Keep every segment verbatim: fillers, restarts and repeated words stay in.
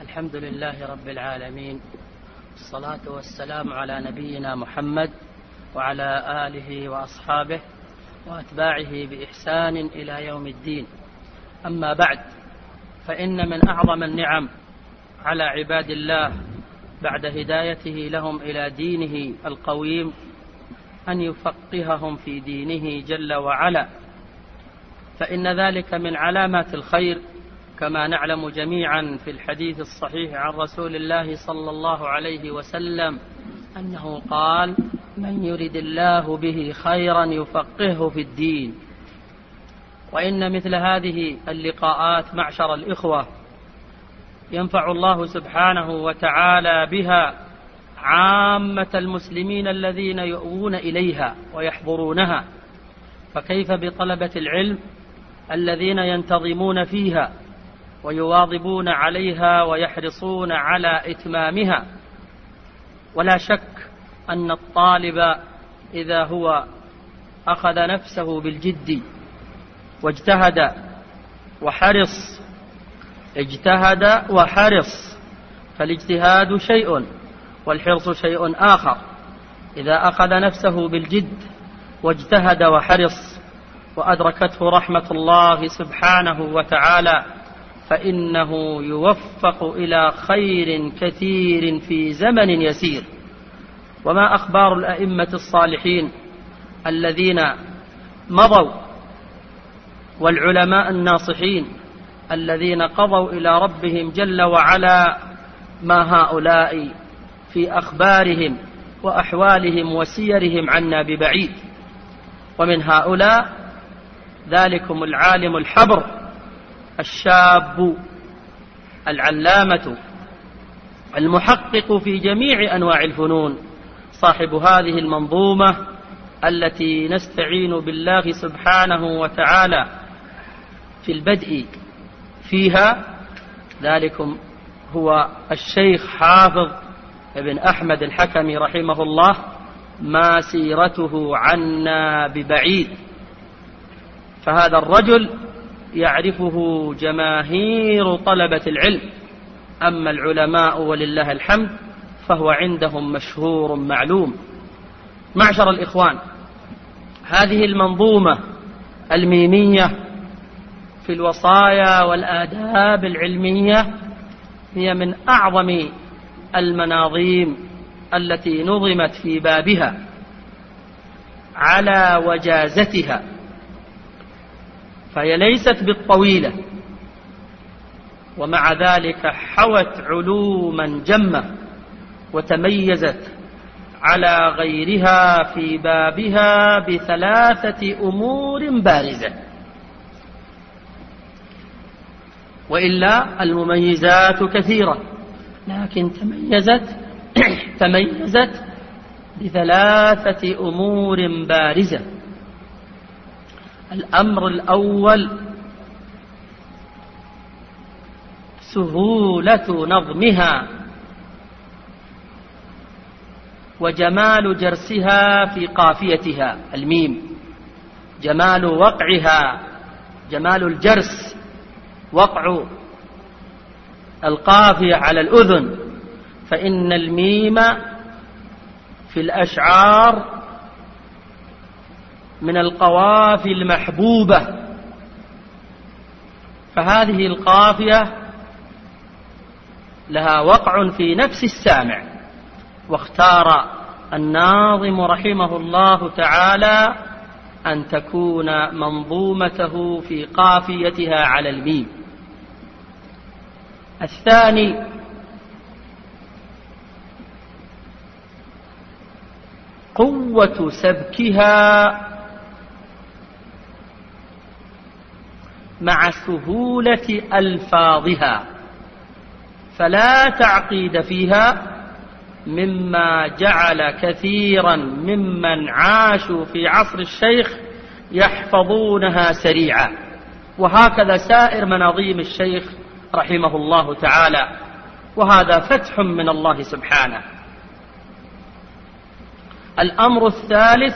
الحمد لله رب العالمين، والصلاة والسلام على نبينا محمد وعلى آله وأصحابه وأتباعه بإحسان إلى يوم الدين. أما بعد، فإن من أعظم النعم على عباد الله بعد هدايته لهم إلى دينه القويم أن يفقههم في دينه جل وعلا، فإن ذلك من علامات الخير، كما نعلم جميعا في الحديث الصحيح عن رسول الله صلى الله عليه وسلم أنه قال: من يرد الله به خيرا يفقهه في الدين. وإن مثل هذه اللقاءات معشر الإخوة ينفع الله سبحانه وتعالى بها عامة المسلمين الذين يؤوون إليها ويحضرونها، فكيف بطلبة العلم الذين ينتظمون فيها ويواظبون عليها ويحرصون على إتمامها. ولا شك أن الطالب إذا هو أخذ نفسه بالجد واجتهد وحرص اجتهد وحرص فالاجتهاد شيء والحرص شيء آخر. إذا أخذ نفسه بالجد واجتهد وحرص وأدركته رحمة الله سبحانه وتعالى فإنه يوفق إلى خير كثير في زمن يسير. وما أخبار الأئمة الصالحين الذين مضوا والعلماء الناصحين الذين قضوا إلى ربهم جل وعلا ما هؤلاء في أخبارهم وأحوالهم وسيرهم عنا ببعيد. ومن هؤلاء ذلكم العالم الحبر الشاب العلامة المحقق في جميع أنواع الفنون، صاحب هذه المنظومة التي نستعين بالله سبحانه وتعالى في البدء فيها. ذلكم هو الشيخ حافظ ابن أحمد الحكمي رحمه الله، ما سيرته عنا ببعيد. فهذا الرجل يعرفه جماهير طلبة العلم، أما العلماء ولله الحمد فهو عندهم مشهور معلوم. معشر الإخوان، هذه المنظومة الميمية في الوصايا والآداب العلمية هي من أعظم المناظيم التي نظمت في بابها على وجازتها، فهي ليست بالطويلة، ومع ذلك حوت علوما جمة وتميزت على غيرها في بابها بثلاثة أمور بارزة. وإلا المميزات كثيرة، لكن تميزت تميزت بثلاثة أمور بارزة. الأمر الأول سهولة نظمها وجمال جرسها في قافيتها، الميم جمال وقعها، جمال الجرس، وقع القافية على الأذن، فإن الميم في الأشعار من القوافي المحبوبة، فهذه القافية لها وقع في نفس السامع. واختار الناظم رحمه الله تعالى أن تكون منظومته في قافيتها على الميم. الثاني قوة سبكها مع سهولة ألفاظها، فلا تعقيد فيها، مما جعل كثيرا ممن عاشوا في عصر الشيخ يحفظونها سريعا، وهكذا سائر مناظيم الشيخ رحمه الله تعالى، وهذا فتح من الله سبحانه. الأمر الثالث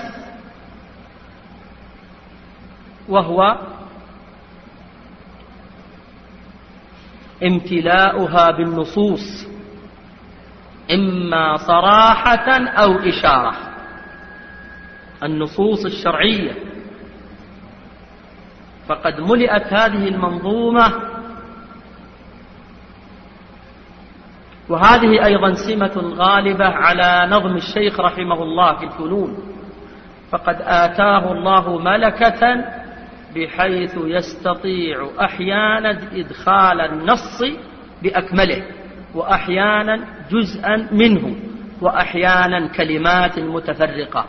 وهو امتلاؤها بالنصوص إما صراحة أو إشارة، النصوص الشرعية. فقد ملئت هذه المنظومة، وهذه أيضا سمة غالبة على نظم الشيخ رحمه الله في الفنون، فقد آتاه الله ملكة بحيث يستطيع أحيانا إدخال النص بأكمله، وأحيانا جزءا منه، وأحيانا كلمات متفرقة.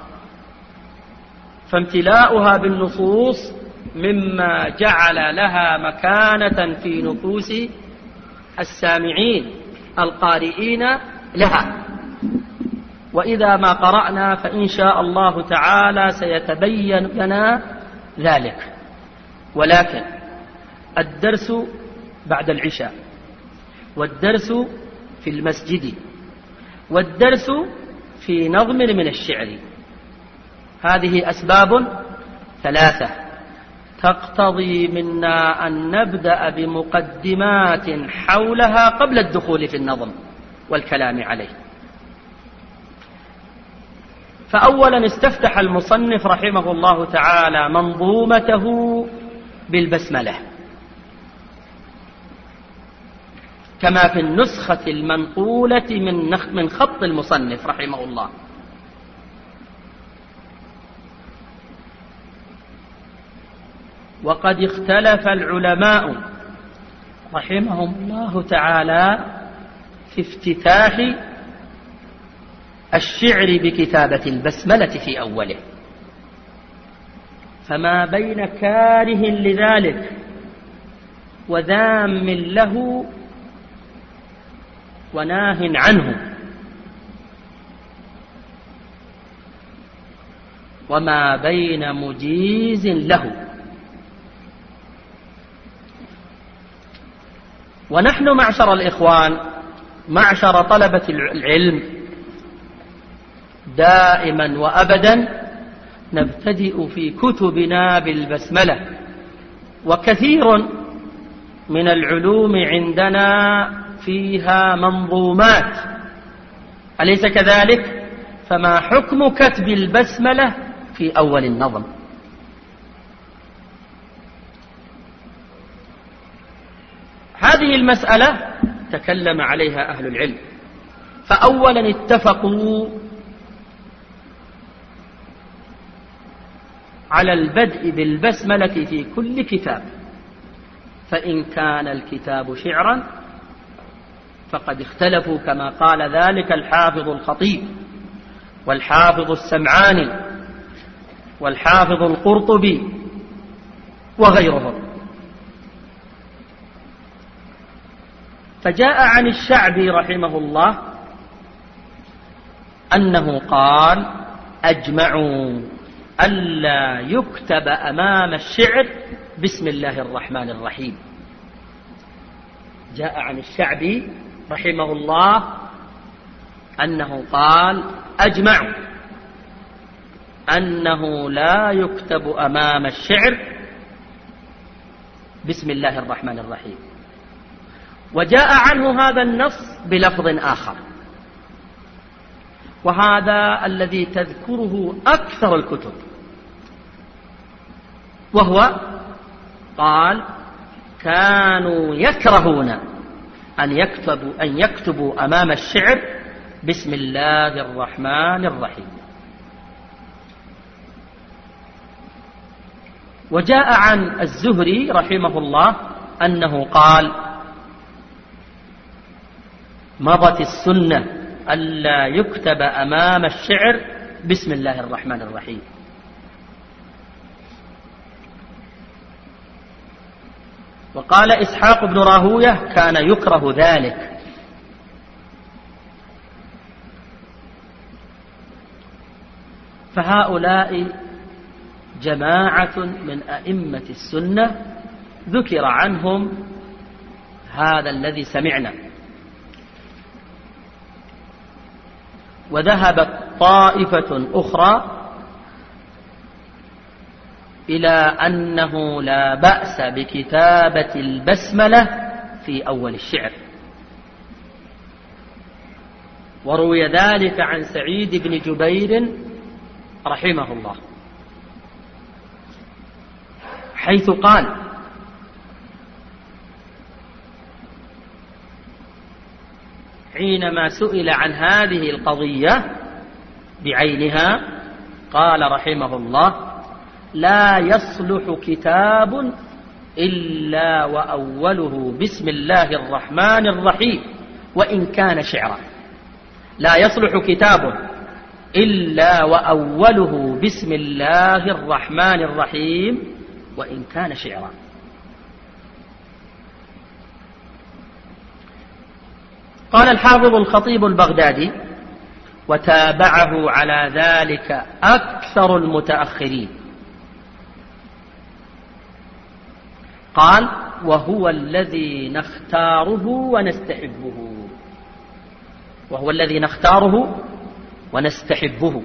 فامتلاؤها بالنصوص مما جعل لها مكانة في نفوس السامعين القارئين لها. وإذا ما قرأنا فإن شاء الله تعالى سيتبين لنا ذلك. ولكن الدرس بعد العشاء، والدرس في المسجد، والدرس في نظم من الشعر، هذه أسباب ثلاثة تقتضي منا أن نبدأ بمقدمات حولها قبل الدخول في النظم والكلام عليه. فأولا استفتح المصنف رحمه الله تعالى منظومته بالبسملة كما في النسخة المنقولة من خط المصنف رحمه الله. وقد اختلف العلماء رحمهم الله تعالى في افتتاح الشعر بكتابة البسملة في أوله، فما بين كاره لذلك وذام له وناه عنه، وما بين مجيز له. ونحن معشر الإخوان، معشر طلبة العلم، دائما وأبدا نبتدئ في كتبنا بالبسملة، وكثير من العلوم عندنا فيها منظومات، أليس كذلك؟ فما حكم كتب البسملة في أول النظم؟ هذه المسألة تكلم عليها أهل العلم. فأولا اتفقوا على البدء بالبسملة في كل كتاب، فإن كان الكتاب شعرا فقد اختلفوا كما قال ذلك الحافظ الخطيب والحافظ السمعاني والحافظ القرطبي وغيرهم. فجاء عن الشعبي رحمه الله أنه قال: أجمعوا ألا يكتب أمام الشعر بسم الله الرحمن الرحيم. جاء عن الشعبي رحمه الله أنه قال: أجمعوا أنه لا يكتب أمام الشعر بسم الله الرحمن الرحيم. وجاء عنه هذا النص بلفظ آخر، وهذا الذي تذكره أكثر الكتب، وهو قال: كانوا يكرهون أن يكتبوا, أن يكتبوا أمام الشعر بسم الله الرحمن الرحيم. وجاء عن الزهري رحمه الله أنه قال: مضت السنة ألا يكتب أمام الشعر بسم الله الرحمن الرحيم. وقال إسحاق بن راهوية: كان يكره ذلك. فهؤلاء جماعة من أئمة السنة ذكر عنهم هذا الذي سمعنا. وذهبت طائفة أخرى إلى أنه لا بأس بكتابة البسملة في أول الشعر. وروي ذلك عن سعيد بن جبير رحمه الله، حيث قال: حينما سئل عن هذه القضية بعينها قال رحمه الله: لا يصلح كتاب إلا وأوله بسم الله الرحمن الرحيم وإن كان شعرا. لا يصلح كتاب إلا وأوله بسم الله الرحمن الرحيم وإن كان شعرا. قال الحافظ الخطيب البغدادي: وتابعه على ذلك أكثر المتأخرين. قال: وهو الذي نختاره ونستحبه. وهو الذي نختاره ونستحبه.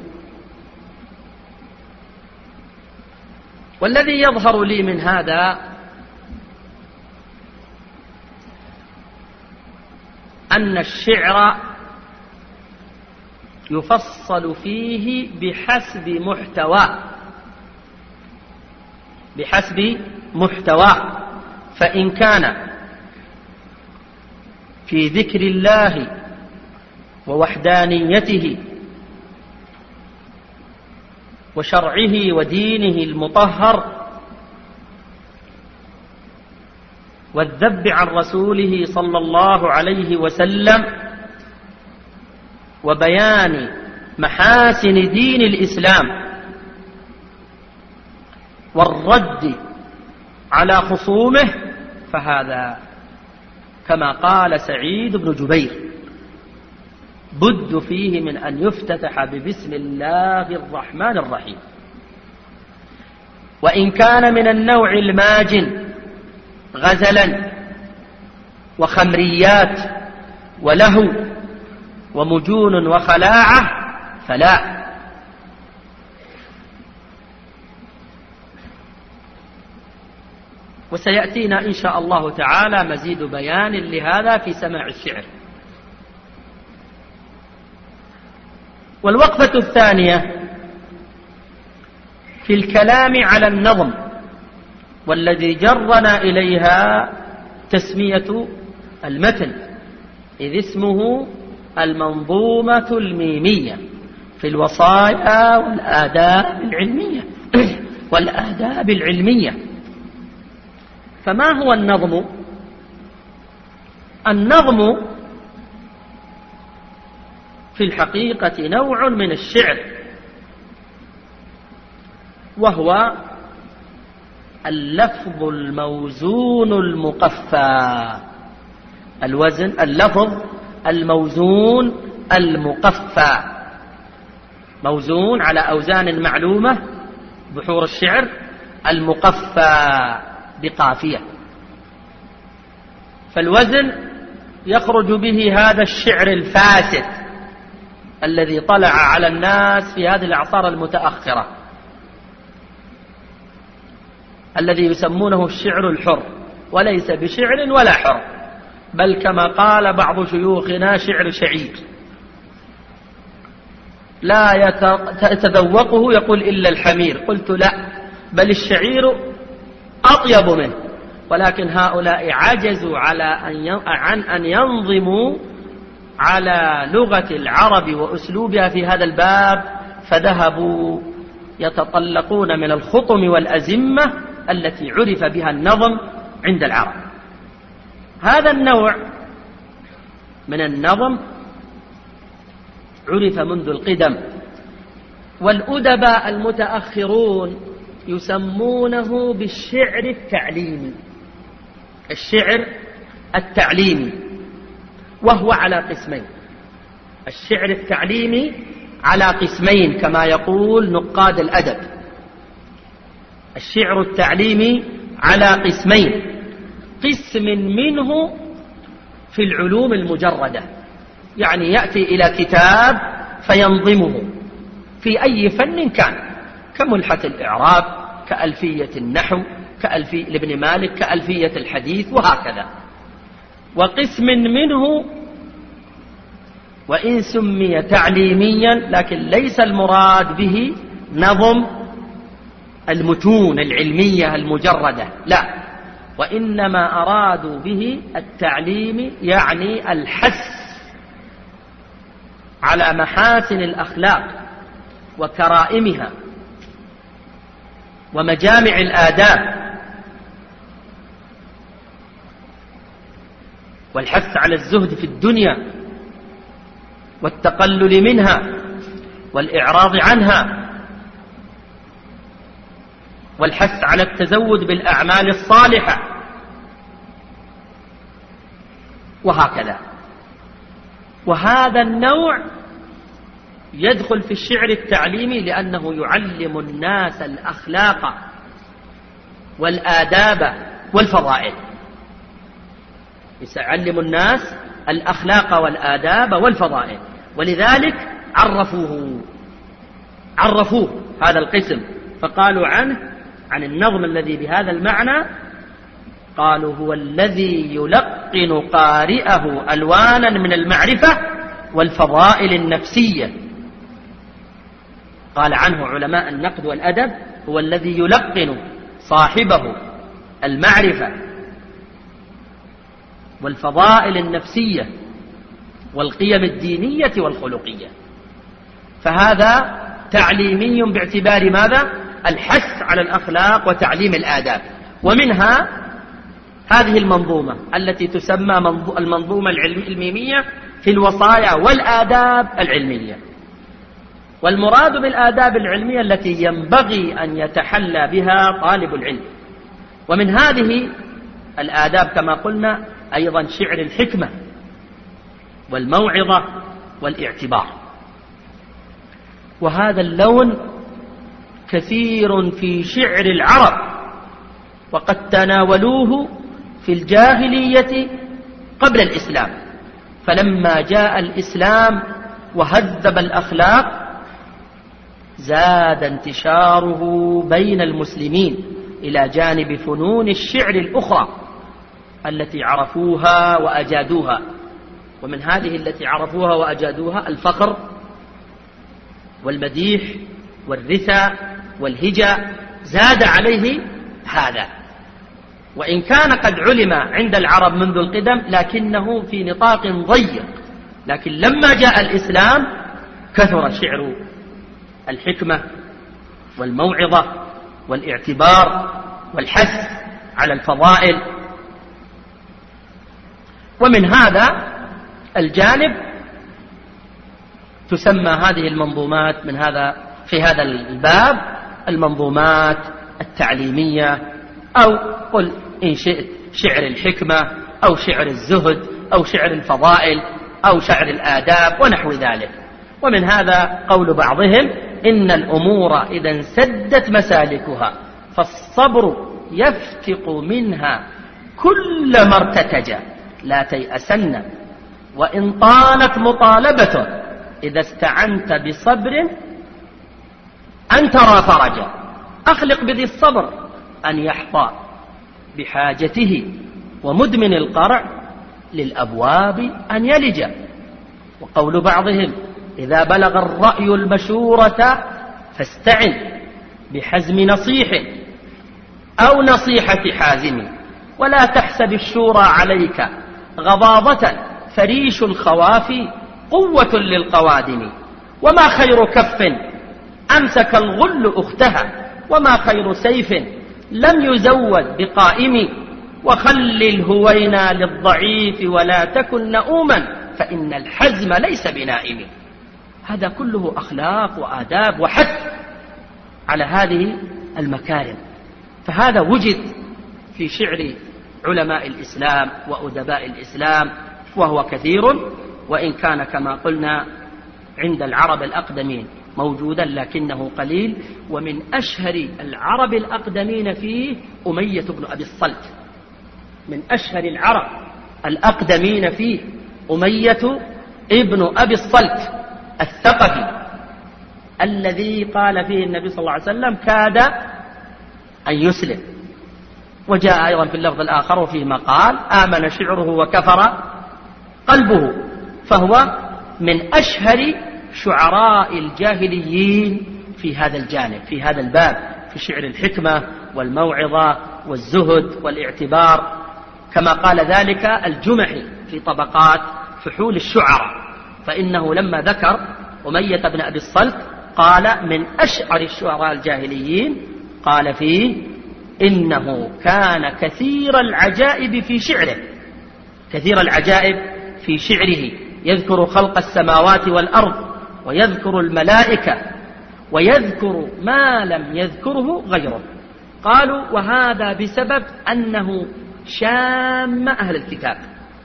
والذي يظهر لي من هذا أن الشعر يفصل فيه بحسب محتواه بحسب محتواه فإن كان في ذكر الله ووحدانيته وشرعه ودينه المطهر والذب عن رسوله صلى الله عليه وسلم وبيان محاسن دين الإسلام والرد على خصومه، فهذا كما قال سعيد بن جبير: بد فيه من أن يفتتح ببسم الله الرحمن الرحيم. وإن كان من النوع الماجن غزلا وخمريات ولهو ومجون وخلاعة فلا. وسيأتينا إن شاء الله تعالى مزيد بيان لهذا في سماع الشعر. والوقفة الثانية في الكلام على النظم، والذي جرنا إليها تسمية المتن، إذ اسمه المنظومة الميمية في الوصايا والآداب العلمية والآداب العلمية. فما هو النظم؟ النظم في الحقيقة نوع من الشعر، وهو اللفظ الموزون المقفى. الوزن اللفظ الموزون المقفى، موزون على أوزان معلومة بحور الشعر، المقفى بقافية. فالوزن يخرج به هذا الشعر الفاسد الذي طلع على الناس في هذه الأعصار المتأخرة، الذي يسمونه الشعر الحر، وليس بشعر ولا حر، بل كما قال بعض شيوخنا: شعر شعير لا يتذوقه يقول إلا الحمير. قلت: لا، بل الشعير أطيب منه، ولكن هؤلاء عجزوا على أن عن أن ينظموا على لغة العرب وأسلوبها في هذا الباب، فذهبوا يتطلقون من الخطم والأزمة التي عرف بها النظم عند العرب. هذا النوع من النظم عرف منذ القدم، والأدباء المتأخرون يسمونه بالشعر التعليمي. الشعر التعليمي وهو على قسمين. الشعر التعليمي على قسمين كما يقول نقاد الأدب. الشعر التعليمي على قسمين: قسم منه في العلوم المجردة، يعني يأتي إلى كتاب فينظمه في أي فن كان، كملحة الإعراب، كألفية النحو، كألفية لابن مالك، كألفية الحديث، وهكذا. وقسم منه وإن سمي تعليميا لكن ليس المراد به نظم المتون العلمية المجردة، لا، وإنما أرادوا به التعليم يعني الحث على محاسن الأخلاق وكرائمها ومجامع الآداب، والحث على الزهد في الدنيا والتقلل منها والإعراض عنها، والحث على التزود بالأعمال الصالحة، وهكذا. وهذا النوع يدخل في الشعر التعليمي لأنه يعلم الناس الأخلاق والآداب والفضائل، يعلم الناس الأخلاق والآداب والفضائل، ولذلك عرفوه عرفوه هذا القسم، فقالوا عنه عن النظم الذي بهذا المعنى، قالوا هو الذي يلقن قارئه ألوانا من المعرفة والفضائل النفسية. قال عنه علماء النقد والأدب هو الذي يلقن صاحبه المعرفة والفضائل النفسية والقيم الدينية والخلقية. فهذا تعليمي باعتبار ماذا؟ الحث على الأخلاق وتعليم الآداب. ومنها هذه المنظومة التي تسمى المنظومة العلمية في الوصايا والآداب العلمية. والمراد بالآداب العلمية التي ينبغي أن يتحلى بها طالب العلم. ومن هذه الآداب كما قلنا أيضا شعر الحكمة والموعظة والاعتبار. وهذا اللون كثير في شعر العرب، وقد تناولوه في الجاهلية قبل الإسلام، فلما جاء الإسلام وهذب الأخلاق زاد انتشاره بين المسلمين إلى جانب فنون الشعر الأخرى التي عرفوها وأجادوها. ومن هذه التي عرفوها وأجادوها الفخر والمديح والرثاء والهجاء، زاد عليه هذا، وإن كان قد علم عند العرب منذ القدم لكنه في نطاق ضيق. لكن لما جاء الإسلام كثر شعر الحكمة والموعظة والاعتبار والحث على الفضائل. ومن هذا الجانب تسمى هذه المنظومات من هذا في هذا الباب المنظومات التعليمية، أو قل إن شئت شعر الحكمة أو شعر الزهد أو شعر الفضائل أو شعر الآداب ونحو ذلك. ومن هذا قول بعضهم إن الأمور إذا انسدت مسالكها فالصبر يفتق منها كل ما ارتتج، لا تيأسن وإن طالت مطالبة إذا استعنت بصبر أن ترى فرجا، أخلق بذي الصبر أن يحظى بحاجته، ومدمن القرع للأبواب أن يلج. وقول بعضهم إذا بلغ الرأي المشورة فاستعن بحزم نصيح أو نصيحة حازم، ولا تحسب الشورى عليك غضاضة، فريش الخوافي قوة للقوادم. وما خير كف أمسك الغل أختها، وما خير سيف لم يزود بقائم، وخل الهوينا للضعيف ولا تكن نؤوما، فإن الحزم ليس بنائم. هذا كله أخلاق وآداب وحث على هذه المكارم. فهذا وجد في شعر علماء الإسلام وأدباء الإسلام، وهو كثير، وإن كان كما قلنا عند العرب الأقدمين موجودا لكنه قليل. ومن أشهر العرب الأقدمين فيه أمية بن أبي الصلت، من أشهر العرب الأقدمين فيه أمية ابن أبي الصلت الثقفي، الذي قال فيه النبي صلى الله عليه وسلم كاد أن يسلم، وجاء أيضا في اللفظ الآخر وفيه مقال: آمن شعره وكفر قلبه، فهو من أشهر شعراء الجاهليين في هذا الجانب، في هذا الباب، في شعر الحكمة والموعظة والزهد والاعتبار، كما قال ذلك الجمحي في طبقات فحول الشعراء، فإنه لما ذكر أمية بن أبي الصلت قال من أشعر الشعراء الجاهليين، قال فيه: إنه كان كثير العجائب في شعره، كثير العجائب في شعره، يذكر خلق السماوات والأرض، ويذكر الملائكة، ويذكر ما لم يذكره غيره. قالوا: وهذا بسبب أنه شام أهل الكتاب،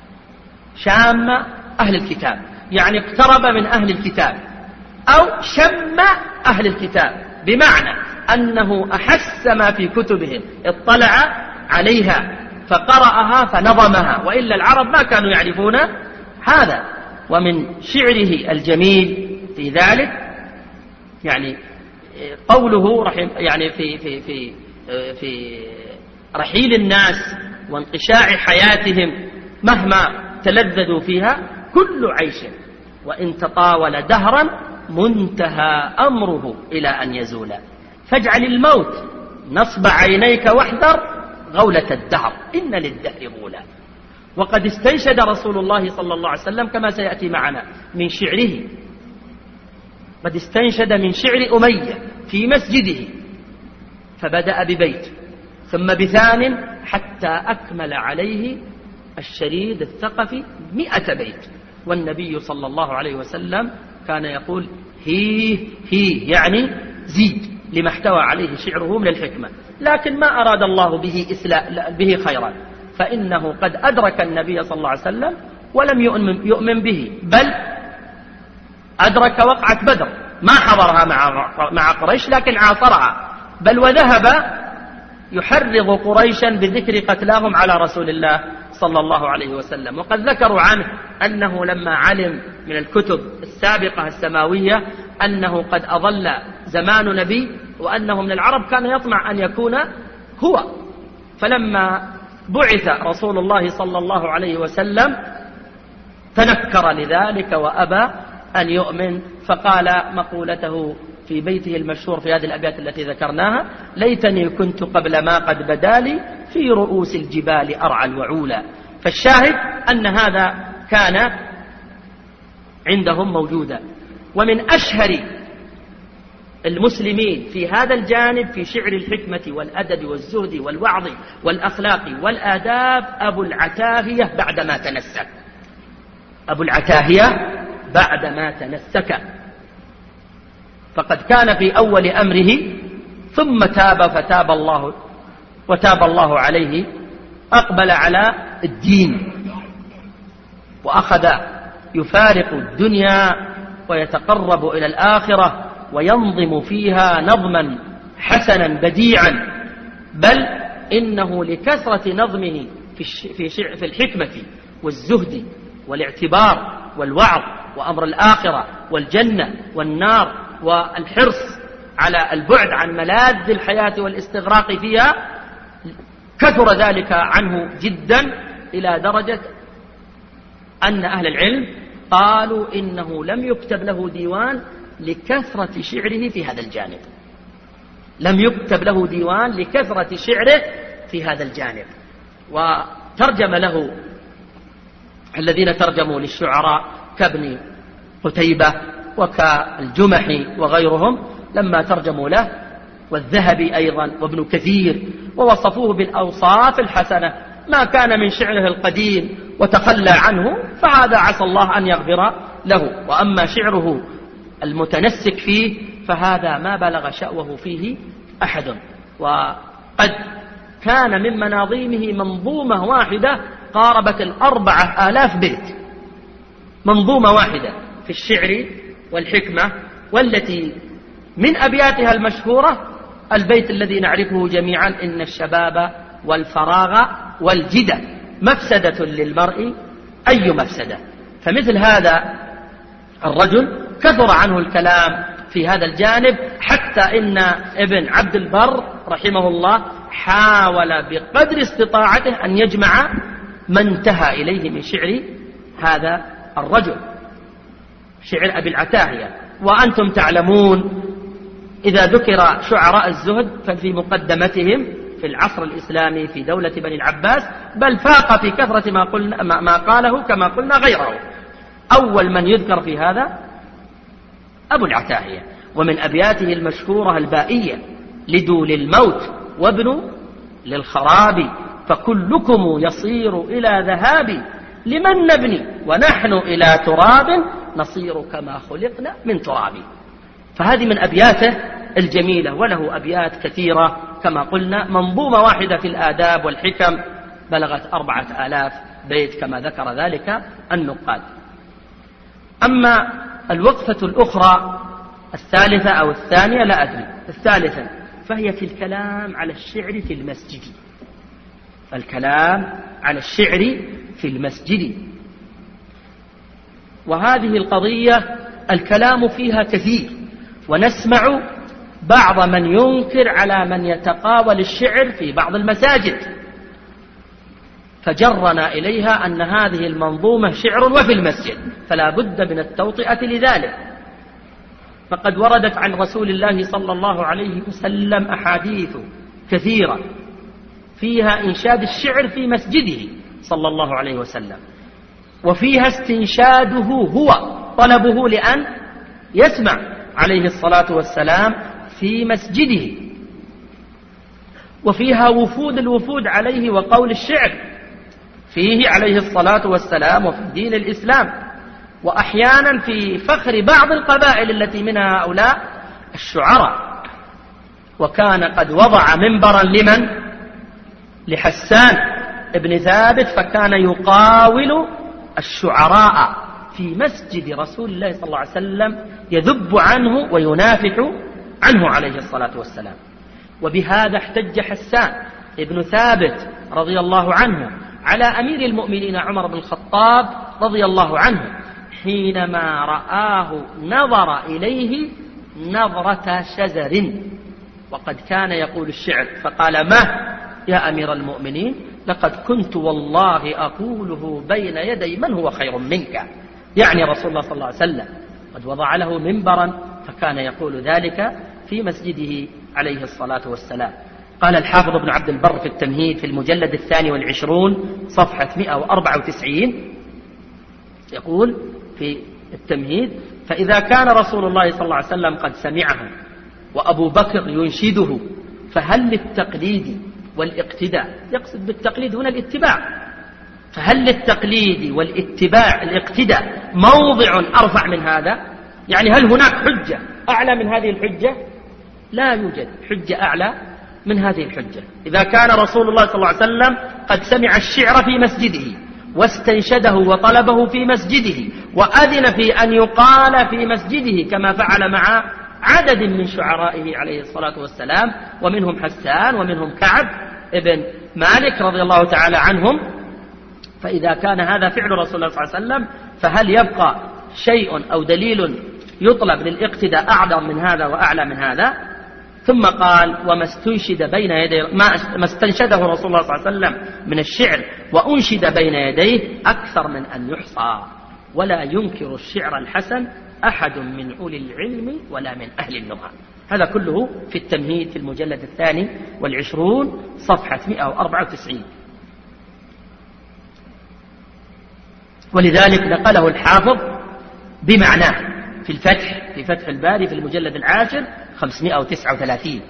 شام أهل الكتاب، يعني اقترب من أهل الكتاب، أو شم أهل الكتاب، بمعنى أنه أحس ما في كتبهم، اطلع عليها فقرأها فنظمها، وإلا العرب ما كانوا يعرفون هذا. ومن شعره الجميل في ذلك يعني قوله رحم يعني في في في في رحيل الناس وانقشاع حياتهم مهما تلذذوا فيها: كل عيش وإن تطاول دهرا منتهى أمره إلى أن يزول، فاجعل الموت نصب عينيك واحذر غولة الدهر إن للدهر غولا. وقد استنشد رسول الله صلى الله عليه وسلم كما سيأتي معنا من شعره، قد استنشد من شعر أمية في مسجده، فبدأ ببيت ثم بثان حتى أكمل عليه الشريد الثقفي مئة بيت. والنبي صلى الله عليه وسلم كان يقول: هي هي، يعني زيد، لما احتوى عليه شعره من الحكمة. لكن ما أراد الله به إسلاء به خيرا، فإنه قد أدرك النبي صلى الله عليه وسلم ولم يؤمن, يؤمن به، بل أدرك وقعة بدر، ما حضرها مع مع قريش لكن عاصرها، بل وذهب يحرض قريشا بذكر قتلاهم على رسول الله صلى الله عليه وسلم. وقد ذكروا عنه أنه لما علم من الكتب السابقة السماوية أنه قد أظل زمان نبي وأنه من العرب، كان يطمع أن يكون هو، فلما بعث رسول الله صلى الله عليه وسلم تنكر لذلك وأبى أن يؤمن، فقال مقولته في بيته المشهور في هذه الأبيات التي ذكرناها: ليتني كنت قبل ما قد بدالي في رؤوس الجبال أرعى الوعولا. فالشاهد أن هذا كان عندهم موجودا. ومن أشهر المسلمين في هذا الجانب في شعر الحكمة والأدب والزهد والوعظ والأخلاق والآداب أبو العتاهية بعدما تنسك، أبو العتاهية بعدما تنسك، فقد كان في أول أمره ثم تاب فتاب الله وتاب الله عليه، أقبل على الدين وأخذ يفارق الدنيا ويتقرب إلى الآخرة وينظم فيها نظما حسنا بديعا، بل إنه لكثرة نظمه في في الحكمة والزهد والاعتبار والوعظ وأمر الآخرة والجنة والنار والحرص على البعد عن ملاذ الحياة والاستغراق فيها، كثر ذلك عنه جدا إلى درجة أن أهل العلم قالوا إنه لم يكتب له ديوان لكثرة شعره في هذا الجانب، لم يكتب له ديوان لكثرة شعره في هذا الجانب. وترجم له الذين ترجموا للشعراء كابن قتيبة وكالجمحي وغيرهم لما ترجموا له، والذهبي أيضا وابن كثير، ووصفوه بالأوصاف الحسنة. ما كان من شعره القديم وتخلى عنه فهذا عسى الله أن يغفر له، وأما شعره المتنسك فيه فهذا ما بلغ شأوه فيه أحد. وقد كان من مناظيمه منظومة واحدة قاربت الأربعة آلاف بيت، منظومة واحدة في الشعر والحكمة، والتي من أبياتها المشهورة البيت الذي نعرفه جميعا: إن الشباب والفراغ والجدة مفسدة للمرء أي مفسدة. فمثل هذا الرجل كثر عنه الكلام في هذا الجانب، حتى إن ابن عبد البر رحمه الله حاول بقدر استطاعته أن يجمع ما انتهى إليه من شعر هذا الرجل، شعر أبي العتاهية. وأنتم تعلمون إذا ذكر شعراء الزهد ففي مقدمتهم في العصر الإسلامي في دولة بني العباس، بل فاق في كثرة ما, قلنا ما قاله كما قلنا غيره. أول من يذكر في هذا أبو العتاهية، ومن أبياته المشهورة البائية: لدوا للموت وابنوا للخراب، فكلكم يصير إلى ذهاب، لمن نبني ونحن إلى تراب، نصير كما خلقنا من تراب. فهذه من أبياته الجميلة، وله أبيات كثيرة كما قلنا. منظومة واحدة في الآداب والحكم بلغت أربعة آلاف بيت كما ذكر ذلك النقاد. أما الوقفة الأخرى الثالثة أو الثانية لا أدري، الثالثة، فهي في الكلام على الشعر في المسجد. الكلام على الشعر في المسجد، وهذه القضية الكلام فيها كثير، ونسمع بعض من ينكر على من يتقاول الشعر في بعض المساجد، فجرنا إليها أن هذه المنظومة شعر وفي المسجد، فلا بد من التوطئة لذلك. فقد وردت عن رسول الله صلى الله عليه وسلم أحاديث كثيرة فيها إنشاد الشعر في مسجده صلى الله عليه وسلم، وفيها استنشاده هو، طلبه لأن يسمع عليه الصلاة والسلام في مسجده، وفيها وفود الوفود عليه وقول الشعر فيه عليه الصلاة والسلام وفي دين الإسلام، وأحيانا في فخر بعض القبائل التي منها هؤلاء الشعراء. وكان قد وضع منبرا لمن؟ لحسان ابن ثابت، فكان يقاول الشعراء في مسجد رسول الله صلى الله عليه وسلم، يذب عنه وينافح عنه عليه الصلاة والسلام. وبهذا احتج حسان ابن ثابت رضي الله عنه على أمير المؤمنين عمر بن الخطاب رضي الله عنه حينما رآه نظر إليه نظرة شزر، وقد كان يقول الشعر، فقال: ما يا أمير المؤمنين، لقد كنت والله أقوله بين يدي من هو خير منك، يعني رسول الله صلى الله عليه وسلم، قد وضع له منبرا فكان يقول ذلك في مسجده عليه الصلاة والسلام. قال الحافظ ابن عبد البر في التمهيد في المجلد الثاني والعشرون صفحة مئة وأربعة وتسعين، يقول في التمهيد: فإذا كان رسول الله صلى الله عليه وسلم قد سمعه وأبو بكر ينشده، فهل للتقليد والاقتداء، يقصد بالتقليد هنا الاتباع، فهل للتقليد والاتباع الاقتداء موضع أرفع من هذا؟ يعني هل هناك حجة أعلى من هذه الحجة؟ لا يوجد حجة أعلى من هذه الحجة. إذا كان رسول الله صلى الله عليه وسلم قد سمع الشعر في مسجده واستنشده وطلبه في مسجده، وأذن في أن يقال في مسجده كما فعل مع عدد من شعرائه عليه الصلاة والسلام، ومنهم حسان ومنهم كعب ابن مالك رضي الله تعالى عنهم، فإذا كان هذا فعل رسول الله صلى الله عليه وسلم، فهل يبقى شيء أو دليل يطلب للاقتداء أعظم من هذا وأعلى من هذا؟ ثم قال: وما استنشد بين يدي ما استنشده رسول الله صلى الله عليه وسلم من الشعر وأنشد بين يديه أكثر من أن يحصى، ولا ينكر الشعر الحسن أحد من أولي العلم ولا من أهل النهى. هذا كله في التمهيد في المجلد الثاني والعشرون صفحة مئة وأربعة وتسعين. ولذلك نقله الحافظ بمعناه في الفتح في فتح الباري في المجلد العاشر خمسمائة وتسعة وثلاثين.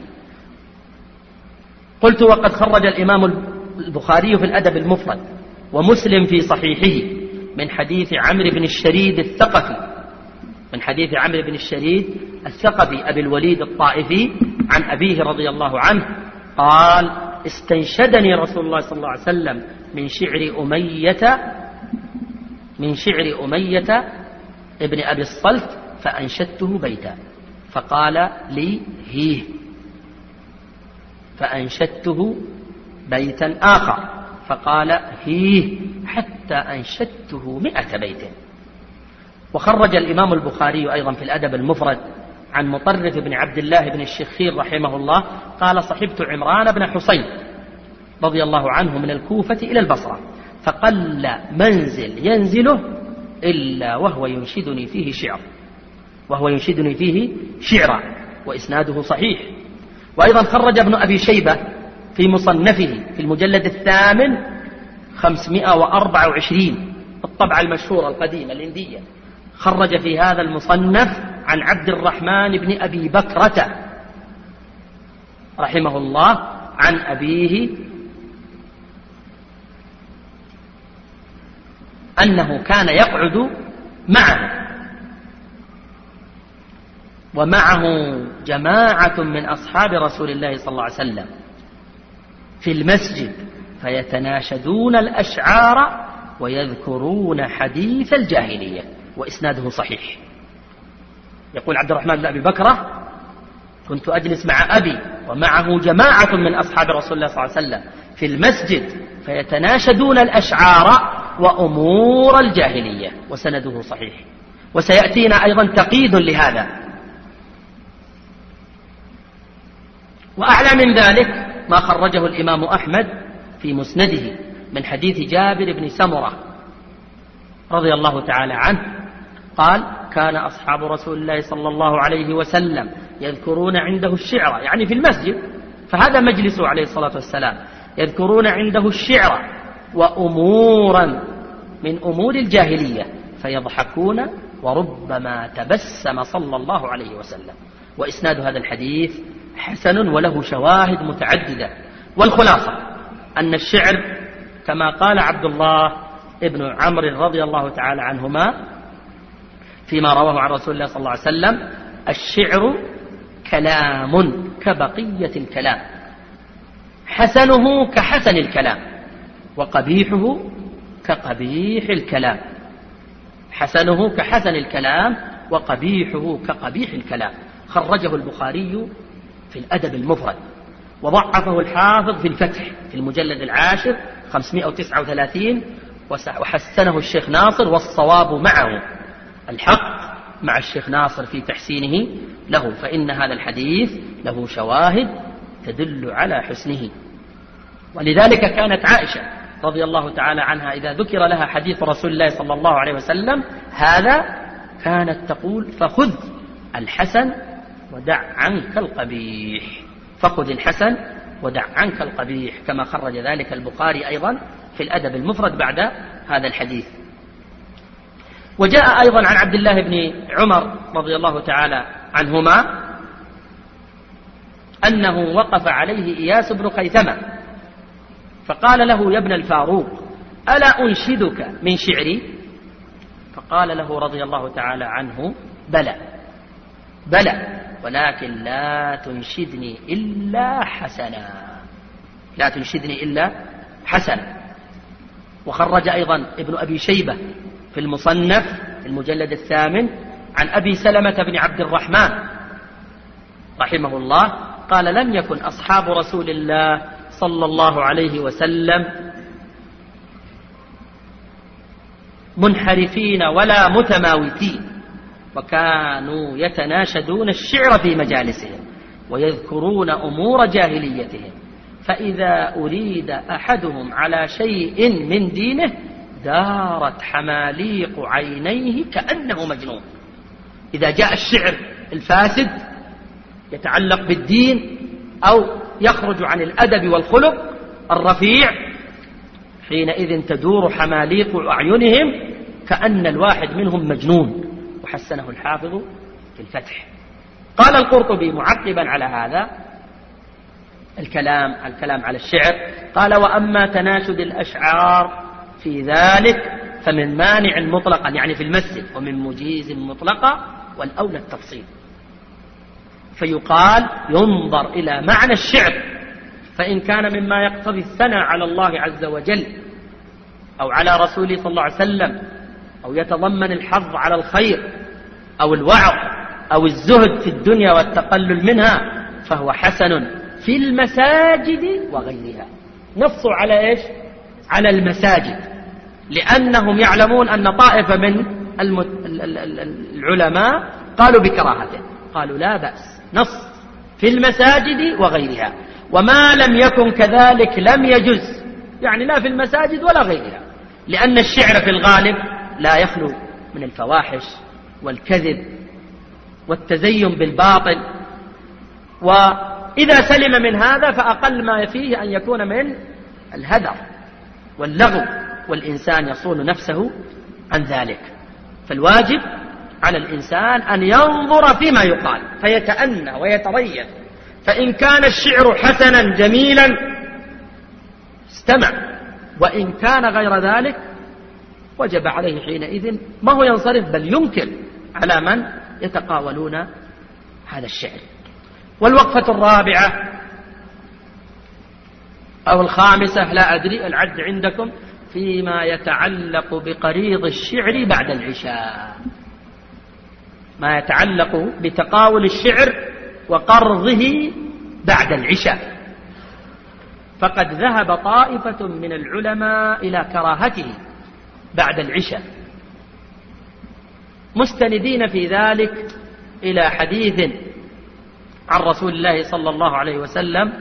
قلت: وقد خرج الإمام البخاري في الأدب المفرد ومسلم في صحيحه من حديث عمرو بن الشريد الثقفي من حديث عمرو بن الشريد الثقفي أبي الوليد الطائفي عن أبيه رضي الله عنه قال: استنشدني رسول الله صلى الله عليه وسلم من شعر أمية من شعر أمية ابن أبي الصلت فأنشدته بيتا، فقال لي: هيه، فأنشدته بيتا آخر فقال: هيه، حتى أنشدته مئة بيت. وخرج الإمام البخاري أيضا في الأدب المفرد عن مطرف بن عبد الله بن الشخير رحمه الله قال: صحبت عمران بن حسين رضي الله عنه من الكوفة إلى البصرة، فقل منزل ينزله إلا وهو ينشدني فيه شعر وهو ينشدني فيه شعرا، وإسناده صحيح. وأيضا خرج ابن أبي شيبة في مصنفه في المجلد الثامن خمسمائة وأربعة وعشرين، الطبعة المشهورة القديمة الهندية، خرج في هذا المصنف عن عبد الرحمن بن أبي بكرة رحمه الله عن أبيه أنه كان يقعد معه ومعه جماعة من أصحاب رسول الله صلى الله عليه وسلم في المسجد فيتناشدون الأشعار ويذكرون حديث الجاهلية، وإسناده صحيح. يقول عبد الرحمن بن أبي بكرة: كنت أجلس مع أبي ومعه جماعة من أصحاب رسول الله صلى الله عليه وسلم في المسجد فيتناشدون الأشعار وأمور الجاهلية، وسنده صحيح. وسيأتينا أيضا تقييد لهذا. وأعلى من ذلك ما خرجه الإمام أحمد في مسنده من حديث جابر بن سمرة رضي الله تعالى عنه قال: كان أصحاب رسول الله صلى الله عليه وسلم يذكرون عنده الشعر، يعني في المسجد، فهذا مجلسه عليه الصلاة والسلام، يذكرون عنده الشعر وأمورا من أمور الجاهلية فيضحكون وربما تبسم صلى الله عليه وسلم. وإسناد هذا الحديث حسن وله شواهد متعددة. والخلاصة أن الشعر كما قال عبد الله ابن عمرو رضي الله تعالى عنهما فيما رواه عن رسول الله صلى الله عليه وسلم: الشعر كلام كبقية الكلام، حسنه كحسن الكلام وقبيحه كقبيح الكلام. حسنه كحسن الكلام وقبيحه كقبيح الكلام. خرجه البخاري في الأدب المفرد، وضعفه الحافظ في الفتح في المجلد العاشر خمسمائة وتسعة وثلاثين، وحسنه الشيخ ناصر، والصواب معه، الحق مع الشيخ ناصر في تحسينه له، فإن هذا الحديث له شواهد تدل على حسنه. ولذلك كانت عائشة رضي الله تعالى عنها إذا ذكر لها حديث رسول الله صلى الله عليه وسلم هذا كانت تقول: فخذ الحسن ودع عنك القبيح، فخذ الحسن ودع عنك القبيح، كما خرج ذلك البخاري أيضا في الأدب المفرد بعد هذا الحديث. وجاء أيضا عن عبد الله بن عمر رضي الله تعالى عنهما أنه وقف عليه إياس بن خيثمة فقال له: يا ابن الفاروق، ألا أنشدك من شعري؟ فقال له رضي الله تعالى عنه: بلى بلى، ولكن لا تنشدني إلا حسنا، لا تنشدني إلا حسنا. وخرج أيضا ابن أبي شيبة في المصنف في المجلد الثامن عن أبي سلمة بن عبد الرحمن رحمه الله قال: لم يكن أصحاب رسول الله صلى الله عليه وسلم منحرفين ولا متماوتين، وكانوا يتناشدون الشعر في مجالسهم ويذكرون أمور جاهليتهم، فإذا أريد أحدهم على شيء من دينه دارت حماليق عينيه كأنه مجنون. إذا جاء الشعر الفاسد يتعلق بالدين أو يخرج عن الأدب والخلق الرفيع، حينئذ تدور حماليق أعينهم كأن الواحد منهم مجنون. وحسنه الحافظ في الفتح. قال القرطبي معقبا على هذا الكلام الكلام على الشعر، قال: وأما تناشد الأشعار في ذلك فمن مانع مطلقا، يعني في المسجد، ومن مجيز مطلقا، والأولى التفصيل. فيقال ينظر إلى معنى الشعر، فإن كان مما يقتضي الثناء على الله عز وجل أو على رسوله صلى الله عليه وسلم، أو يتضمن الحظ على الخير أو الوعظ أو الزهد في الدنيا والتقلل منها، فهو حسن في المساجد وغيرها. نصوا على إيش؟ على المساجد، لأنهم يعلمون أن طائفة من العلماء قالوا بكراهته، قالوا لا بأس، نص في المساجد وغيرها، وما لم يكن كذلك لم يجز، يعني لا في المساجد ولا غيرها، لأن الشعر في الغالب لا يخلو من الفواحش والكذب والتزين بالباطل، وإذا سلم من هذا فأقل ما فيه أن يكون من الهدر واللغو، والإنسان يصون نفسه عن ذلك. فالواجب على الإنسان أن ينظر فيما يقال فيتأنى ويتريث، فإن كان الشعر حسنا جميلا استمع، وإن كان غير ذلك وجب عليه حينئذ ما هو ينصرف بل ينكر على من يتقاولون هذا الشعر. والوقفة الرابعة أو الخامسة لا أدري العد عندكم، فيما يتعلق بقريض الشعر بعد العشاء، ما يتعلق بتقاول الشعر وقرضه بعد العشاء. فقد ذهب طائفة من العلماء إلى كراهته بعد العشاء، مستندين في ذلك إلى حديث عن رسول الله صلى الله عليه وسلم،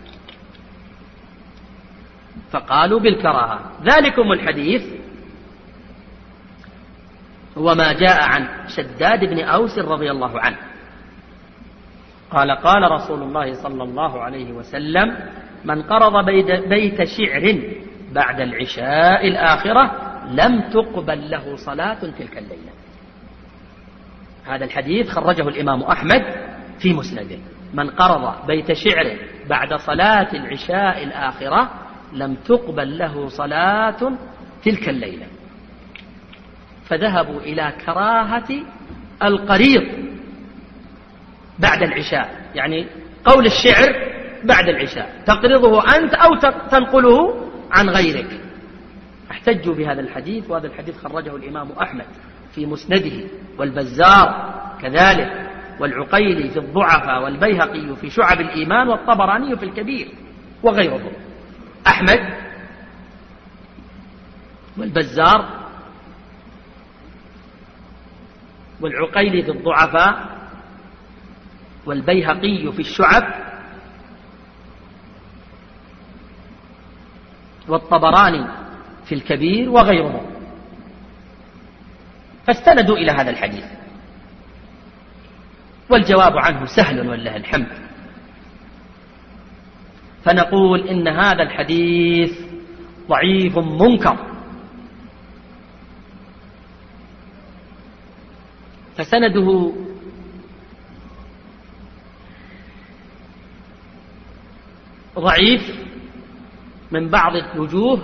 فقالوا بالكراهة. ذلكم الحديث هو ما جاء عن شداد بن أوس رضي الله عنه قال قال رسول الله صلى الله عليه وسلم: من قرض بيت شعر بعد العشاء الآخرة لم تقبل له صلاة تلك الليلة. هذا الحديث خرجه الإمام أحمد في مسنده: من قرض بيت شعر بعد صلاة العشاء الآخرة لم تقبل له صلاة تلك الليلة. فذهبوا إلى كراهة القريض بعد العشاء، يعني قول الشعر بعد العشاء تقرضه أنت أو تنقله عن غيرك. احتجوا بهذا الحديث، وهذا الحديث خرجه الإمام أحمد في مسنده، والبزار كذلك، والعقيلي في الضعفاء، والبيهقي في شعب الإيمان، والطبراني في الكبير وغيرهم. أحمد والبزار والعقيلي في الضعفاء والبيهقي في الشعب والطبراني في الكبير وغيرهم، فاستندوا إلى هذا الحديث. والجواب عنه سهل ولله الحمد، فنقول إن هذا الحديث ضعيف منكر، فسنده ضعيف من بعض الوجوه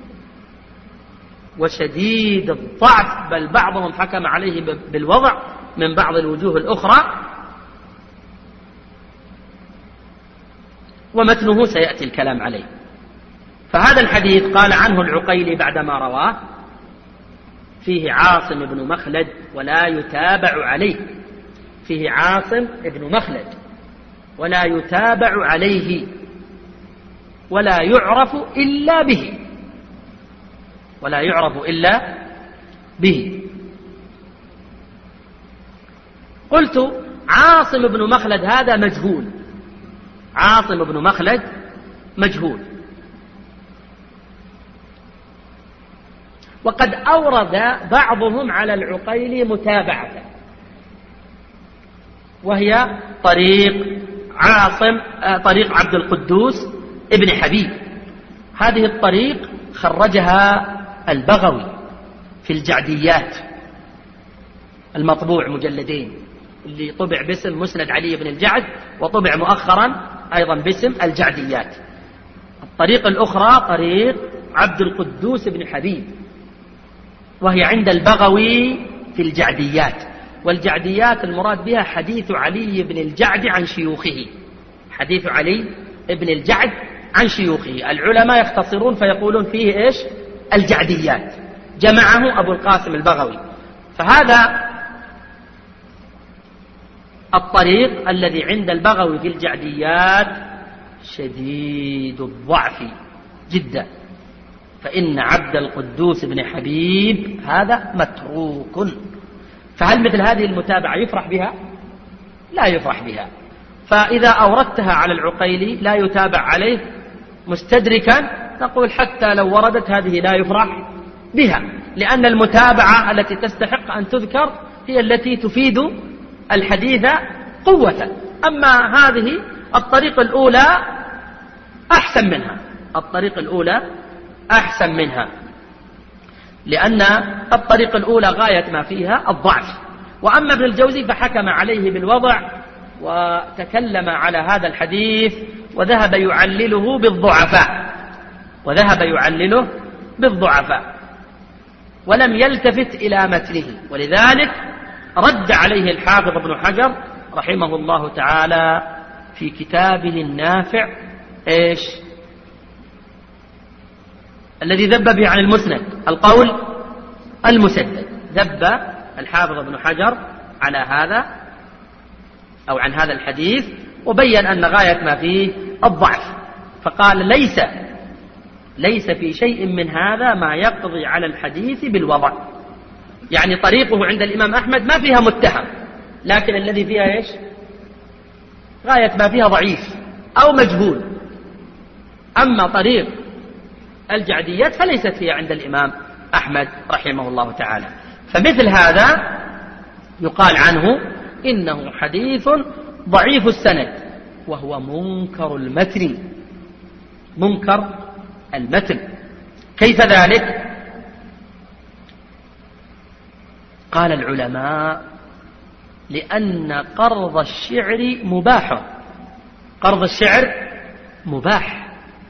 وشديد الضعف، بل بعضهم حكم عليه بالوضع من بعض الوجوه الأخرى، ومتنه سيأتي الكلام عليه. فهذا الحديث قال عنه العقيلي بعدما رواه: فيه عاصم بن مخلد ولا يتابع عليه، فيه عاصم بن مخلد ولا يتابع عليه ولا يعرف إلا به، ولا يعرف إلا به. قلت عاصم بن مخلد هذا مجهول، عاصم بن مخلد مجهول، وقد أورد بعضهم على العقيلي متابعة، وهي طريق عاصم طريق عبد القدوس ابن حبيب. هذه الطريق خرجها البغوي في الجعديات المطبوع مجلدين، اللي طبع باسم مسند علي بن الجعد، وطبع مؤخرا أيضا باسم الجعديات. الطريق الأخرى طريق عبد القدوس بن حبيب، وهي عند البغوي في الجعديات. والجعديات المراد بها حديث علي بن الجعد عن شيوخه، حديث علي بن الجعد عن شيوخه. العلماء يختصرون فيقولون فيه إيش؟ الجعديات، جمعه أبو القاسم البغوي. فهذا الطريق الذي عند البغوي في الجعديات شديد الضعف جدا، فإن عبد القدوس بن حبيب هذا متروك. فهل مثل هذه المتابعة يفرح بها؟ لا يفرح بها. فإذا أوردتها على العقيلي لا يتابع عليه مستدركا، نقول حتى لو وردت هذه لا يفرح بها، لأن المتابعة التي تستحق أن تذكر هي التي تفيد الحديث قوة. أما هذه الطريق الأولى أحسن منها، الطريق الأولى أحسن منها، لأن الطريق الأولى غاية ما فيها الضعف. وأما ابن الجوزي فحكم عليه بالوضع وتكلم على هذا الحديث وذهب يعلله بالضعفاء وذهب يعلله بالضعفاء ولم يلتفت إلى متنه، ولذلك رد عليه الحافظ ابن حجر رحمه الله تعالى في كتابه النافع إيش الذي ذب به عن المسند، القول المسدد. ذب الحافظ ابن حجر على هذا أو عن هذا الحديث وبين أن غاية ما فيه الضعف، فقال ليس ليس في شيء من هذا ما يقضي على الحديث بالوضع. يعني طريقه عند الإمام أحمد ما فيها متهم، لكن الذي فيها إيش غاية ما فيها ضعيف أو مجهول. أما طريق الجعديات فليست فيها عند الإمام أحمد رحمه الله تعالى. فمثل هذا يقال عنه إنه حديث ضعيف السند وهو منكر المتن. منكر المتن كيف ذلك؟ قال العلماء لأن قرض الشعر مباح، قرض الشعر مباح،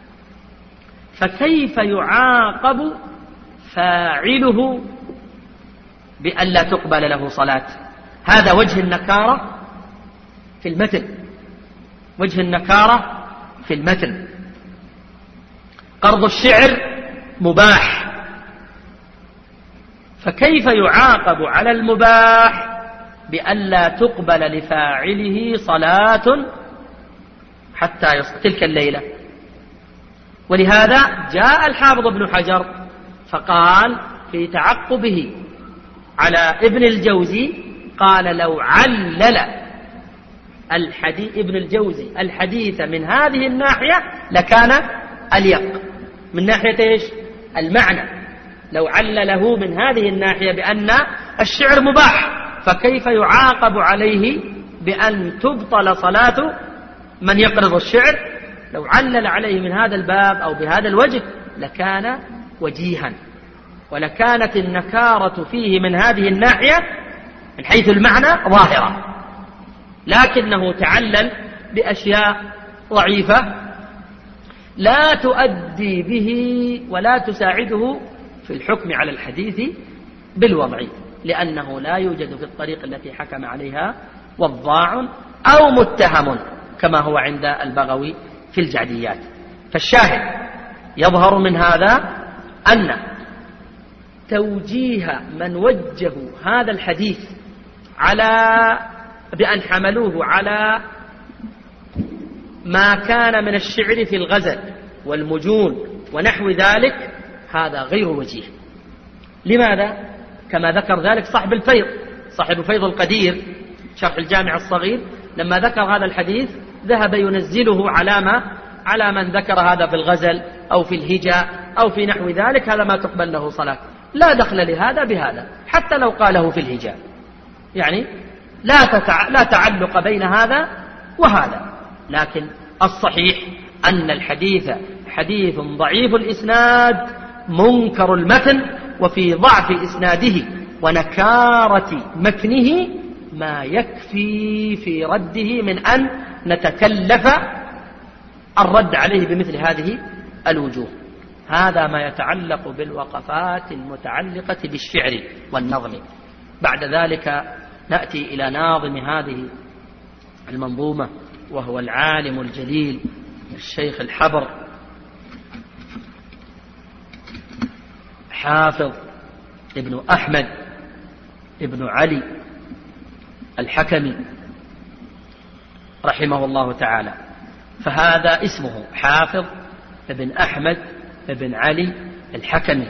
فكيف يعاقب فاعله بأن لا تقبل له صلاة؟ هذا وجه النكارة في المتن، وجه النكارة في المتن. قرض الشعر مباح، فكيف يعاقب على المباح بأن لا تقبل لفاعله صلاة حتى يصل تلك الليلة؟ ولهذا جاء الحافظ ابن حجر فقال في تعقبه على ابن الجوزي، قال لو علل الحديث ابن الجوزي الحديث من هذه الناحية لكان أليق. من ناحية إيش؟ المعنى. لو علله من هذه الناحية بأن الشعر مباح، فكيف يعاقب عليه بأن تبطل صلاة من يقرض الشعر؟ لو علل عليه من هذا الباب أو بهذا الوجه لكان وجيها، ولكانت النكارة فيه من هذه الناحية من حيث المعنى ظاهرة، لكنه تعلل بأشياء ضعيفة لا تؤدي به ولا تساعده في الحكم على الحديث بالوضع، لأنه لا يوجد في الطريق التي حكم عليها وضاع أو متهم كما هو عند البغوي في الجعديات. فالشاهد يظهر من هذا أن توجيه من وجهوا هذا الحديث على بأن حملوه على ما كان من الشعر في الغزل والمجون ونحو ذلك هذا غير وجيه. لماذا؟ كما ذكر ذلك صاحب الفيض صاحب فيض القدير شرح الجامع الصغير، لما ذكر هذا الحديث ذهب ينزله على ما على من ذكر هذا في الغزل أو في الهجاء أو في نحو ذلك، هذا ما تقبل له صلاة. لا دخل لهذا بهذا حتى لو قاله في الهجاء، يعني لا, تتع... لا تعلق بين هذا وهذا. لكن الصحيح أن الحديث حديث ضعيف الإسناد منكر المتن، وفي ضعف إسناده ونكارة متنه ما يكفي في رده من أن نتكلف الرد عليه بمثل هذه الوجوه. هذا ما يتعلق بالوقفات المتعلقة بالشعر والنظم. بعد ذلك نأتي إلى ناظم هذه المنظومة وهو العالم الجليل الشيخ الحبر حافظ ابن أحمد ابن علي الحكمي رحمه الله تعالى. فهذا اسمه حافظ ابن أحمد ابن علي الحكمي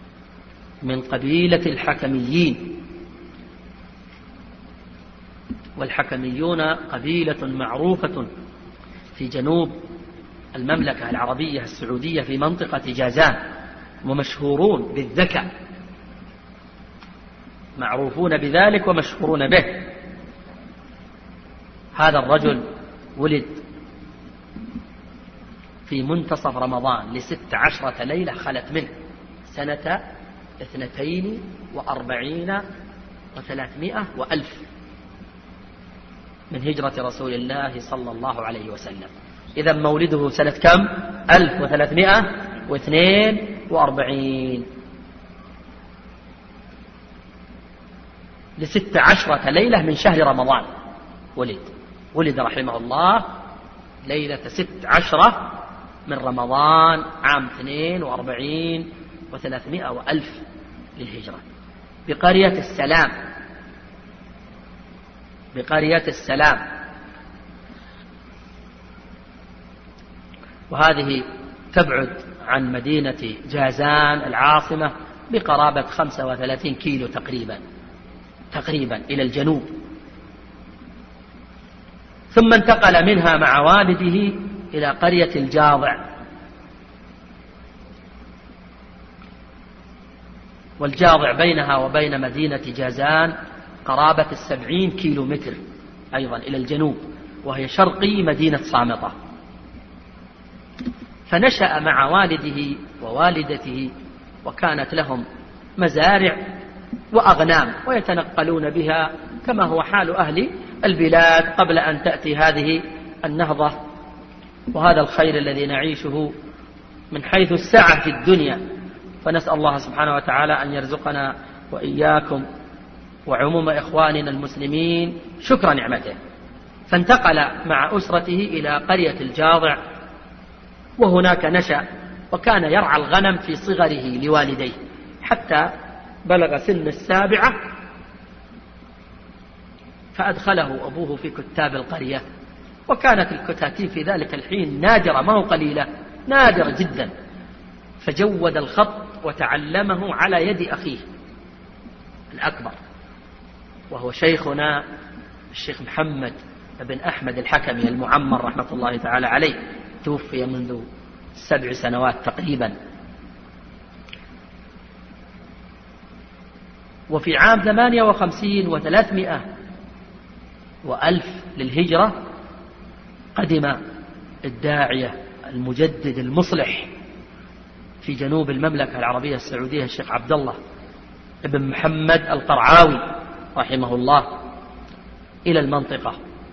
من قبيلة الحكميين، والحكميون قبيلة معروفة في جنوب المملكة العربية السعودية في منطقة جازان، ومشهورون بالذكاء، معروفون بذلك ومشهورون به. هذا الرجل ولد في منتصف رمضان لست عشرة ليلة خلت منه سنة اثنتين وأربعين وثلاثمائة وألف من هجرة رسول الله صلى الله عليه وسلم. إذا مولده سنة كم؟ ألف وثلاثمائة واثنين وأربعين، لست عشرة ليلة من شهر رمضان ولد ولد رحمه الله ليلة ست عشرة من رمضان عام اثنين وأربعين وثلاثمائة وألف للهجرة بقرية السلام بقرية السلام وهذه تبعد عن مدينة جازان العاصمة بقرابة خمسة وثلاثين كيلو تقريبا تقريبا إلى الجنوب. ثم انتقل منها مع والده إلى قرية الجاضع، والجاضع بينها وبين مدينة جازان قرابة السبعين كيلو متر أيضا إلى الجنوب، وهي شرقي مدينة صامطة. فنشأ مع والده ووالدته، وكانت لهم مزارع وأغنام ويتنقلون بها كما هو حال أهل البلاد قبل أن تأتي هذه النهضة وهذا الخير الذي نعيشه من حيث السعة في الدنيا. فنسأل الله سبحانه وتعالى أن يرزقنا وإياكم وعموم إخواننا المسلمين شكر نعمته. فانتقل مع أسرته إلى قرية الجاضع، وهناك نشأ، وكان يرعى الغنم في صغره لوالديه حتى بلغ سن السابعة، فأدخله أبوه في كتاب القرية، وكانت الكتاتيب في ذلك الحين نادرة ما هو قليلة، نادرة جدا، فجود الخط وتعلمه على يد أخيه الأكبر وهو شيخنا الشيخ محمد بن أحمد الحكمي المعمر رحمة الله تعالى عليه، توفي منذ سبع سنوات تقريبا. وفي عام ثمانية وخمسين وثلاثمائة وألف للهجرة قدم الداعية المجدد المصلح في جنوب المملكة العربية السعودية الشيخ عبد الله بن محمد القرعاوي رحمه الله إلى المنطقة،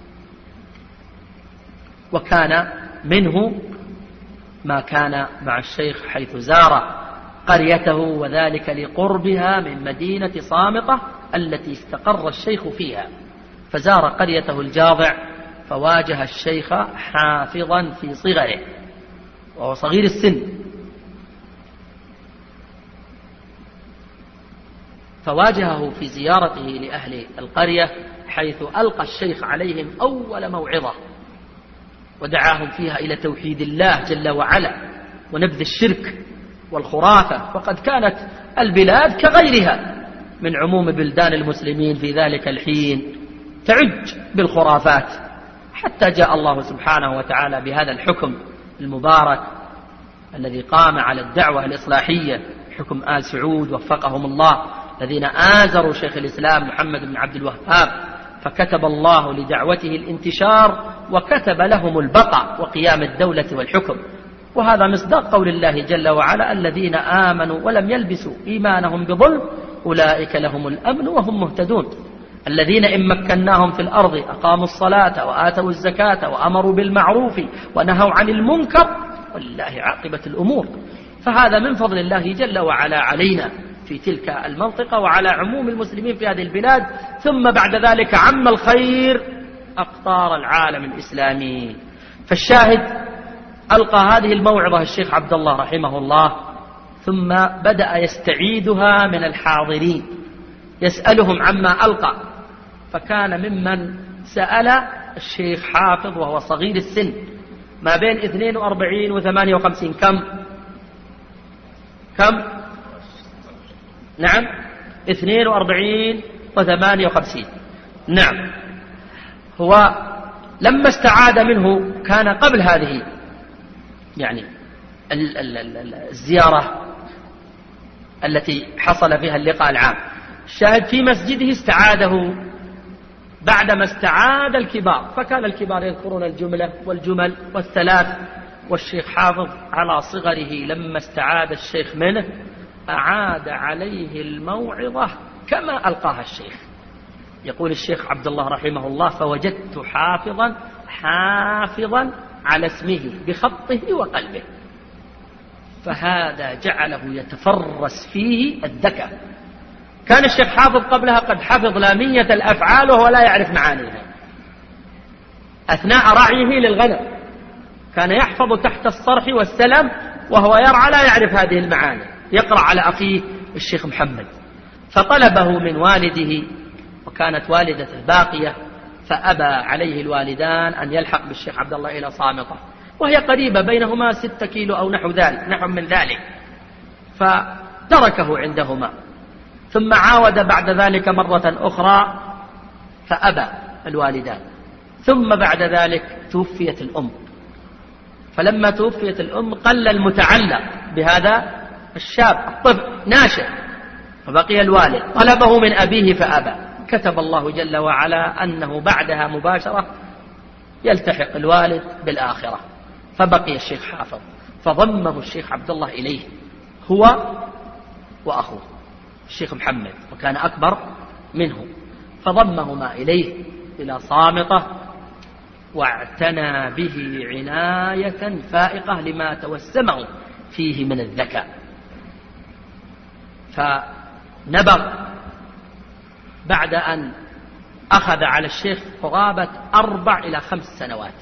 وكان منه ما كان مع الشيخ حيث زار قريته، وذلك لقربها من مدينة صامطة التي استقر الشيخ فيها، فزار قريته الجاضع فواجه الشيخ حافظا في صغره وهو صغير السن، فواجهه في زيارته لأهل القرية حيث ألقى الشيخ عليهم أول موعظة ودعاهم فيها إلى توحيد الله جل وعلا ونبذ الشرك والخرافة، فقد كانت البلاد كغيرها من عموم بلدان المسلمين في ذلك الحين تعج بالخرافات، حتى جاء الله سبحانه وتعالى بهذا الحكم المبارك الذي قام على الدعوة الإصلاحية، حكم آل سعود وفقهم الله الذين آزروا شيخ الإسلام محمد بن عبد الوهاب، فكتب الله لدعوته الانتشار وكتب لهم البقاء وقيام الدولة والحكم. وهذا مصداق قول الله جل وعلا: الذين آمنوا ولم يلبسوا إيمانهم بظلم أولئك لهم الأمن وهم مهتدون. الذين إن مكناهم في الأرض أقاموا الصلاة وآتوا الزكاة وأمروا بالمعروف ونهوا عن المنكر ولله عاقبة الأمور. فهذا من فضل الله جل وعلا علينا في تلك المنطقة وعلى عموم المسلمين في هذه البلاد، ثم بعد ذلك عم الخير أقطار العالم الإسلامي. فالشاهد ألقى هذه الموعظة الشيخ عبد الله رحمه الله، ثم بدأ يستعيدها من الحاضرين يسألهم عما ألقى، فكان ممن سأل الشيخ حافظ وهو صغير السن ما بين اثنين وأربعين وثمانية وخمسين. كم كم نعم اثنين وأربعين وثمانية وخمسين. نعم هو لما استعاد منه كان قبل هذه يعني الزيارة التي حصل فيها اللقاء العام. الشاهد في مسجده استعاده بعدما استعاد الكبار، فكان الكبار يذكرون الجملة والجمل والثلاث، والشيخ حافظ على صغره لما استعاد الشيخ منه أعاد عليه الموعظة كما ألقاها الشيخ. يقول الشيخ عبد الله رحمه الله: فوجدت حافظا حافظا على اسمه بخطه وقلبه. فهذا جعله يتفرس فيه الذكاء. كان الشيخ حافظ قبلها قد حفظ لامية الأفعال وهو لا يعرف معانيها. أثناء رعيه للغنم كان يحفظ تحت الصرح والسلم وهو يرعى لا يعرف هذه المعاني، يقرأ على أخيه الشيخ محمد. فطلبه من والده، وكانت والدته باقية، فأبى عليه الوالدان أن يلحق بالشيخ عبد الله إلى صامتة، وهي قريبة بينهما ستة كيلو أو نحو ذلك نحو من ذلك، فتركه عندهما. ثم عاود بعد ذلك مرة أخرى فأبى الوالدان. ثم بعد ذلك توفيت الأم، فلما توفيت الأم قل المتعلق بهذا الشاب الطفل ناشئ، فبقي الوالد. طلبه من أبيه فأبى. كتب الله جل وعلا أنه بعدها مباشرة يلتحق الوالد بالآخرة، فبقي الشيخ حافظ، فضمه الشيخ عبد الله إليه هو وأخوه الشيخ محمد، وكان أكبر منه، فضمهما إليه إلى صامتة، واعتنى به عناية فائقة لما توسمه فيه من الذكاء. فنبغ بعد أن أخذ على الشيخ قرابة أربع إلى خمس سنوات.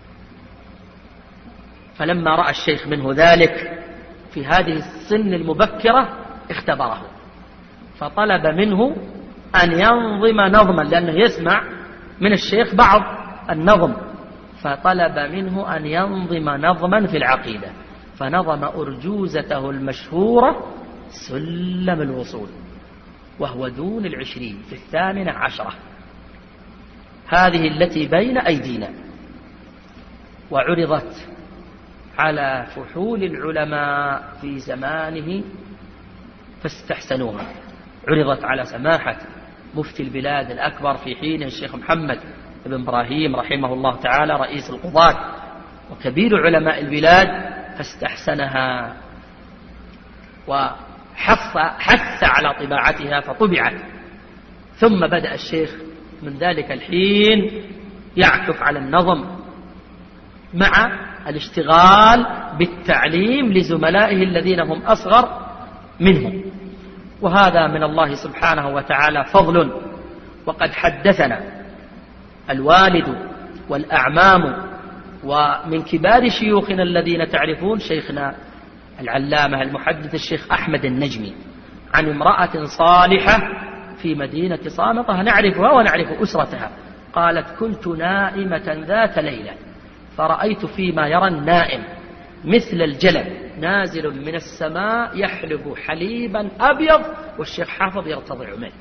فلما رأى الشيخ منه ذلك في هذه السن المبكرة اختبره، فطلب منه أن ينظم نظما، لأنه يسمع من الشيخ بعض النظم، فطلب منه أن ينظم نظما في العقيدة، فنظم أرجوزته المشهورة سلم الوصول، وهو دون العشرين في الثامنة عشرة، هذه التي بين أيدينا، وعرضت على فحول العلماء في زمانه فاستحسنوها. عرضت على سماحة مفتي البلاد الأكبر في حينه الشيخ محمد بن إبراهيم رحمه الله تعالى رئيس القضاة وكبير علماء البلاد، فاستحسنها وحث حث على طباعتها فطبعت. ثم بدأ الشيخ من ذلك الحين يعكف على النظم مع الاشتغال بالتعليم لزملائه الذين هم أصغر منه، وهذا من الله سبحانه وتعالى فضل. وقد حدثنا الوالد والأعمام ومن كبار شيوخنا الذين تعرفون شيخنا العلامة المحدث الشيخ أحمد النجمي عن امرأة صالحة في مدينة صامتة نعرفها ونعرف أسرتها. قالت: كنت نائمة ذات ليلة فرأيت فيما يرى النائم مثل الجلب نازل من السماء يحلب حليبا أبيض والشيخ حافظ يرتضع منه.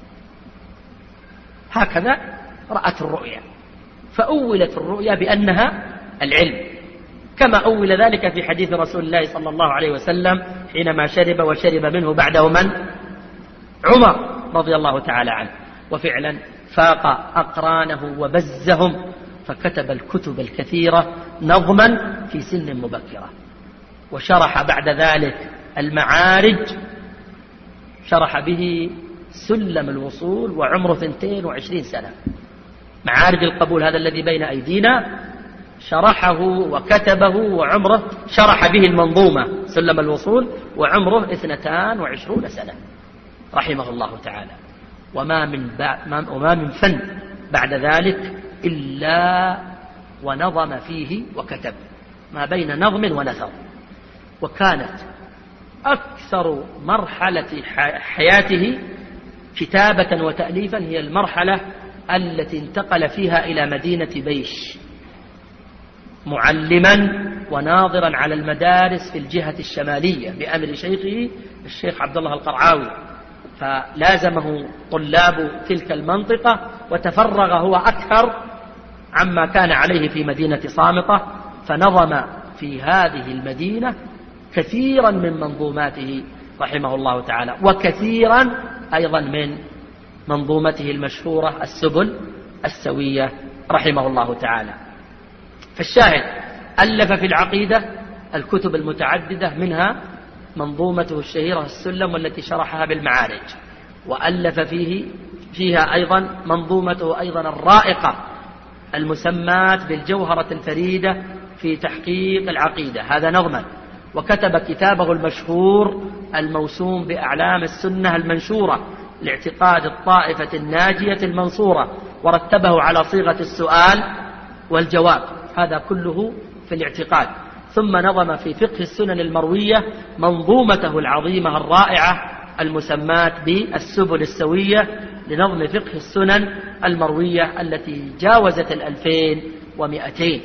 هكذا رأت الرؤيا، فأولت الرؤيا بأنها العلم، كما أول ذلك في حديث رسول الله صلى الله عليه وسلم حينما شرب وشرب منه بعده من؟ عمر رضي الله تعالى عنه. وفعلا فاق أقرانه وبزهم، فكتب الكتب الكثيرة نظما في سن مبكرة. وشرح بعد ذلك المعارج، شرح به سلم الوصول وعمره اثنتين وعشرين سنة. معارج القبول هذا الذي بين أيدينا شرحه وكتبه وعمره شرح به المنظومة سلم الوصول وعمره اثنتان وعشرون سنة رحمه الله تعالى. وما من, وما من فن بعد ذلك إلا ونظم فيه وكتب، ما بين نظم ونثر. وكانت أكثر مرحلة حياته كتابة وتأليفا هي المرحلة التي انتقل فيها إلى مدينة بيش معلما وناظرا على المدارس في الجهة الشمالية بأمر شيخه الشيخ عبد الله القرعاوي، فلازمه طلاب تلك المنطقة وتفرغ هو أكثر عما كان عليه في مدينة صامطة، فنظم في هذه المدينة كثيرا من منظوماته رحمه الله تعالى، وكثيرا أيضا من منظومته المشهورة السبل السوية رحمه الله تعالى. فالشاهد ألف في العقيدة الكتب المتعددة، منها منظومته الشهيرة السلم والتي شرحها بالمعارج، وألف فيه فيها أيضا منظومته أيضا الرائقة المسمات بالجوهرة الفريدة في تحقيق العقيدة، هذا نظما. وكتب كتابه المشهور الموسوم بأعلام السنة المنشورة لاعتقاد الطائفة الناجية المنصورة، ورتبه على صيغة السؤال والجواب، هذا كله في الاعتقاد. ثم نظم في فقه السنن المروية منظومته العظيمة الرائعة المسمات بالسبل السوية لنظم فقه السنن المروية التي جاوزت الألفين ومئتين.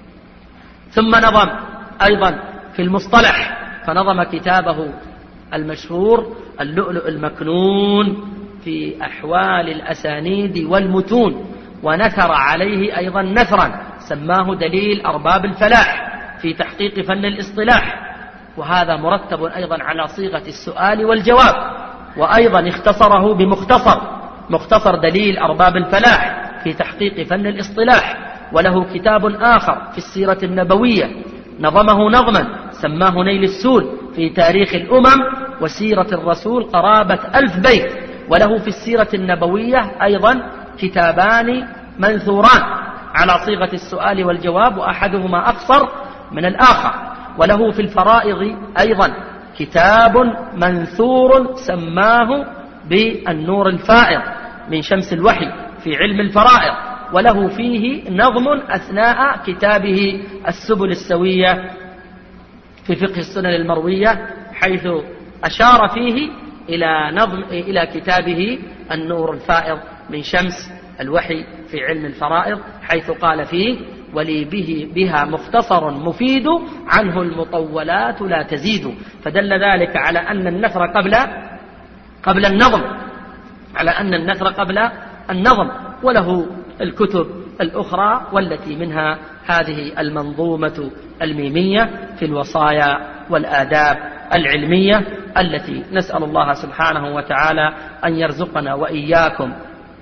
ثم نظم أيضا في المصطلح، فنظم كتابه المشهور اللؤلؤ المكنون في أحوال الأسانيد والمتون، ونثر عليه أيضا نثرا سماه دليل أرباب الفلاح في تحقيق فن الاصطلاح، وهذا مرتب أيضا على صيغة السؤال والجواب. وأيضا اختصره بمختصر مختصر دليل أرباب الفلاح في تحقيق فن الاصطلاح. وله كتاب آخر في السيرة النبوية نظمه نظما سماه نيل السول في تاريخ الأمم وسيرة الرسول قرابة ألف بيت. وله في السيرة النبوية أيضا كتابان منثوران على صيغة السؤال والجواب، وأحدهما أقصر من الآخر. وله في الفرائض أيضا كتاب منثور سماه بالنور الفائض من شمس الوحي في علم الفرائض. وله فيه نظم أثناء كتابه السبل السوية في فقه السنن المروية، حيث أشار فيه إلى نظم إلى كتابه النور الفائض من شمس الوحي في علم الفرائض، حيث قال فيه: ولي به بها مختصر مفيد عنه المطولات لا تزيد. فدل ذلك على أن النثر قبل قبل النظم على أن النثر قبل النظم. وله الكتب الأخرى والتي منها هذه المنظومة الميمية في الوصايا والآداب العلمية، التي نسأل الله سبحانه وتعالى أن يرزقنا وإياكم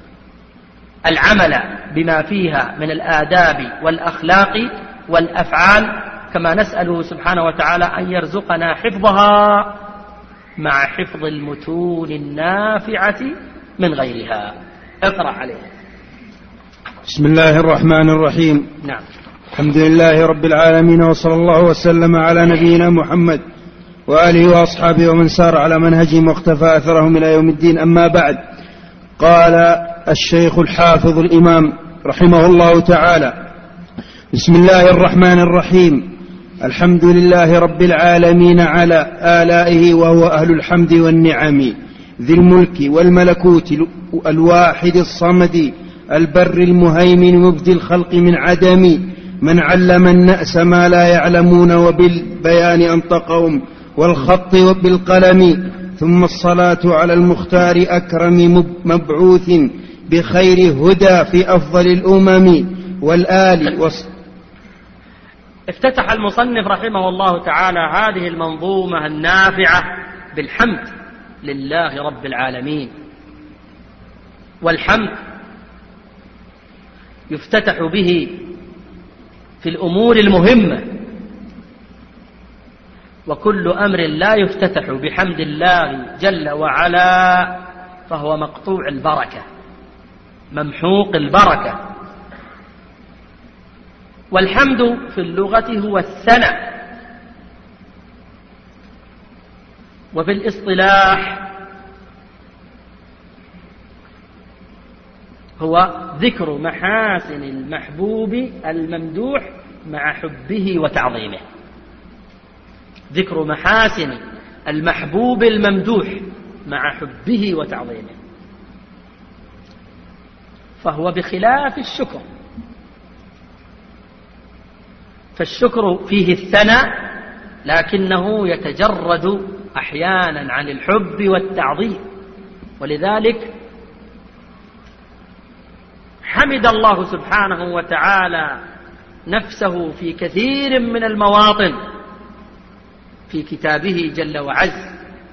العمل بما فيها من الآداب والأخلاق والأفعال، كما نسأله سبحانه وتعالى أن يرزقنا حفظها مع حفظ المتون النافعة من غيرها. اقرأ عليه. بسم الله الرحمن الرحيم. نعم. الحمد لله رب العالمين، وصلى الله وسلم على نبينا محمد وآله وأصحابه ومن سار على منهجهم واقتفى أثرهم إلى يوم الدين. أما بعد، قال الشيخ الحافظ الإمام رحمه الله تعالى: بسم الله الرحمن الرحيم. الحمد لله رب العالمين على آلائه، وهو أهل الحمد والنعم، ذي الملك والملكوت الواحد الصمد البر المهيمن مبدي الخلق من عدم، من علم الناس ما لا يعلمون وبالبيان أنطقهم والخط بالقلم. ثم الصلاة على المختار أكرم مبعوث بخير هدى في أفضل الأمم والآل وص... افتتح المصنف رحمه الله تعالى هذه المنظومة النافعة بالحمد لله رب العالمين. والحمد يفتتح به في الأمور المهمة، وكل أمر لا يفتتح بحمد الله جل وعلا فهو مقطوع البركة ممحوق البركة. والحمد في اللغة هو الثناء، وفي الاصطلاح هو ذكر محاسن المحبوب الممدوح مع حبه وتعظيمه. ذكر محاسن المحبوب الممدوح مع حبه وتعظيمه، فهو بخلاف الشكر، فالشكر فيه الثناء لكنه يتجرد أحيانا عن الحب والتعظيم. ولذلك حمد الله سبحانه وتعالى نفسه في كثير من المواطن في كتابه جل وعز،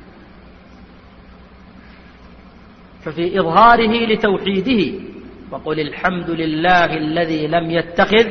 ففي إظهاره لتوحيده وقل الحمد لله الذي لم يتخذ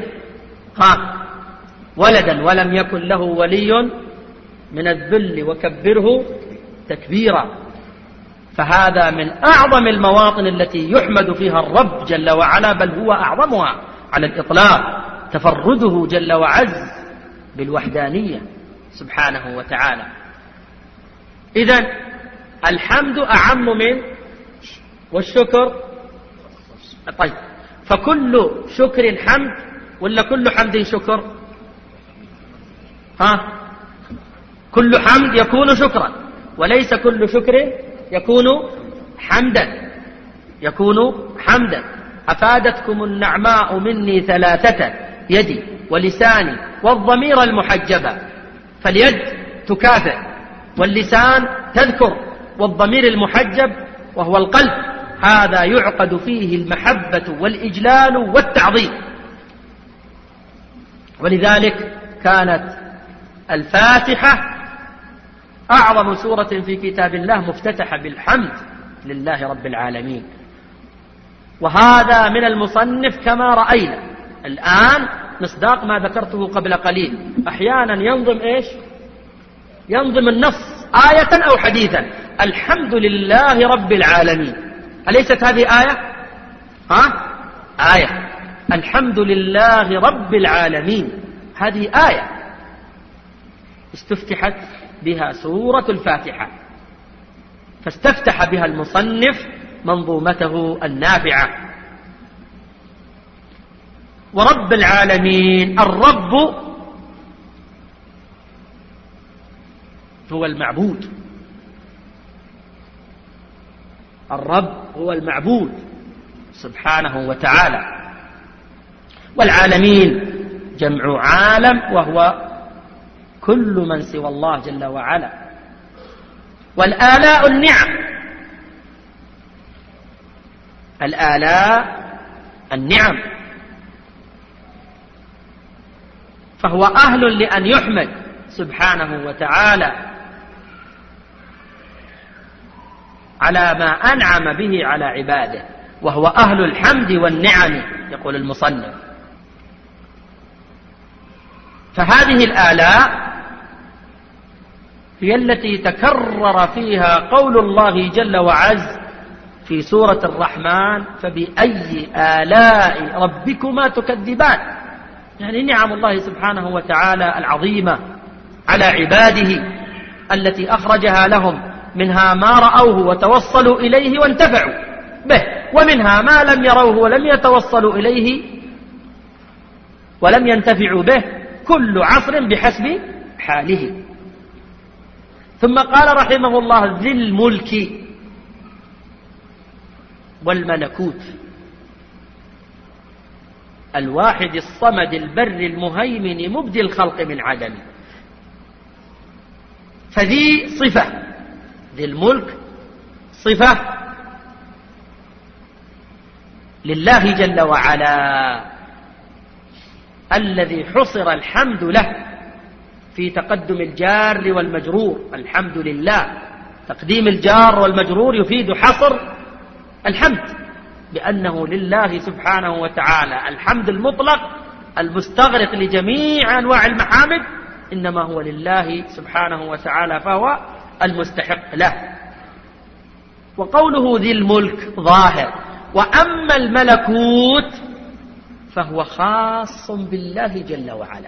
ولدا ولم يكن له ولي من الذل وكبره تكبيرا. فهذا من أعظم المواطن التي يحمد فيها الرب جل وعلا، بل هو أعظمها على الإطلاق، تفرده جل وعز بالوحدانية سبحانه وتعالى. إذن الحمد أعم من والشكر. طيب، فكل شكر حمد ولا كل حمد شكر؟ ها، كل حمد يكون شكرا، وليس كل شكر يكون حمدا. يكون حمدا. أفادتكم النعماء مني ثلاثة، يدي ولساني والضمير المحجبة. فاليد تكافئ واللسان تذكر والضمير المحجب وهو القلب، هذا يعقد فيه المحبة والإجلال والتعظيم. ولذلك كانت الفاتحة أعظم سورة في كتاب الله مفتتحة بالحمد لله رب العالمين. وهذا من المصنف كما رأينا الآن مصداق ما ذكرته قبل قليل. أحيانا ينظم إيش؟ ينظم النص آية أو حديثا. الحمد لله رب العالمين، أليست هذه آية؟ ها؟ آية. الحمد لله رب العالمين، هذه آية استفتحت بها سورة الفاتحة، فاستفتح بها المصنف منظومته النافعة. ورب العالمين، الرب هو المعبود، الرب هو المعبود سبحانه وتعالى. والعالمين جمع عالم، وهو كل من سوى الله جل وعلا. والآلاء النعم، الآلاء النعم، فهو أهل لأن يحمد سبحانه وتعالى على ما أنعم به على عباده، وهو أهل الحمد والنعم يقول المصنف. فهذه الآلاء هي التي تكرر فيها قول الله جل وعز في سورة الرحمن: فبأي آلاء ربكما تكذبان. يعني نعم الله سبحانه وتعالى العظيمة على عباده التي أخرجها لهم، منها ما رأوه وتوصلوا إليه وانتفعوا به، ومنها ما لم يروه ولم يتوصلوا إليه ولم ينتفعوا به، كل عصر بحسب حاله. ثم قال رحمه الله: ذي الملك والملكوت، الواحد الصمد البر المهيمن مبدي الخلق من عدم. فذي صفة، ذي الملك صفة لله جل وعلا، الذي حصر الحمد له في تقدم الجار والمجرور. الحمد لله، تقديم الجار والمجرور يفيد حصر الحمد، بأنه لله سبحانه وتعالى الحمد المطلق المستغرق لجميع أنواع المحامد، إنما هو لله سبحانه وتعالى، فهو المستحق له. وقوله ذي الملك ظاهر، وأما الملكوت فهو خاص بالله جل وعلا.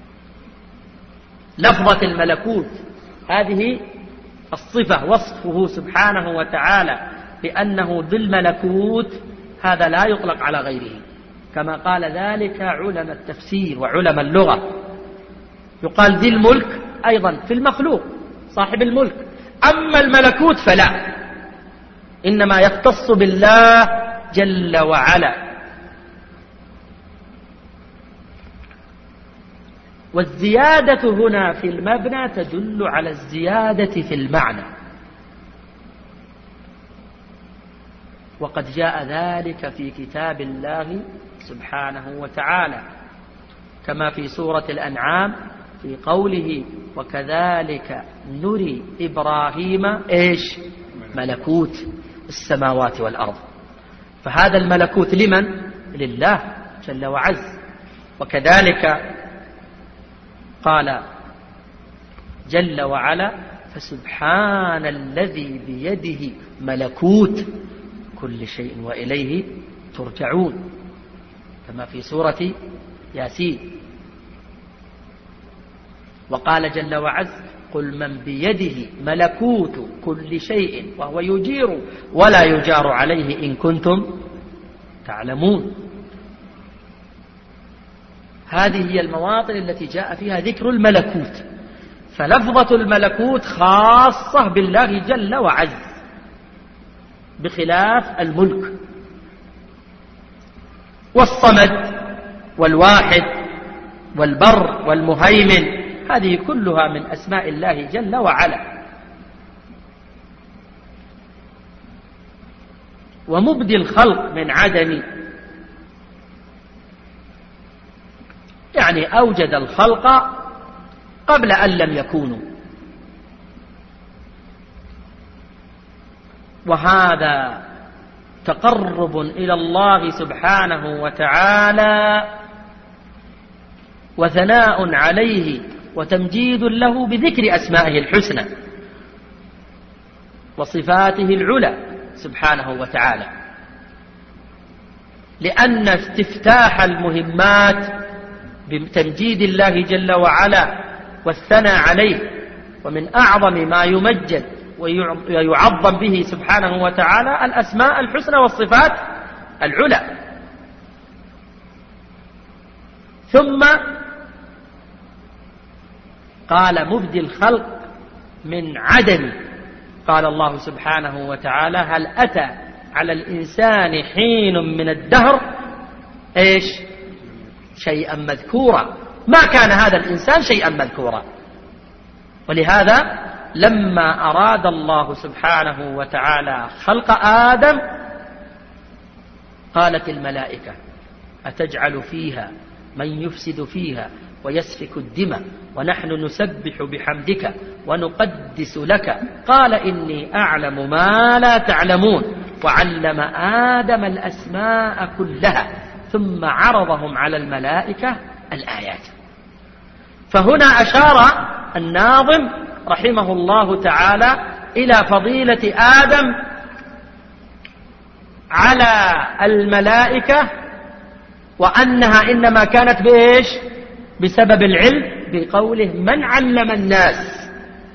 لفظة الملكوت هذه الصفة، وصفه سبحانه وتعالى بأنه ذي الملكوت، هذا لا يطلق على غيره، كما قال ذلك علماء التفسير وعلماء اللغة. يقال ذي الملك أيضا في المخلوق صاحب الملك، أما الملكوت فلا، إنما يختص بالله جل وعلا. والزيادة هنا في المبنى تدل على الزيادة في المعنى، وقد جاء ذلك في كتاب الله سبحانه وتعالى، كما في سورة الأنعام في قوله وكذلك نري إبراهيم إيش ملكوت السماوات والأرض. فهذا الملكوت لمن؟ لله جل وعز. وكذلك قال جل وعلا فسبحان الذي بيده ملكوت كل شيء وإليه ترجعون، كما في سورة ياسين. وقال جل وعز قل من بيده ملكوت كل شيء وهو يجير ولا يجار عليه إن كنتم تعلمون. هذه هي المواطن التي جاء فيها ذكر الملكوت، فلفظة الملكوت خاصة بالله جل وعز بخلاف الملك. والصمد والواحد والبر والمهيمن هذه كلها من أسماء الله جل وعلا. ومبدي الخلق من عدم، يعني أوجد الخلق قبل أن لم يكونوا، وهذا تقرب إلى الله سبحانه وتعالى وثناء عليه وتمجيد له بذكر أسمائه الحسنى وصفاته العلى سبحانه وتعالى، لأن استفتاح المهمات بتمجيد الله جل وعلا والثناء عليه، ومن أعظم ما يمجد ويعظم به سبحانه وتعالى الأسماء الحسنى والصفات العلى. ثم قال مبدي الخلق من عدم، قال الله سبحانه وتعالى هل أتى على الإنسان حين من الدهر إيش شيئا مذكورا، ما كان هذا الإنسان شيئا مذكورا. ولهذا لما أراد الله سبحانه وتعالى خلق آدم قالت الملائكة أتجعل فيها من يفسد فيها ويسفك الدماء ونحن نسبح بحمدك ونقدس لك قال إني أعلم ما لا تعلمون وعلم آدم الأسماء كلها ثم عرضهم على الملائكة الآيات. فهنا أشار الناظم رحمه الله تعالى إلى فضيلة آدم على الملائكة، وأنها إنما كانت بإيش بسبب العلم، بقوله من علم الناس.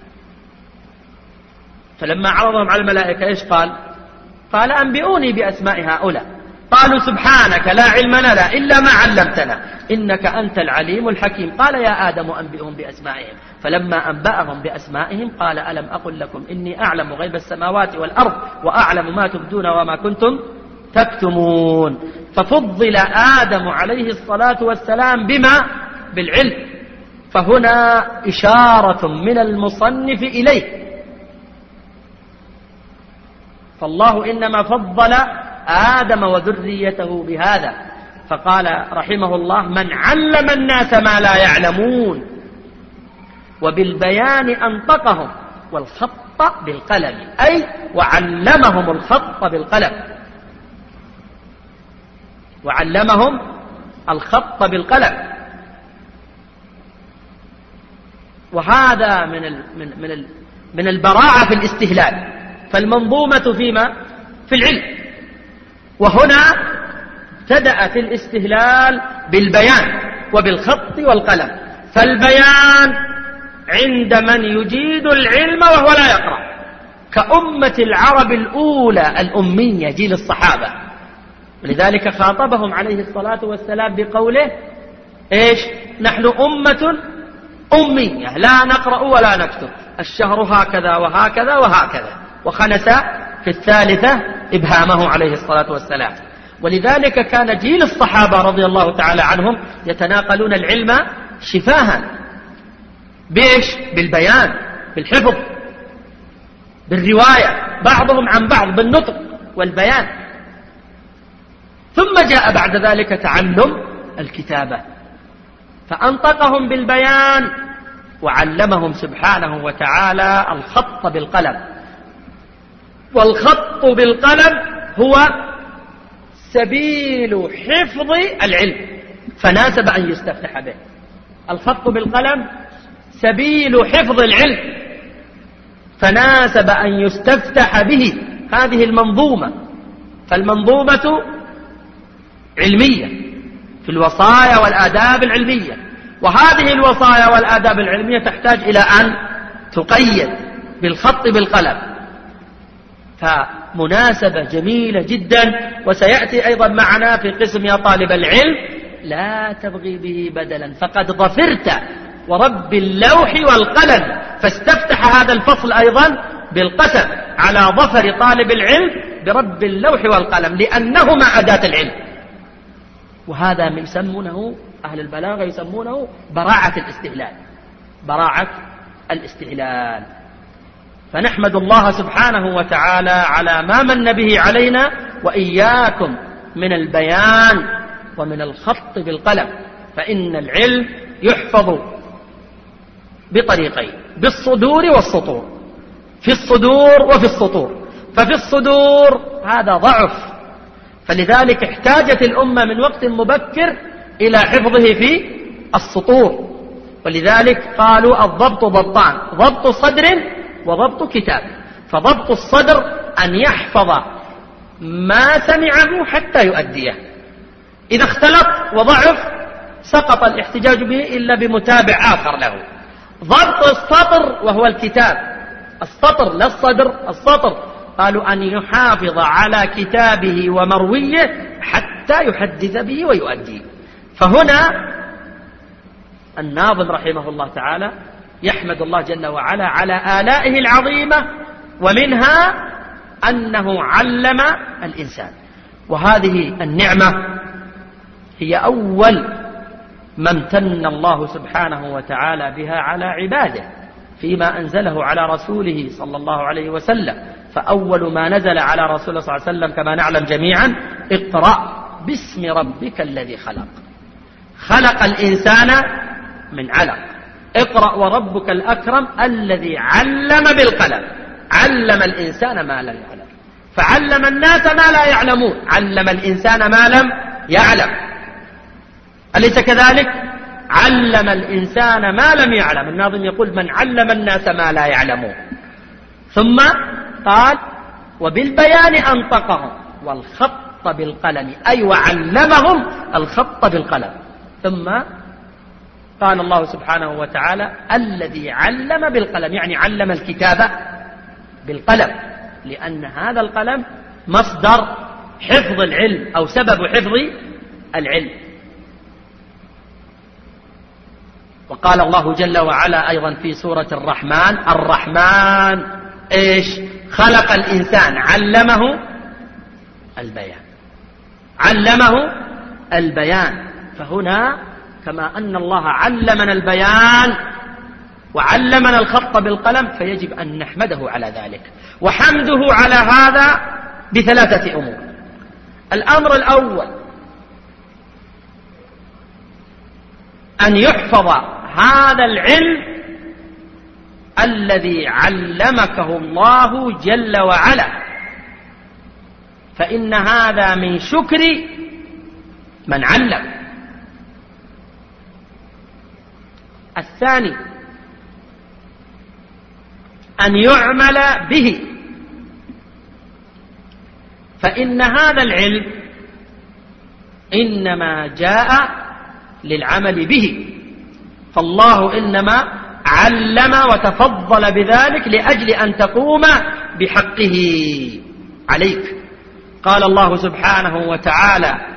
فلما عرضهم على الملائكة إيش قال؟ قال أنبئوني بأسماء هؤلاء. قالوا سبحانك لا علم لنا إلا ما علمتنا إنك أنت العليم الحكيم. قال يا آدم أنبئهم بأسمائهم. فلما أنبأهم بأسمائهم قال ألم أقل لكم إني أعلم غيب السماوات والأرض وأعلم ما تبدون وما كنتم تكتمون. ففضل آدم عليه الصلاة والسلام بما بالعلم. فهنا إشارة من المصنف إليه، فالله إنما فضل آدم وذريته بهذا، فقال رحمه الله من علم الناس ما لا يعلمون وبالبيان أنطقهم والخط بالقلم، أي وعلمهم الخط بالقلم، وعلمهم الخط بالقلم. وهذا من ال من من ال من البراعة في الاستهلال. فالمنظومة فيما في العلم، وهنا ابتدأ في الاستهلال بالبيان وبالخط والقلم. فالبيان عند من يجيد العلم وهو لا يقرأ، كأمة العرب الأولى الأمية جيل الصحابة، ولذلك خاطبهم عليه الصلاة والسلام بقوله إيش نحن أمة أمية لا نقرأ ولا نكتب، الشهر هكذا وهكذا وهكذا، وخنس في الثالثة إبهامه عليه الصلاة والسلام. ولذلك كان جيل الصحابة رضي الله تعالى عنهم يتناقلون العلم شفاها بإيش بالبيان، بالحفظ، بالرواية، بعضهم عن بعض بالنطق والبيان. ثم جاء بعد ذلك تعلم الكتابة، فأنطقهم بالبيان وعلمهم سبحانه وتعالى الخط بالقلم. والخط بالقلم هو سبيل حفظ العلم، فناسب أن يستفتح به. الخط بالقلم سبيل حفظ العلم، فناسب أن يستفتح به هذه المنظومة. فالمنظومة علمية في الوصايا والآداب العلمية، وهذه الوصايا والآداب العلمية تحتاج إلى أن تقيد بالخط بالقلم، فمناسبة جميلة جدا. وسيأتي أيضا معنا في قسم يا طالب العلم لا تبغي به بدلا فقد ظفرت ورب اللوح والقلم، فاستفتح هذا الفصل أيضا بالقسم على ظفر طالب العلم برب اللوح والقلم، لأنهما أداة العلم. وهذا يسمونه أهل البلاغة يسمونه براعة الاستهلال، براعة الاستهلال. فنحمد الله سبحانه وتعالى على ما من به علينا وإياكم من البيان ومن الخط بالقلم. فإن العلم يحفظ بطريقين، بالصدور والسطور، في الصدور وفي السطور. ففي الصدور هذا ضعف، فلذلك احتاجت الأمة من وقت مبكر إلى حفظه في السطور. ولذلك قالوا الضبط ضبطان، ضبط صدر وضبط كتاب. فضبط الصدر أن يحفظ ما سمعه حتى يؤديه، إذا اختلط وضعف سقط الاحتجاج به إلا بمتابع آخر له. ضبط السطر وهو الكتاب، السطر لا الصدر، السطر قالوا أن يحافظ على كتابه ومرويه حتى يحدث به ويؤديه. فهنا الناظم رحمه الله تعالى يحمد الله جل وعلا على آلائه العظيمة، ومنها أنه علم الإنسان. وهذه النعمة هي أول ما امتن الله سبحانه وتعالى بها على عباده فيما أنزله على رسوله صلى الله عليه وسلم. فأول ما نزل على رسول الله صلى الله عليه وسلم كما نعلم جميعا اقرأ باسم ربك الذي خلق، خلق الإنسان من علق. اقرأ وربك الأكرم الذي علم بالقلم، علم الإنسان ما لم يعلم. فعلم الناس ما لا يعلمون، علم الإنسان ما لم يعلم. أليس كذلك؟ علم الإنسان ما لم يعلم. الناظم يقول من علم الناس ما لا يعلمون. ثم قال وبالبيان أنطقهم والخط بالقلم، أي وعلمهم الخط بالقلم. ثم قال الله سبحانه وتعالى الذي علم بالقلم، يعني علم الكتابة بالقلم، لأن هذا القلم مصدر حفظ العلم أو سبب حفظ العلم. وقال الله جل وعلا أيضا في سورة الرحمن الرحمن إيش؟ خلق الإنسان علمه البيان، علمه البيان. فهنا كما أن الله علمنا البيان وعلمنا الخط بالقلم فيجب أن نحمده على ذلك. وحمده على هذا بثلاثة أمور. الأمر الأول أن يحفظ هذا العلم الذي علمكه الله جل وعلا، فإن هذا من شكر من علم. الثاني أن يعمل به، فإن هذا العلم إنما جاء للعمل به، فالله إنما علم وتفضل بذلك لأجل أن تقوم بحقه عليك. قال الله سبحانه وتعالى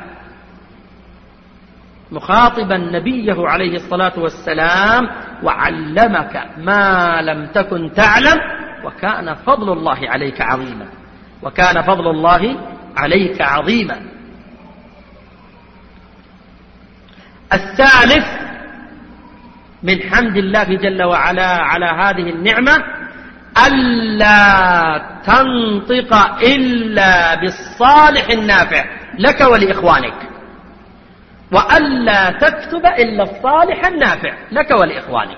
مخاطبا نبيه عليه الصلاة والسلام وعلمك ما لم تكن تعلم وكان فضل الله عليك عظيما، وكان فضل الله عليك عظيما. الثالث من حمد الله جل وعلا على هذه النعمة ألا تنطق إلا بالصالح النافع. لك ولإخوانك، وألا تكتب إلا الصالح النافع لك ولإخوانك.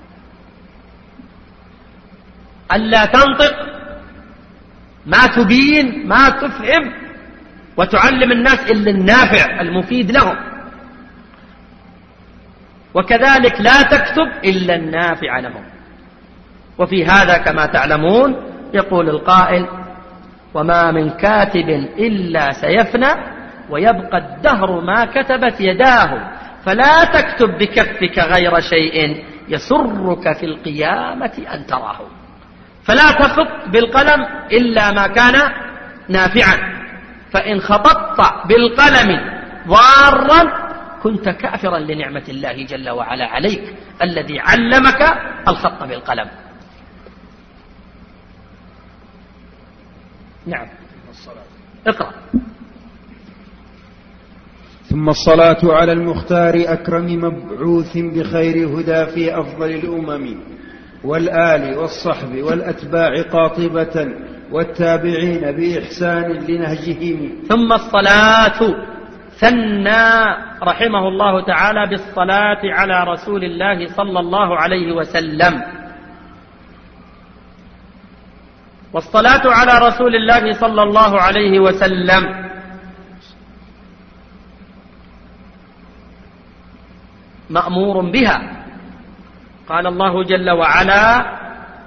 ألا تنطق، ما تبين، ما تفهم وتعلم الناس إلا النافع المفيد لهم، وكذلك لا تكتب إلا النافع لهم. وفي هذا كما تعلمون يقول القائل: وما من كاتب إلا سيفنى ويبقى الدهر ما كتبت يداه، فلا تكتب بكفك غير شيء يسرك في القيامة أن تراه. فلا تخط بالقلم إلا ما كان نافعا، فإن خططت بالقلم ضارا كنت كافرا لنعمة الله جل وعلا عليك الذي علمك الخط بالقلم. نعم. اقرأ. ثم الصلاة على المختار أكرم مبعوث بخير هدى في أفضل الأمم، والآل والصحب والأتباع قاطبة، والتابعين بإحسان لنهجهم. ثم الصلاة، ثنى رحمه الله تعالى بالصلاة على رسول الله صلى الله عليه وسلم. والصلاة على رسول الله صلى الله عليه وسلم مأمور بها. قال الله جل وعلا: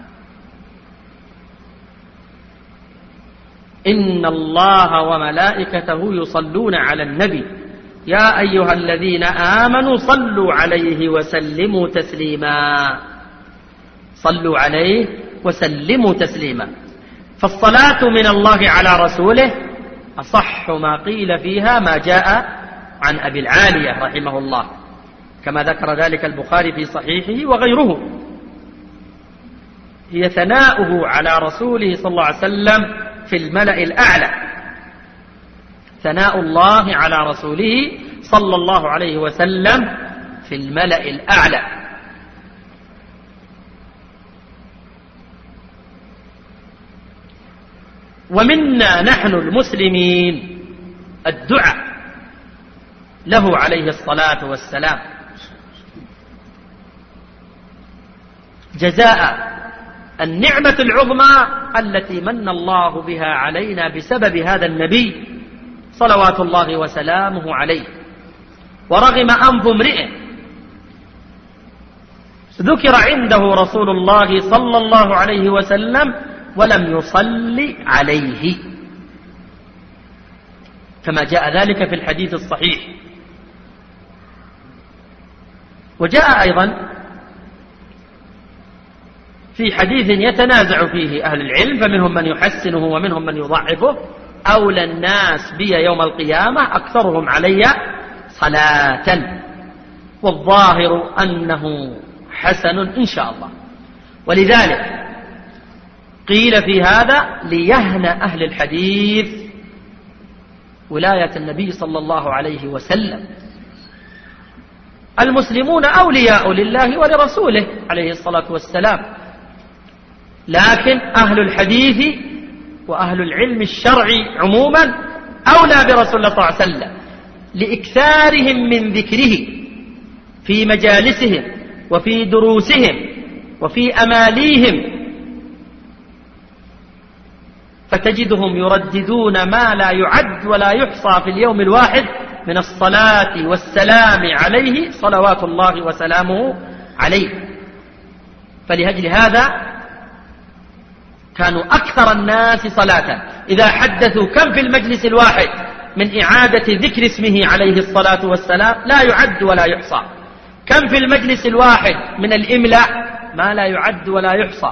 إن الله وملائكته يصلون على النبي يا أيها الذين آمنوا صلوا عليه وسلموا تسليما. صلوا عليه وسلموا تسليما. فالصلاة من الله على رسوله أصح ما قيل فيها ما جاء عن أبي العالية رحمه الله، كما ذكر ذلك البخاري في صحيحه وغيره. هي ثناؤه على رسوله صلى الله عليه وسلم في الملأ الأعلى، ثناء الله على رسوله صلى الله عليه وسلم في الملأ الأعلى. ومنا نحن المسلمين الدعاء له عليه الصلاة والسلام جزاء النعمة العظمى التي من الله بها علينا بسبب هذا النبي صلوات الله وسلامه عليه. ورغم أنف امرئ ذكر عنده رسول الله صلى الله عليه وسلم ولم يصلي عليه، كما جاء ذلك في الحديث الصحيح. وجاء أيضا في حديث يتنازع فيه أهل العلم، فمنهم من يحسنه ومنهم من يضعفه: أولى الناس بي يوم القيامة أكثرهم علي صلاة، والظاهر أنه حسن إن شاء الله. ولذلك قيل في هذا ليهنأ أهل الحديث ولاية النبي صلى الله عليه وسلم. المسلمون أولياء لله ولرسوله عليه الصلاة والسلام، لكن أهل الحديث وأهل العلم الشرعي عموما أولى برسول الله صلى الله عليه وسلم لإكثارهم من ذكره في مجالسهم وفي دروسهم وفي أماليهم، فتجدهم يرددون ما لا يعد ولا يحصى في اليوم الواحد من الصلاة والسلام عليه صلوات الله وسلامه عليه. فلأجل هذا كانوا أكثر الناس صلاة. إذا حدثوا كم في المجلس الواحد من إعادة ذكر اسمه عليه الصلاة والسلام لا يعد ولا يحصى. كم في المجلس الواحد من الإملاء ما لا يعد ولا يحصى.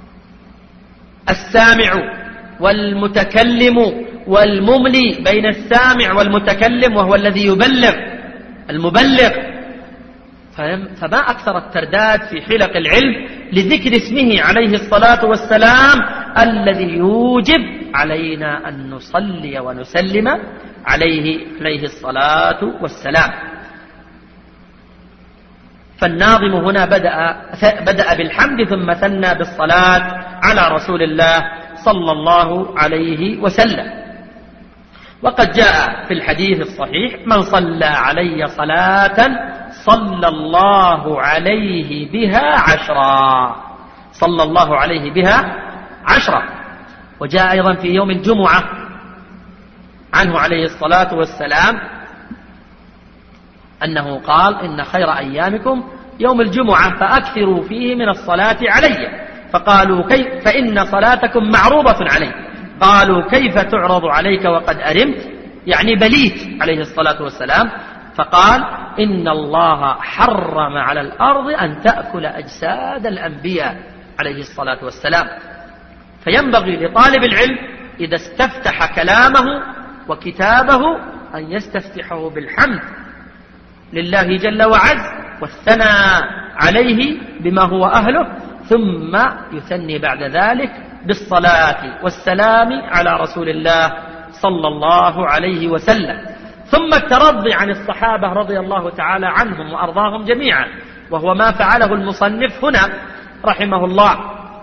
السامع والمتكلم والمملي بين السامع والمتكلم وهو الذي يبلغ المبلغ. فما أكثر الترداد في حلق العلم لذكر اسمه عليه الصلاة والسلام الذي يوجب علينا أن نصلي ونسلم عليه عليه الصلاة والسلام. فالناظم هنا بدأ, بدأ بالحمد ثم ثنى بالصلاة على رسول الله صلى الله عليه وسلم. وقد جاء في الحديث الصحيح: من صلى علي صلاة صلى الله عليه بها عشرا، صلى الله عليه بها عشرا. وجاء أيضا في يوم الجمعة عنه عليه الصلاة والسلام أنه قال: إن خير أيامكم يوم الجمعة فأكثروا فيه من الصلاة علي. فقالوا: كيف؟ فإن صلاتكم معروضة علي. قالوا: كيف تعرض عليك وقد أرمت؟ يعني بليت عليه الصلاة والسلام. فقال: إن الله حرم على الأرض أن تأكل أجساد الأنبياء عليه الصلاة والسلام. فينبغي لطالب العلم إذا استفتح كلامه وكتابه أن يستفتحه بالحمد لله جل وعز والثناء عليه بما هو أهله، ثم يثني بعد ذلك بالصلاة والسلام على رسول الله صلى الله عليه وسلم. ثم الترضي عن الصحابة رضي الله تعالى عنهم وأرضاهم جميعا، وهو ما فعله المصنف هنا رحمه الله،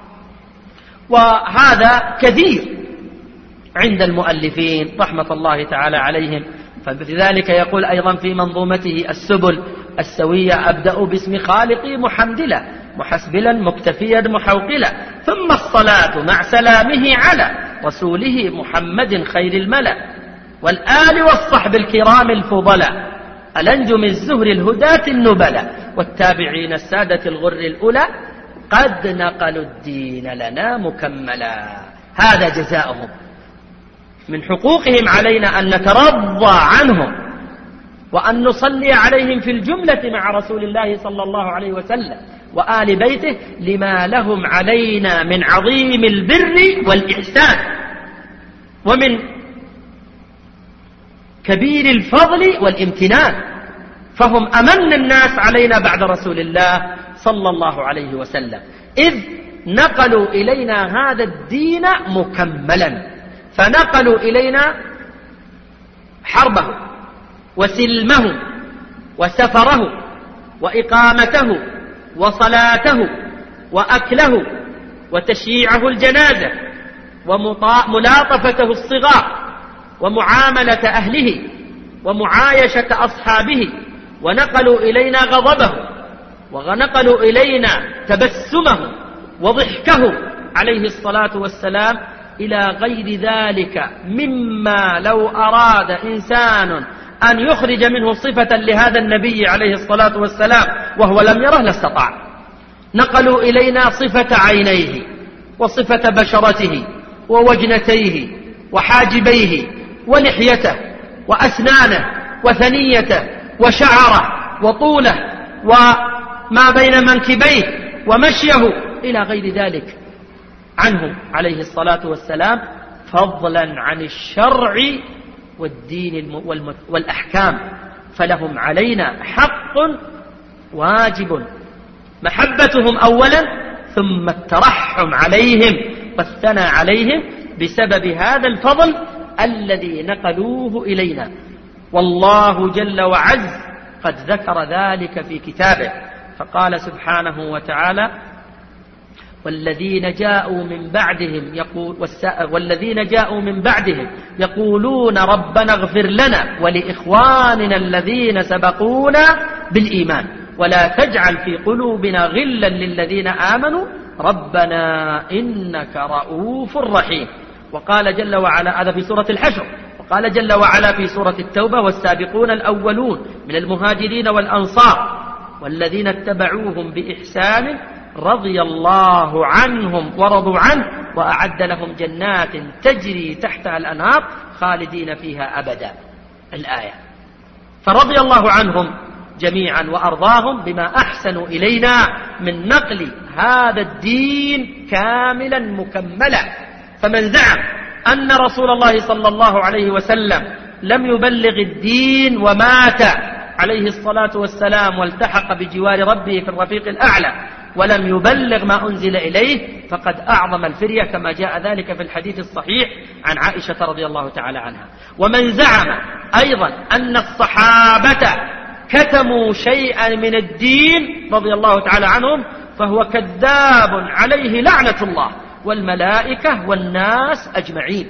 وهذا كثير عند المؤلفين رحمة الله تعالى عليهم. فبذلك يقول أيضا في منظومته السبل السوية: أبدأ باسم خالقي محمدلا محسبلا مكتفيا محوقلا، ثم الصلاة مع سلامه على رسوله محمد خير الملأ، والآل والصحب الكرام الفضلاء، الأنجم الزهر الهداة النبلاء، والتابعين السادة الغر الأولى، قد نقلوا الدين لنا مكملا. هذا جزاؤهم. من حقوقهم علينا أن نترضى عنهم وأن نصلي عليهم في الجملة مع رسول الله صلى الله عليه وسلم وآل بيته، لما لهم علينا من عظيم البر والإحسان ومن كبير الفضل والامتنان، فهم أمن الناس علينا بعد رسول الله صلى الله عليه وسلم، إذ نقلوا إلينا هذا الدين مكملا. فنقلوا إلينا حربه وسلمه وسفره وإقامته وصلاته وأكله وتشييعه الجنازة وملاطفته الصغار ومعاملة أهله ومعايشة أصحابه، ونقلوا إلينا غضبه، ونقلوا إلينا تبسمه وضحكه عليه الصلاة والسلام، إلى غير ذلك مما لو أراد إنسان أن يخرج منه صفة لهذا النبي عليه الصلاة والسلام وهو لم يره لاستطاع. نقلوا إلينا صفة عينيه وصفة بشرته ووجنتيه وحاجبيه ولحيته وأسنانه وثنيته وشعره وطوله وما بين منكبيه ومشيه إلى غير ذلك عنه عليه الصلاة والسلام، فضلا عن الشرع والدين والأحكام. فلهم علينا حق واجب محبتهم أولا، ثم الترحم عليهم والثناء عليهم بسبب هذا الفضل الذي نقلوه إلينا. والله جل وعز قد ذكر ذلك في كتابه، فقال سبحانه وتعالى: والذين جاءوا من بعدهم يقول والذين جاءوا من بعدهم يقولون ربنا اغفر لنا ولإخواننا الذين سبقونا بالإيمان ولا تجعل في قلوبنا غلا للذين آمنوا ربنا إنك رؤوف رحيم. وقال جل وعلا، هذا في سورة الحشر، وقال جل وعلا في سورة التوبة: والسابقون الأولون من المهاجرين والأنصار والذين اتبعوهم بإحسان رضي الله عنهم ورضوا عنه وأعد لهم جنات تجري تحتها الأنهار خالدين فيها أبدا. الآية. فرضي الله عنهم جميعا وأرضاهم بما أحسنوا إلينا من نقل هذا الدين كاملا مكملا. فمن زعم أن رسول الله صلى الله عليه وسلم لم يبلغ الدين ومات عليه الصلاة والسلام والتحق بجوار ربه في الرفيق الأعلى ولم يبلغ ما أنزل إليه، فقد أعظم الفرية، كما جاء ذلك في الحديث الصحيح عن عائشة رضي الله تعالى عنها. ومن زعم أيضا أن الصحابة كتموا شيئا من الدين رضي الله تعالى عنهم فهو كذاب عليه لعنة الله والملائكة والناس أجمعين.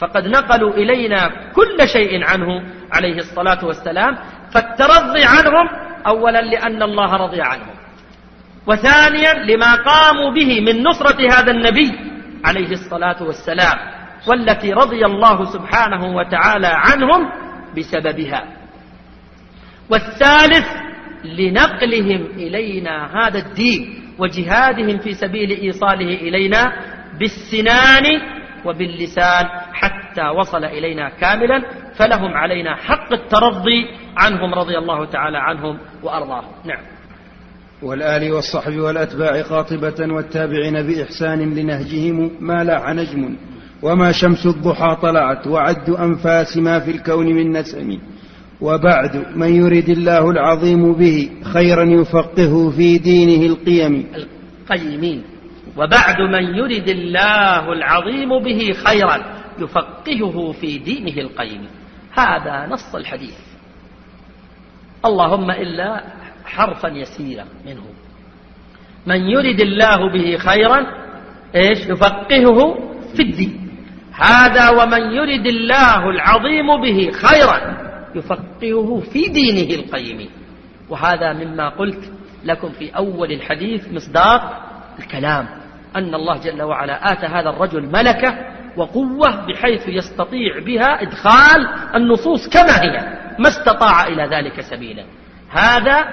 فقد نقلوا إلينا كل شيء عنه عليه الصلاة والسلام، فالترضي عنهم أولا لأن الله رضي عنهم، وثانيا لما قاموا به من نصرة هذا النبي عليه الصلاة والسلام، والتي رضي الله سبحانه وتعالى عنهم بسببها. والثالث لنقلهم إلينا هذا الدين وجهادهم في سبيل إيصاله إلينا بالسنان وباللسان حتى وصل إلينا كاملا، فلهم علينا حق الترضي عنهم رضي الله تعالى عنهم وأرضاهم. نعم. والآل والصحب والأتباع قاطبة والتابعين بإحسان لنهجهم ما لاح نجم وما شمس الضحى طلعت وعد أنفاس ما في الكون من نسم. وبعد من يرد الله العظيم به خيرا يفقهه في دينه القيم القيمين. وبعد من يرد الله العظيم به خيرا يفقهه في دينه القيم، هذا نص الحديث، اللهم إلا حرفا يسيرا منه. من يرد الله به خيرا إيش يفقهه في الدين، هذا ومن يرد الله العظيم به خيرا يفقهه في دينه القيم. وهذا مما قلت لكم في أول الحديث مصداق الكلام، أن الله جل وعلا آتى هذا الرجل ملكة وقوة بحيث يستطيع بها إدخال النصوص كما هي، ما استطاع إلى ذلك سبيلا. هذا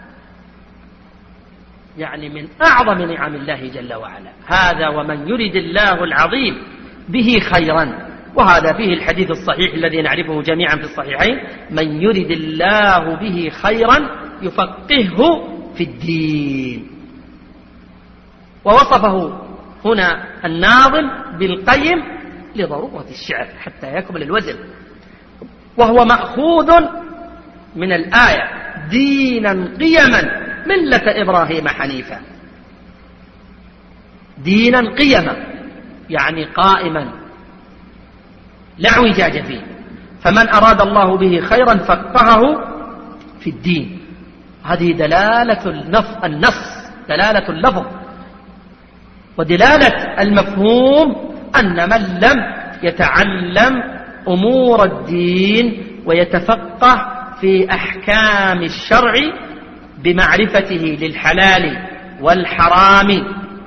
يعني من أعظم نعم الله جل وعلا، هذا ومن يرد الله العظيم به خيرا. وهذا فيه الحديث الصحيح الذي نعرفه جميعا في الصحيحين: من يرد الله به خيرا يفقهه في الدين. ووصفه هنا الناظم بالقيم لضرورة الشعر حتى يكمل الوزن، وهو مأخوذ من الآية: دينا قيما ملة إبراهيم حنيفا. دينا قيما يعني قائما لا اعوجاج فيه، فمن أراد الله به خيرا فقهه في الدين. هذه دلالة النص، دلالة اللفظ، ودلالة المفهوم أن من لم يتعلم أمور الدين ويتفقه في أحكام الشرع بمعرفته للحلال والحرام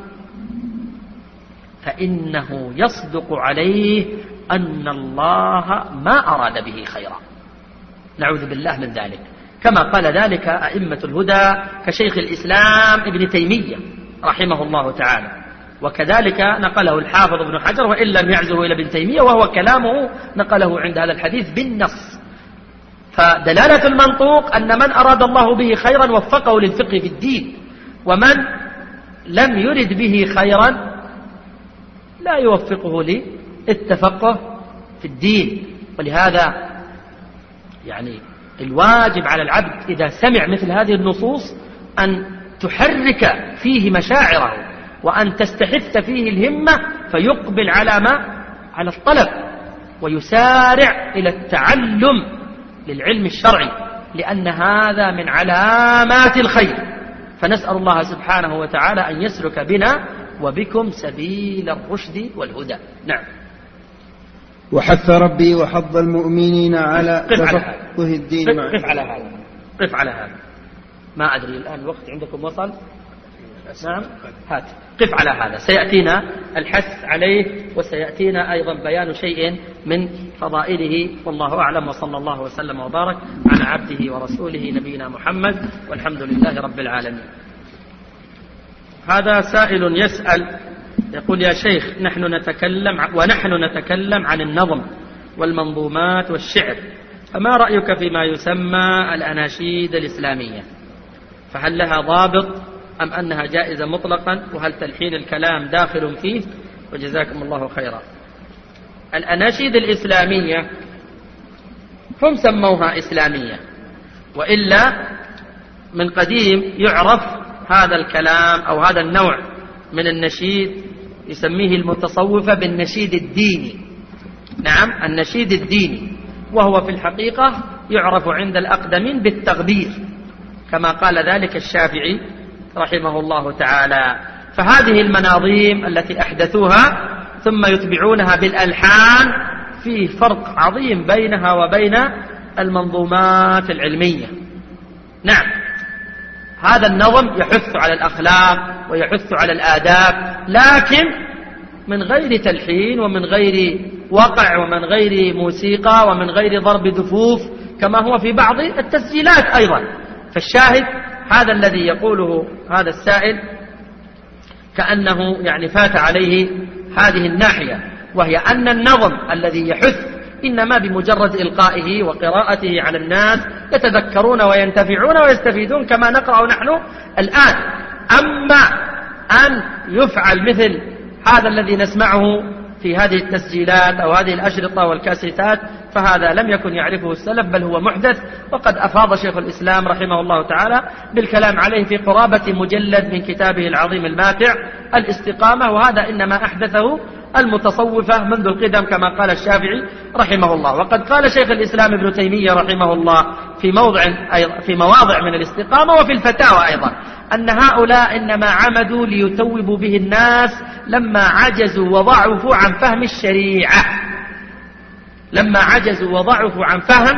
فإنه يصدق عليه أن الله ما أراد به خيرا، نعوذ بالله من ذلك، كما قال ذلك أئمة الهدى كشيخ الإسلام ابن تيمية رحمه الله تعالى، وكذلك نقله الحافظ ابن حجر وإن لم يعزه إلى ابن تيمية، وهو كلامه نقله عند هذا الحديث بالنص. فدلالة المنطوق أن من أراد الله به خيرا وفقه للفقه في الدين، ومن لم يرد به خيرا لا يوفقه للتفقه في الدين. ولهذا يعني الواجب على العبد إذا سمع مثل هذه النصوص أن تحرك فيه مشاعره، وأن تستحث فيه الهمة فيقبل على ما على الطلب، ويسارع إلى التعلم للعلم الشرعي، لأن هذا من علامات الخير. فنسأل الله سبحانه وتعالى أن يسلك بنا وبكم سبيل الرشد والهدى. نعم. وحث ربي وحض المؤمنين على تفقه الدين. قف على هذا، قف على هذا. ما أدري الآن الوقت عندكم وصل؟ نعم، هات قف على هذا، سيأتينا الحث عليه وسيأتينا أيضا بيان شيء من فضائله، والله أعلم، وصلى الله وسلم وبارك على عبده ورسوله نبينا محمد، والحمد لله رب العالمين. هذا سائل يسأل يقول: يا شيخ، نحن نتكلم ونحن نتكلم عن النظم والمنظومات والشعر، فما رأيك فيما يسمى الأناشيد الإسلامية؟ فهل لها ضابط أم أنها جائزة مطلقا؟ وهل تلحين الكلام داخل فيه؟ وجزاكم الله خيرا. الأناشيد الإسلامية هم سموها إسلامية، وإلا من قديم يعرف هذا الكلام أو هذا النوع من النشيد يسميه المتصوفة بالنشيد الديني. نعم، النشيد الديني، وهو في الحقيقة يعرف عند الأقدمين بالتغبير، كما قال ذلك الشافعي رحمه الله تعالى. فهذه المناظيم التي أحدثوها ثم يتبعونها بالألحان فيه فرق عظيم بينها وبين المنظومات العلمية. نعم، هذا النظم يحث على الأخلاق ويحث على الآداب، لكن من غير تلحين ومن غير وقع ومن غير موسيقى ومن غير ضرب دفوف كما هو في بعض التسجيلات أيضا. فالشاهد هذا الذي يقوله هذا السائل كأنه يعني فات عليه هذه الناحية، وهي أن النظم الذي يحث إنما بمجرد إلقائه وقراءته على الناس يتذكرون وينتفعون ويستفيدون كما نقرأ نحن الآن. أما أن يفعل مثل هذا الذي نسمعه في هذه التسجيلات أو هذه الأشرطة والكاسيتات فهذا لم يكن يعرفه السلف، بل هو محدث، وقد أفاض شيخ الإسلام رحمه الله تعالى بالكلام عليه في قرابة مجلد من كتابه العظيم الماتع الاستقامة، وهذا إنما أحدثه المتصوفة منذ القدم كما قال الشافعي رحمه الله. وقد قال شيخ الإسلام ابن تيمية رحمه الله في موضع في مواضع من الاستقامة وفي الفتاوى أيضا أن هؤلاء إنما عمدوا ليتوبوا به الناس لما عجزوا وضعفوا عن فهم الشريعة لما عجزوا وضعفوا عن فهم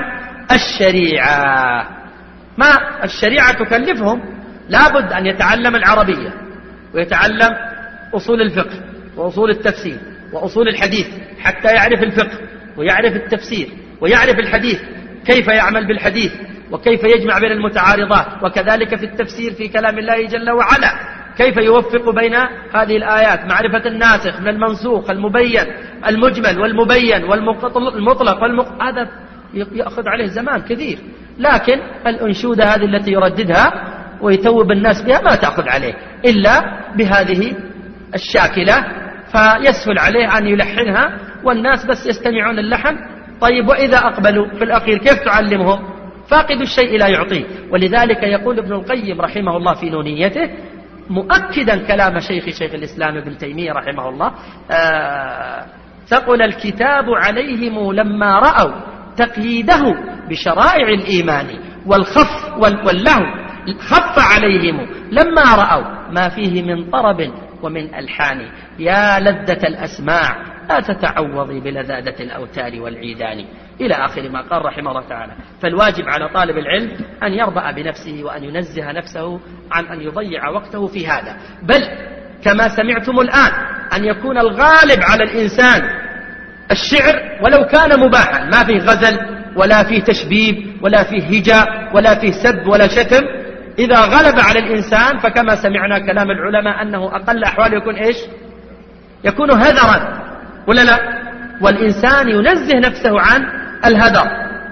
الشريعة. ما الشريعة تكلفهم لابد أن يتعلم العربية ويتعلم أصول الفقه وأصول التفسير وأصول الحديث حتى يعرف الفقه ويعرف التفسير ويعرف الحديث كيف يعمل بالحديث وكيف يجمع بين المتعارضات، وكذلك في التفسير في كلام الله جل وعلا كيف يوفق بين هذه الآيات، معرفة الناسخ من المنسوخ، المبين المجمل والمبين والمطلق والمق... هذا يأخذ عليه زمان كثير. لكن الأنشودة هذه التي يرددها ويتوب الناس بها ما تأخذ عليه إلا بهذه الشاكلة، فيسهل عليه أن يلحنها والناس بس يستمعون اللحن. طيب وإذا أقبلوا في الأخير كيف تعلمهم؟ فاقد الشيء لا يعطيه. ولذلك يقول ابن القيم رحمه الله في نونيته مؤكدا كلام شيخ شيخ الإسلام ابن تيمية رحمه الله آه ثقل الكتاب عليهم لما رأوا تقييده بشرائع الإيمان والخف واللهو، خف عليهم لما رأوا ما فيه من طرب ومن ألحان، يا لذة الأسماع لا تتعوضي بلذاذة الأوتار والعيدان، إلى آخر ما قال رحمه الله تعالى. فالواجب على طالب العلم أن يربأ بنفسه وأن ينزه نفسه عن أن يضيع وقته في هذا، بل كما سمعتم الآن أن يكون الغالب على الإنسان الشعر ولو كان مباحا، ما فيه غزل ولا فيه تشبيب ولا فيه هجاء ولا فيه سب ولا شتم، إذا غلب على الإنسان فكما سمعنا كلام العلماء أنه أقل أحوال يكون إيش؟ يكون هذرا ولا لا؟ والإنسان ينزه نفسه عن الهدر.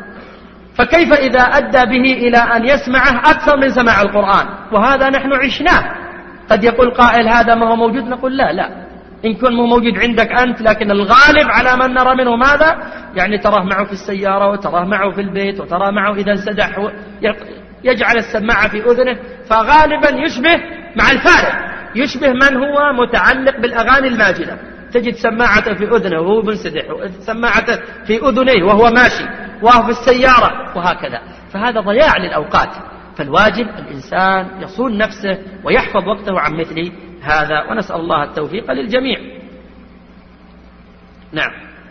فكيف إذا أدى به إلى أن يسمعه أكثر من سماع القرآن؟ وهذا نحن عشناه. قد يقول قائل هذا ما هو موجود، نقول لا لا، إن كان مو موجود عندك أنت، لكن الغالب على من نرى منه ماذا؟ يعني تراه معه في السيارة وتراه معه في البيت وتراه معه إذا انسدح يجعل السماعة في أذنه، فغالبا يشبه مع الفارق يشبه من هو متعلق بالأغاني الماجنة، تجد سماعة في أذنه وهو منسدح، سماعة في أذنيه وهو ماشي، وهو في السيارة، وهكذا. فهذا ضياع للأوقات. فالواجب الإنسان يصون نفسه ويحفظ وقته عن مثل هذا، ونسأل الله التوفيق للجميع. نعم.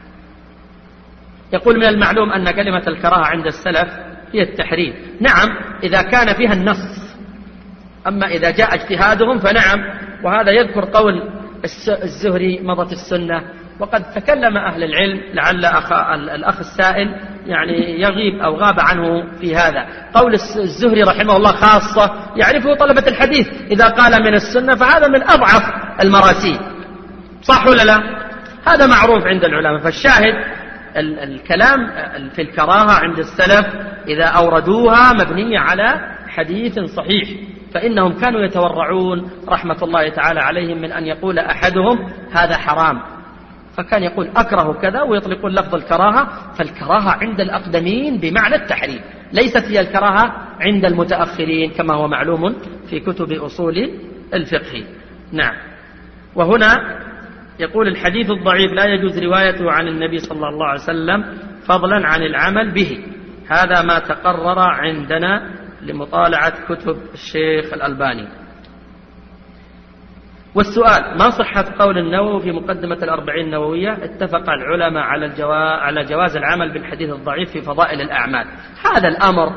يقول من المعلوم أن كلمة الكراهة عند السلف هي التحريم. نعم إذا كان فيها النص، أما إذا جاء اجتهادهم فنعم. وهذا يذكر قول الزهري مضت السنة. وقد تكلم أهل العلم، لعل أخ الأخ السائل يعني يغيب أو غاب عنه في هذا. قول الزهري رحمه الله خاصة يعرفه طلبة الحديث، إذا قال من السنة فهذا من أضعف المراسيل، صح ولا لا؟ هذا معروف عند العلماء. فالشاهد الكلام في الكراهة عند السلف إذا أوردوها مبنية على حديث صحيح، فإنهم كانوا يتورعون رحمة الله تعالى عليهم من أن يقول أحدهم هذا حرام، فكان يقول أكره كذا ويطلقون لفظ الكراهة. فالكراهة عند الأقدمين بمعنى التحريم، ليست هي الكراهة عند المتأخرين كما هو معلوم في كتب أصول الفقه. نعم. وهنا يقول الحديث الضعيف لا يجوز روايته عن النبي صلى الله عليه وسلم فضلا عن العمل به. هذا ما تقرر عندنا لمطالعة كتب الشيخ الألباني. والسؤال: ما صحة قول النووي في مقدمة الأربعين النووية اتفق العلماء على, الجوا... على جواز العمل بالحديث الضعيف في فضائل الأعمال؟ هذا الأمر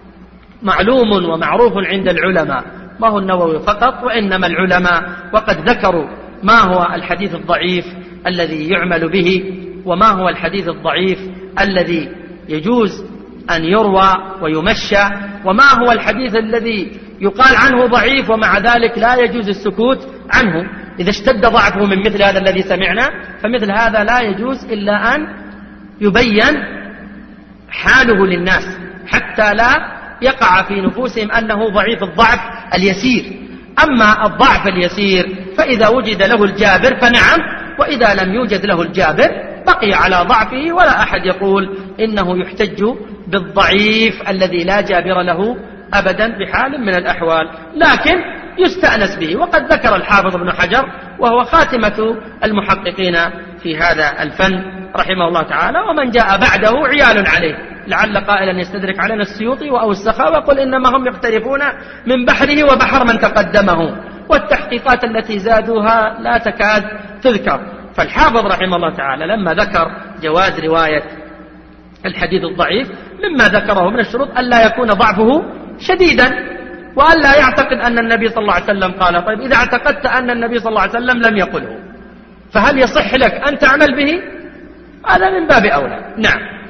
معلوم ومعروف عند العلماء، ما هو النووي فقط، وإنما العلماء وقد ذكروا ما هو الحديث الضعيف الذي يعمل به، وما هو الحديث الضعيف الذي يجوز أن يروى ويمشى، وما هو الحديث الذي يقال عنه ضعيف ومع ذلك لا يجوز السكوت عنه. إذا اشتد ضعفه من مثل هذا الذي سمعنا، فمثل هذا لا يجوز إلا أن يبين حاله للناس حتى لا يقع في نفوسهم أنه ضعيف الضعف اليسير. أما الضعف اليسير فإذا وجد له الجابر فنعم، وإذا لم يوجد له الجابر بقي على ضعفه، ولا أحد يقول إنه يحتج بالضعيف الذي لا جابر له أبدا بحال من الأحوال، لكن يستأنس به. وقد ذكر الحافظ ابن حجر وهو خاتمة المحققين في هذا الفن رحمه الله تعالى: ومن جاء بعده عيال عليه. لعل قائلا يستدرك علينا السيوطي وأوسخه وقل إنما هم يقترفون من بحره وبحر من تقدمه، والتحقيقات التي زادوها لا تكاد تذكر. فالحافظ رحمه الله تعالى لما ذكر جواز رواية الحديث الضعيف مما ذكره من الشروط ألا يكون ضعفه شديدا، وألا يعتقد أن النبي صلى الله عليه وسلم قال. طيب إذا اعتقدت أن النبي صلى الله عليه وسلم لم يقله، فهل يصح لك أن تعمل به؟ هذا من باب أولى. نعم.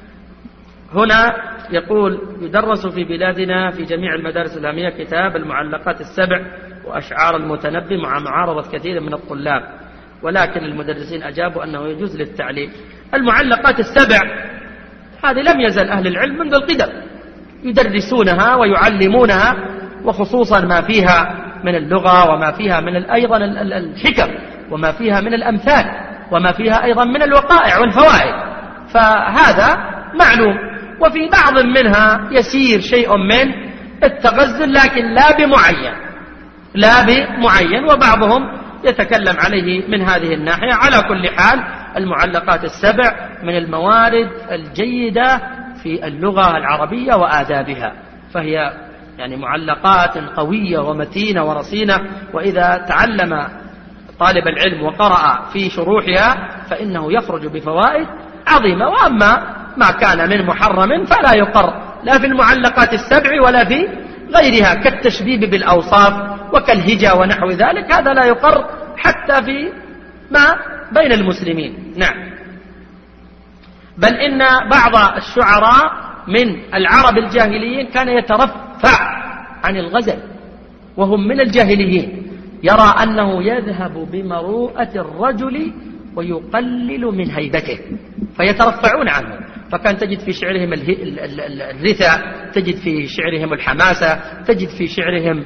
هنا يقول: يدرس في بلادنا في جميع المدارس الإسلامية كتاب المعلقات السبع وأشعار المتنبي مع معارضة كثير من الطلاب، ولكن المدرسين أجابوا أنه يجوز للتعليم. المعلقات السبع هذه لم يزل أهل العلم منذ القدم يدرسونها ويعلمونها، وخصوصا ما فيها من اللغة وما فيها من أيضا الحكم وما فيها من الأمثال وما فيها أيضا من الوقائع والفوائد، فهذا معلوم. وفي بعض منها يسير شيء من التغزل، لكن لا بمعين لا بمعين وبعضهم يتكلم عليه من هذه الناحية. على كل حال المعلقات السبع من الموارد الجيدة في اللغة العربية وآدابها، فهي يعني معلقات قوية ومتينة ورصينة، وإذا تعلم طالب العلم وقرأ في شروحها فإنه يخرج بفوائد عظيمة. وأما ما كان من محرم فلا يقر لا في المعلقات السبع ولا في غيرها، كالتشبيب بالأوصاف وكالهجا ونحو ذلك، هذا لا يقر حتى في ما بين المسلمين. نعم. بل إن بعض الشعراء من العرب الجاهليين كان يترفع عن الغزل وهم من الجاهليين، يرى أنه يذهب بمروءة الرجل ويقلل من هيبته فيترفعون عنه. فكان تجد في شعرهم الرثى، تجد في شعرهم الحماسة، تجد في شعرهم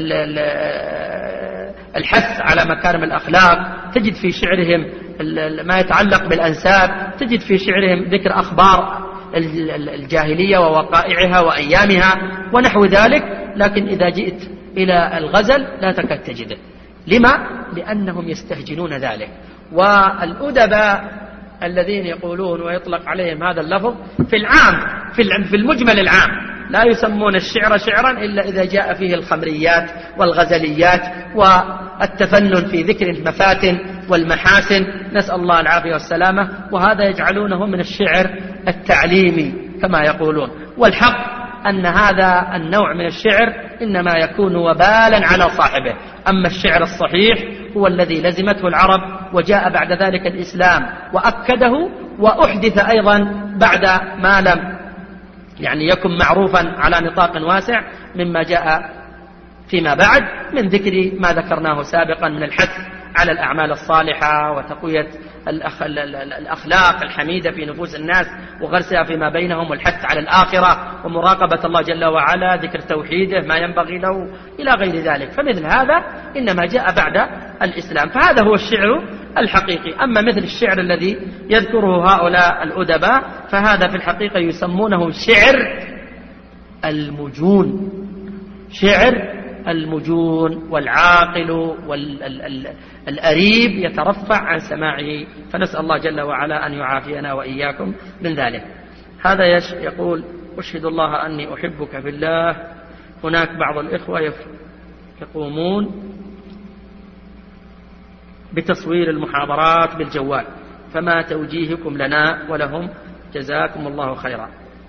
الحث على مكارم الأخلاق، تجد في شعرهم ما يتعلق بالأنساب، تجد في شعرهم ذكر أخبار الجاهلية ووقائعها وأيامها ونحو ذلك. لكن إذا جئت إلى الغزل لا تكاد تجده. لما؟ لأنهم يستهجنون ذلك. والأدباء الذين يقولون ويطلق عليهم هذا اللفظ في العام في المجمل العام لا يسمون الشعر شعرا إلا إذا جاء فيه الخمريات والغزليات والتفنن في ذكر المفاتن والمحاسن، نسأل الله العافية والسلامة، وهذا يجعلونه من الشعر التعليمي كما يقولون. والحق أن هذا النوع من الشعر إنما يكون وبالا على صاحبه. أما الشعر الصحيح هو الذي لزمته العرب، وجاء بعد ذلك الإسلام وأكده، وأحدث أيضا بعد ما لم يعني يكن معروفا على نطاق واسع مما جاء فيما بعد من ذكر ما ذكرناه سابقا من الحث على الأعمال الصالحة وتقوية الأخلاق الحميدة في نفوس الناس وغرسها فيما بينهم، والحث على الآخرة ومراقبة الله جل وعلا، ذكر توحيده ما ينبغي له إلى غير ذلك. فمثل هذا إنما جاء بعد الإسلام، فهذا هو الشعر الحقيقي. أما مثل الشعر الذي يذكره هؤلاء الأدباء فهذا في الحقيقة يسمونه شعر المجون، شعر المجون، والعاقل والأريب يترفع عن سماعه، فنسأل الله جل وعلا أن يعافينا وإياكم من ذلك. هذا يقول: أشهد الله أني أحبك في الله. هناك بعض الإخوة يقومون بتصوير المحاضرات بالجوال، فما توجيهكم لنا ولهم جزاكم الله خيرا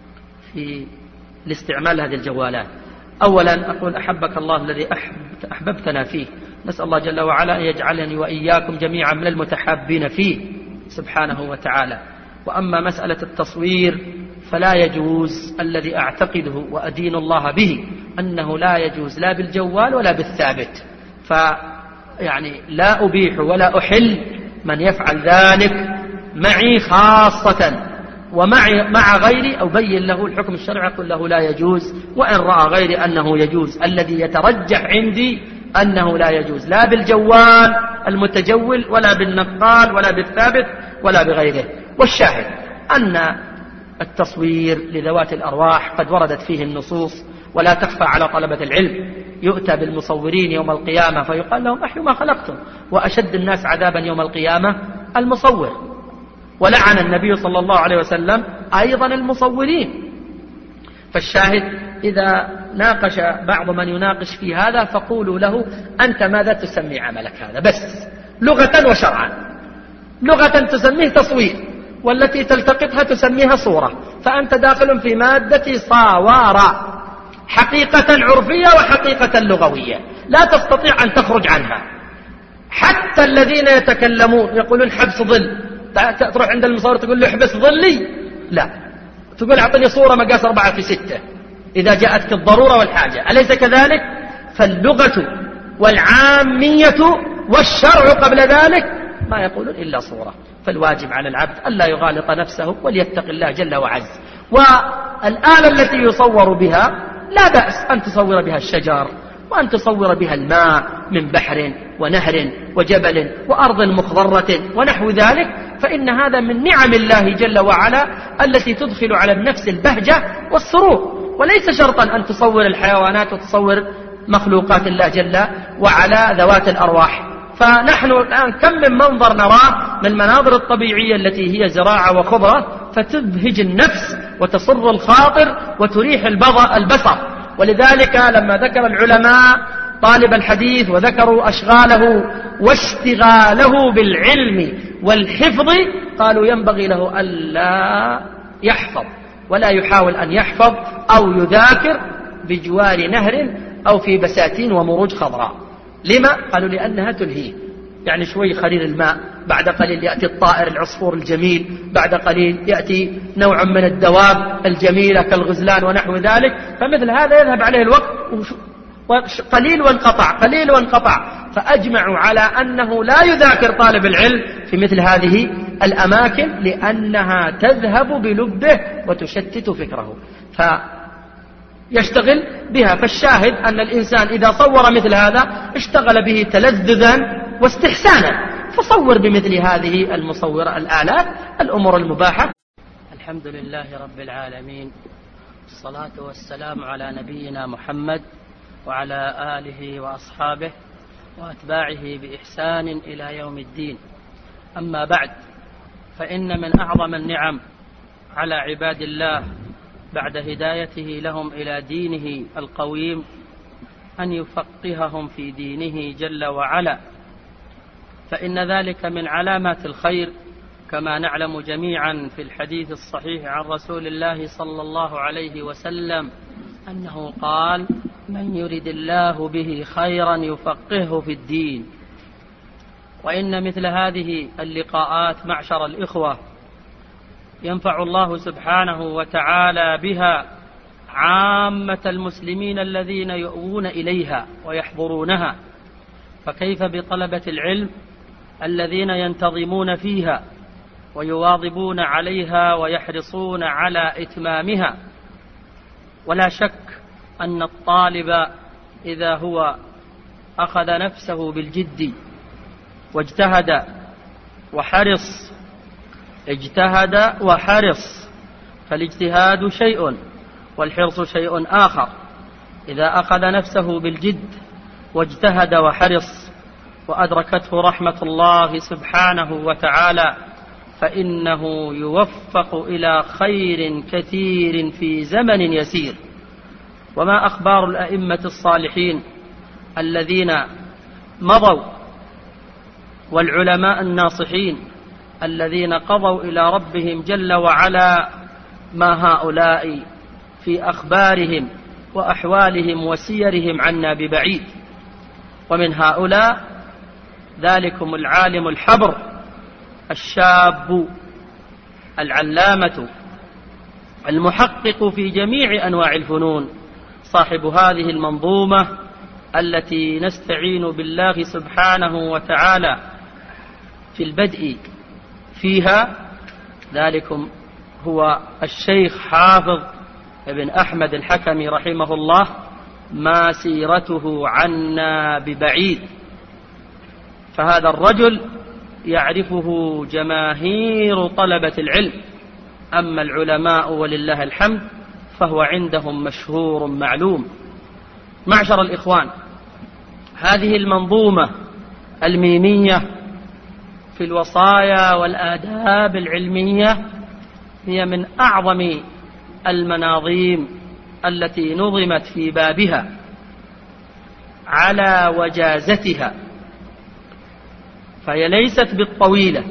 في الاستعمال هذه الجوالات؟ أولا أقول أحبك الله الذي أحببتنا فيه، نسأل الله جل وعلا أن يجعلني وإياكم جميعا من المتحابين فيه سبحانه وتعالى. وأما مسألة التصوير فلا يجوز، الذي أعتقده وأدين الله به أنه لا يجوز لا بالجوال ولا بالثابت، فيعني لا أبيح ولا أحل من يفعل ذلك معي خاصة، ومع مع غيري أو بين له الحكم الشرعي أقول له لا يجوز، وإن رأى غيري أنه يجوز. الذي يترجح عندي أنه لا يجوز لا بالجوال المتجول ولا بالنقال ولا بالثابت ولا بغيره. والشاهد أن التصوير لذوات الأرواح قد وردت فيه النصوص ولا تخفى على طلبة العلم. يؤتى بالمصورين يوم القيامة فيقال لهم أحيوا ما خلقتم، وأشد الناس عذابا يوم القيامة المصور. ولعن النبي صلى الله عليه وسلم أيضا المصورين. فالشاهد إذا ناقش بعض من يناقش في هذا فقولوا له أنت ماذا تسمي عملك هذا؟ بس لغة وشرعا. لغة تسميه تصوير، والتي تلتقطها تسميها صورة، فأنت داخل في مادة صاوارة، حقيقة عرفية وحقيقة لغوية لا تستطيع أن تخرج عنها. حتى الذين يتكلمون يقولون حبس ظل، تروح عند المصور تقول له احبس ظلي، لا، تقول اعطني صورة مقاس أربعة في ستة إذا جاءتك الضرورة والحاجة، أليس كذلك؟ فاللغة والعامية والشرع قبل ذلك ما يقولون إلا صورة. فالواجب على العبد ألا يغالط نفسه وليتق الله جل وعز. والآلة التي يصور بها لا بأس أن تصور بها الشجر، وأن تصور بها الماء من بحر ونهر وجبل وأرض مخضرة ونحو ذلك، فإن هذا من نعم الله جل وعلا التي تدخل على النفس البهجة والسرور، وليس شرطا أن تصور الحيوانات وتصور مخلوقات الله جل وعلا ذوات الأرواح. فنحن الآن كم من منظر نراه من المناظر الطبيعية التي هي زراعة وخضرة فتبهج النفس وتصر الخاطر وتريح البصر. ولذلك لما ذكر العلماء طالب الحديث وذكروا أشغاله واشتغاله بالعلم والحفظ قالوا ينبغي له ألا يحفظ ولا يحاول أن يحفظ أو يذاكر بجوار نهر أو في بساتين ومروج خضراء. لما؟ قالوا لأنها تلهيه، يعني شوي خليل الماء، بعد قليل يأتي الطائر العصفور الجميل، بعد قليل يأتي نوع من الدواب الجميلة كالغزلان ونحو ذلك، فمثل هذا يذهب عليه الوقت قليل وانقطع قليل وانقطع. فأجمعوا على أنه لا يذاكر طالب العلم في مثل هذه الأماكن لأنها تذهب بلبه وتشتت فكره فيشتغل بها. فالشاهد أن الإنسان إذا صور مثل هذا اشتغل به تلذذا واستحسانا، فصور بمثل هذه المصورة الآلات الأمور المباحة. الحمد لله رب العالمين، الصلاة والسلام على نبينا محمد وعلى آله وأصحابه وأتباعه بإحسان إلى يوم الدين. أما بعد، فإن من أعظم النعم على عباد الله بعد هدايته لهم إلى دينه القويم أن يفقههم في دينه جل وعلا، فإن ذلك من علامات الخير كما نعلم جميعا في الحديث الصحيح عن رسول الله صلى الله عليه وسلم أنه قال: من يرد الله به خيرا يفقهه في الدين. وإن مثل هذه اللقاءات معشر الإخوة ينفع الله سبحانه وتعالى بها عامة المسلمين الذين يؤوون إليها ويحضرونها، فكيف بطلبة العلم الذين ينتظمون فيها ويواظبون عليها ويحرصون على إتمامها. ولا شك أن الطالب إذا هو أخذ نفسه بالجد واجتهد وحرص اجتهد وحرص فالاجتهاد شيء والحرص شيء آخر. إذا أخذ نفسه بالجد واجتهد وحرص وأدركته رحمة الله سبحانه وتعالى فإنه يوفق إلى خير كثير في زمن يسير. وما أخبار الأئمة الصالحين الذين مضوا والعلماء الناصحين الذين قضوا إلى ربهم جل وعلا ما هؤلاء في أخبارهم وأحوالهم وسيرهم عنا ببعيد. ومن هؤلاء ذلكم العالم الحبر الشاب العلامة المحقق في جميع أنواع الفنون، صاحب هذه المنظومة التي نستعين بالله سبحانه وتعالى في البدء فيها. ذلكم هو الشيخ حافظ ابن أحمد الحكمي رحمه الله، ما سيرته عنا ببعيد. فهذا الرجل يعرفه جماهير طلبة العلم، أما العلماء ولله الحمد فهو عندهم مشهور معلوم. معشر الإخوان، هذه المنظومة الميمية في الوصايا والآداب العلمية هي من أعظم المناظيم التي نظمت في بابها على وجازتها، فهي ليست بالطويلة،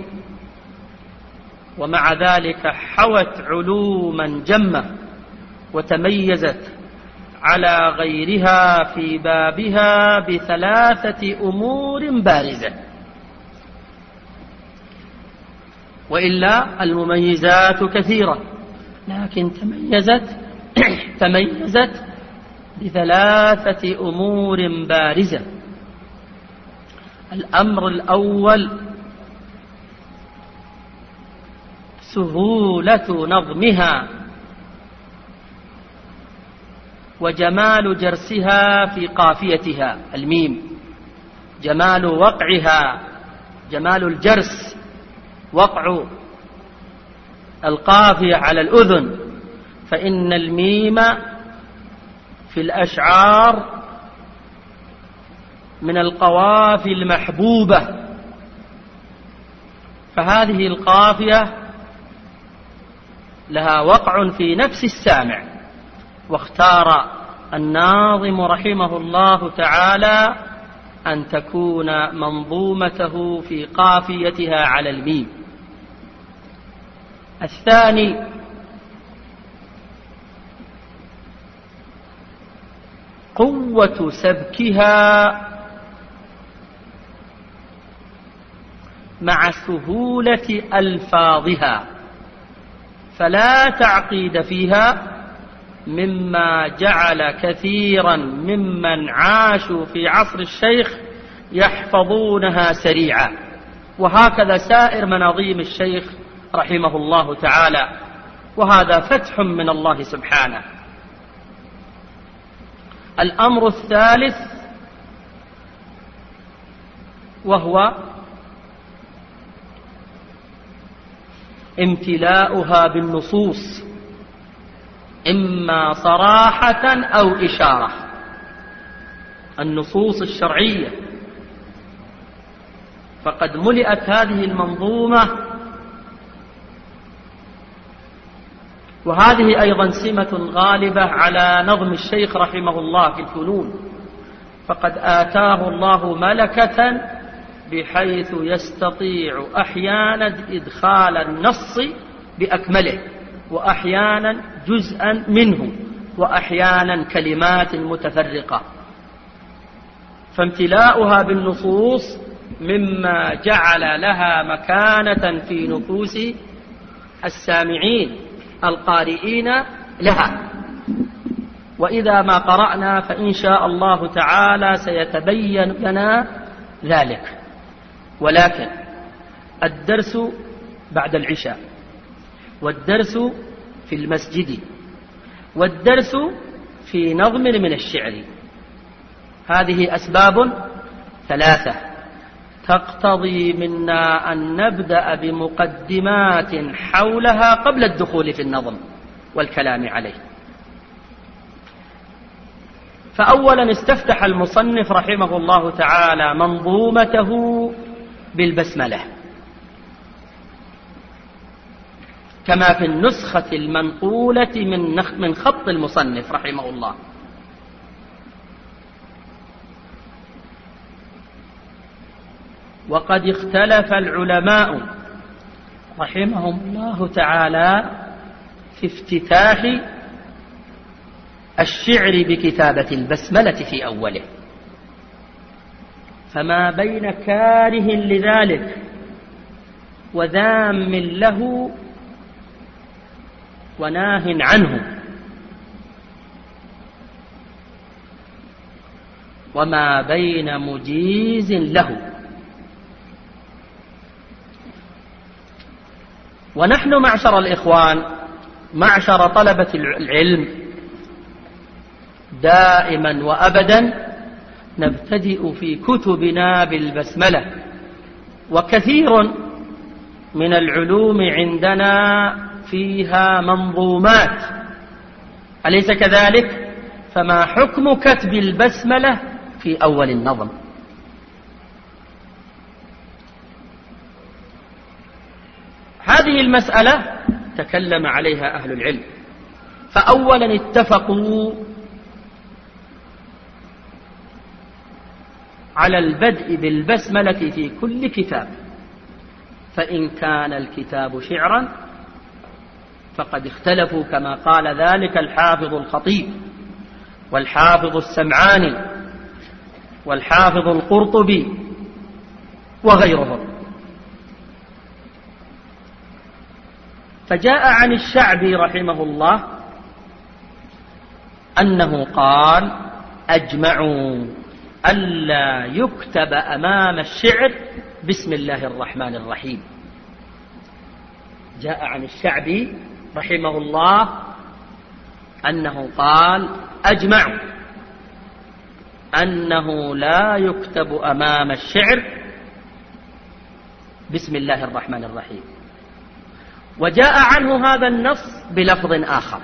ومع ذلك حوت علوما جمة وتميزت على غيرها في بابها بثلاثة أمور بارزة. وإلا المميزات كثيرة، لكن تميزت تميزت بثلاثة أمور بارزة. الأمر الأول سهولة نظمها وجمال جرسها في قافيتها، الميم جمال وقعها، جمال الجرس، وقع القافية على الأذن، فإن الميم في الأشعار من القوافي المحبوبة، فهذه القافية لها وقع في نفس السامع. واختار الناظم رحمه الله تعالى أن تكون منظومته في قافيتها على الميم. الثاني قوة سبكها مع سهولة ألفاظها، فلا تعقيد فيها، مما جعل كثيرا ممن عاشوا في عصر الشيخ يحفظونها سريعا، وهكذا سائر مناظيم الشيخ رحمه الله تعالى، وهذا فتح من الله سبحانه. الأمر الثالث وهو امتلاؤها بالنصوص، إما صراحة أو إشارة، النصوص الشرعية، فقد ملئت هذه المنظومة. وهذه أيضا سمة غالبة على نظم الشيخ رحمه الله في الفنون، فقد آتاه الله ملكة بحيث يستطيع أحيانا إدخال النص بأكمله، وأحيانا جزءا منه، وأحيانا كلمات متفرقة. فامتلاؤها بالنصوص مما جعل لها مكانة في نفوس السامعين القارئين لها. وإذا ما قرأنا فإن شاء الله تعالى سيتبين لنا ذلك. ولكن الدرس بعد العشاء، والدرس في المسجد، والدرس في نظم من الشعر، هذه أسباب ثلاثة تقتضي منا أن نبدأ بمقدمات حولها قبل الدخول في النظم والكلام عليه. فأولا استفتح المصنف رحمه الله تعالى منظومته بالبسملة، كما في النسخة المنقولة من من خط المصنف رحمه الله. وقد اختلف العلماء رحمهم الله تعالى في افتتاح الشعر بكتابة البسملة في أوله، فما بين كاره لذلك وذام له وناه عنه، وما بين مجيز له. ونحن معشر الإخوان، معشر طلبة العلم، دائما وأبدا نبتدئ في كتبنا بالبسملة، وكثير من العلوم عندنا فيها منظومات، أليس كذلك؟ فما حكم كتب البسملة في أول النظم؟ هذه المسألة تكلم عليها أهل العلم، فأولا اتفقوا على البدء بالبسملة في كل كتاب، فإن كان الكتاب شعرا فقد اختلفوا كما قال ذلك الحافظ الخطيب والحافظ السمعاني والحافظ القرطبي وغيرهم. فجاء عن الشعبي رحمه الله أنه قال: أجمعوا ألا يكتب أمام الشعر بسم الله الرحمن الرحيم. جاء عن الشعبي رحمه الله أنه قال: أجمعوا أنه لا يكتب أمام الشعر بسم الله الرحمن الرحيم. وجاء عنه هذا النص بلفظ آخر،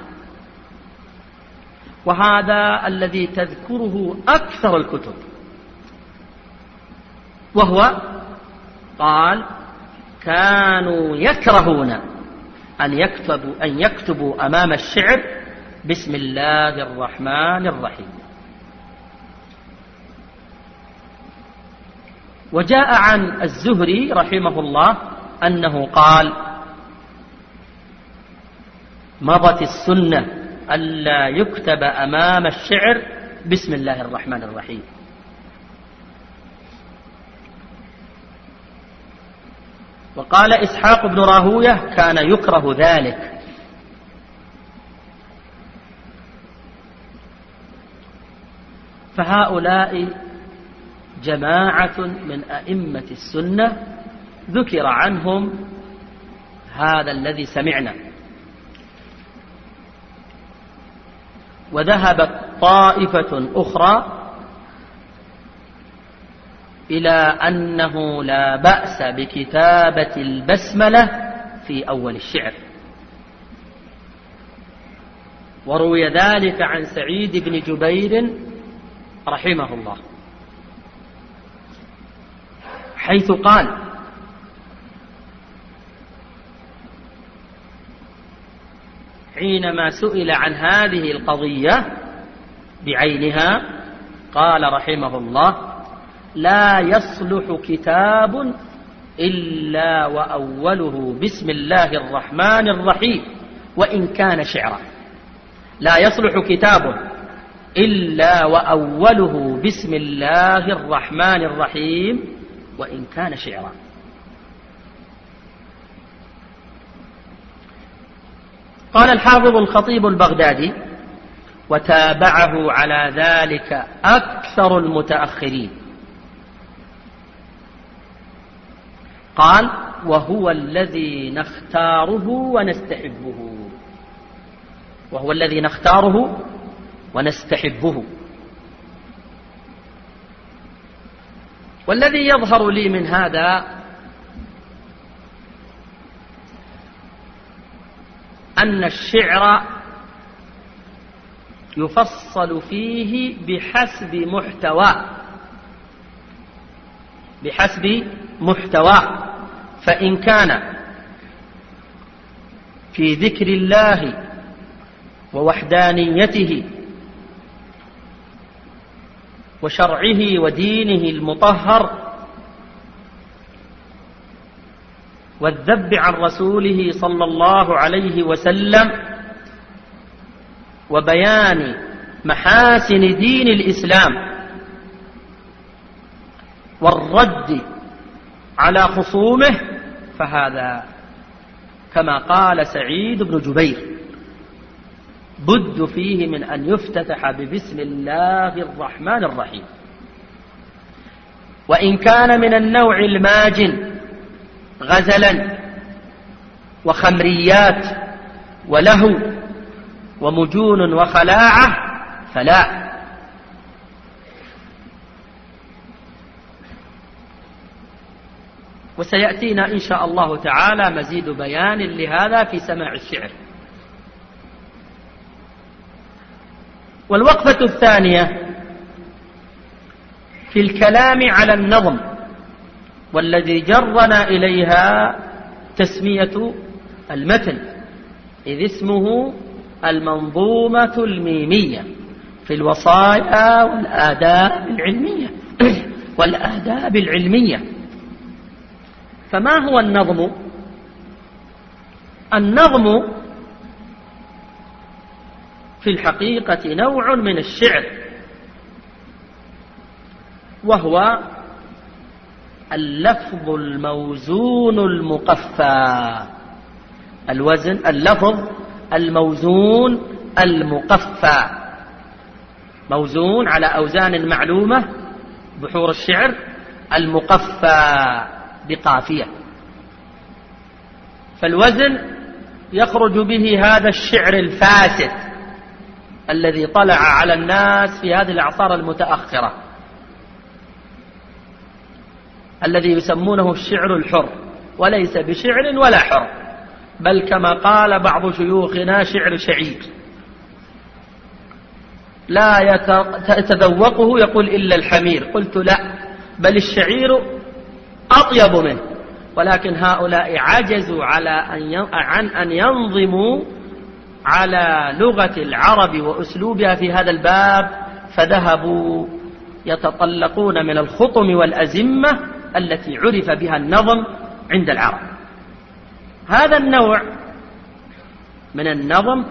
وهذا الذي تذكره أكثر الكتب، وهو قال: كانوا يكرهون أن يكتبوا, أن يكتبوا أمام الشعر بسم الله الرحمن الرحيم. وجاء عن الزهري رحمه الله أنه قال: مضت السنة ألا يكتب أمام الشعر بسم الله الرحمن الرحيم. وقال إسحاق بن راهوية: كان يكره ذلك. فهؤلاء جماعة من أئمة السنة ذكر عنهم هذا الذي سمعنا. وذهبت طائفة أخرى إلى أنه لا بأس بكتابة البسملة في أول الشعر، وروي ذلك عن سعيد بن جبير رحمه الله، حيث قال: حينما سئل عن هذه القضية بعينها قال رحمه الله: لا يصلح كتاب إلا وأوله بسم الله الرحمن الرحيم وإن كان شعرا. لا يصلح كتاب إلا وأوله بسم الله الرحمن الرحيم وإن كان شعرا. قال الحافظ الخطيب البغدادي: وتابعه على ذلك أكثر المتأخرين. قال: وهو الذي نختاره ونستحبه، وهو الذي نختاره ونستحبه. والذي يظهر لي من هذا أن الشعر يفصل فيه بحسب محتواه بحسب محتواه فإن كان في ذكر الله ووحدانيته وشرعه ودينه المطهر والذب عن رسوله صلى الله عليه وسلم وبيان محاسن دين الإسلام والرد على خصومه، فهذا كما قال سعيد بن جبير بد فيه من أن يفتتح ببسم الله الرحمن الرحيم. وإن كان من النوع الماجن غزلا وخمريات ولهو ومجون وخلاعة فلا. وسيأتينا إن شاء الله تعالى مزيد بيان لهذا في سماع الشعر. والوقفة الثانية في الكلام على النظم، والذي جرنا إليها تسمية المتن، إذ اسمه المنظومة الميمية في الوصايا والآداب العلمية والآداب العلمية. فما هو النظم؟ النظم في الحقيقة نوع من الشعر، وهو اللفظ الموزون المقفى. الوزن اللفظ الموزون المقفى، موزون على أوزان معلومة بحور الشعر، المقفى بقافية. فالوزن يخرج به هذا الشعر الفاسد الذي طلع على الناس في هذه الأعصار المتأخرة، الذي يسمونه الشعر الحر، وليس بشعر ولا حر، بل كما قال بعض شيوخنا شعر شعير لا يتذوقه يقول إلا الحمير. قلت لا، بل الشعير أطيب منه، ولكن هؤلاء عجزوا على أن عن أن ينظموا على لغة العرب وأسلوبها في هذا الباب، فذهبوا يتطلقون من الخطم والأزمة التي عرف بها النظم عند العرب. هذا النوع من النظم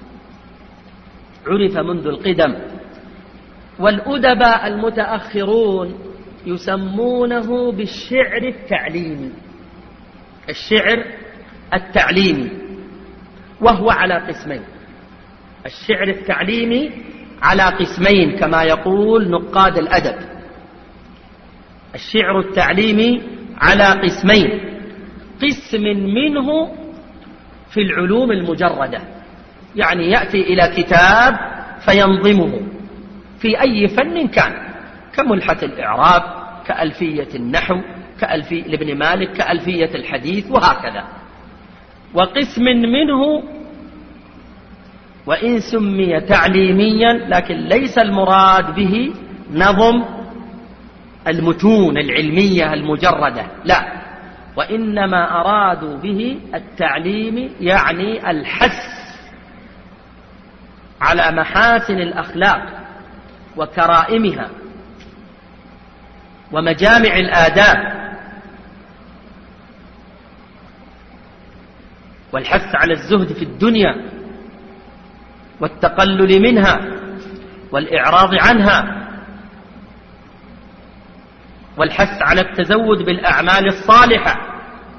عرف منذ القدم، والأدباء المتأخرون يسمونه بالشعر التعليمي. الشعر التعليمي وهو على قسمين. الشعر التعليمي على قسمين كما يقول نقاد الأدب. الشعر التعليمي على قسمين، قسم منه في العلوم المجردة، يعني يأتي إلى كتاب فينظمه في أي فن كان، كملحة الإعراب، كألفية النحو، كألفية لابن مالك، كألفية الحديث، وهكذا. وقسم منه وإن سمي تعليميا لكن ليس المراد به نظم المتون العلمية المجردة، لا، وإنما أرادوا به التعليم، يعني الحث على محاسن الأخلاق وكرائمها ومجامع الآداب، والحث على الزهد في الدنيا والتقلل منها والإعراض عنها، والحث على التزود بالأعمال الصالحة،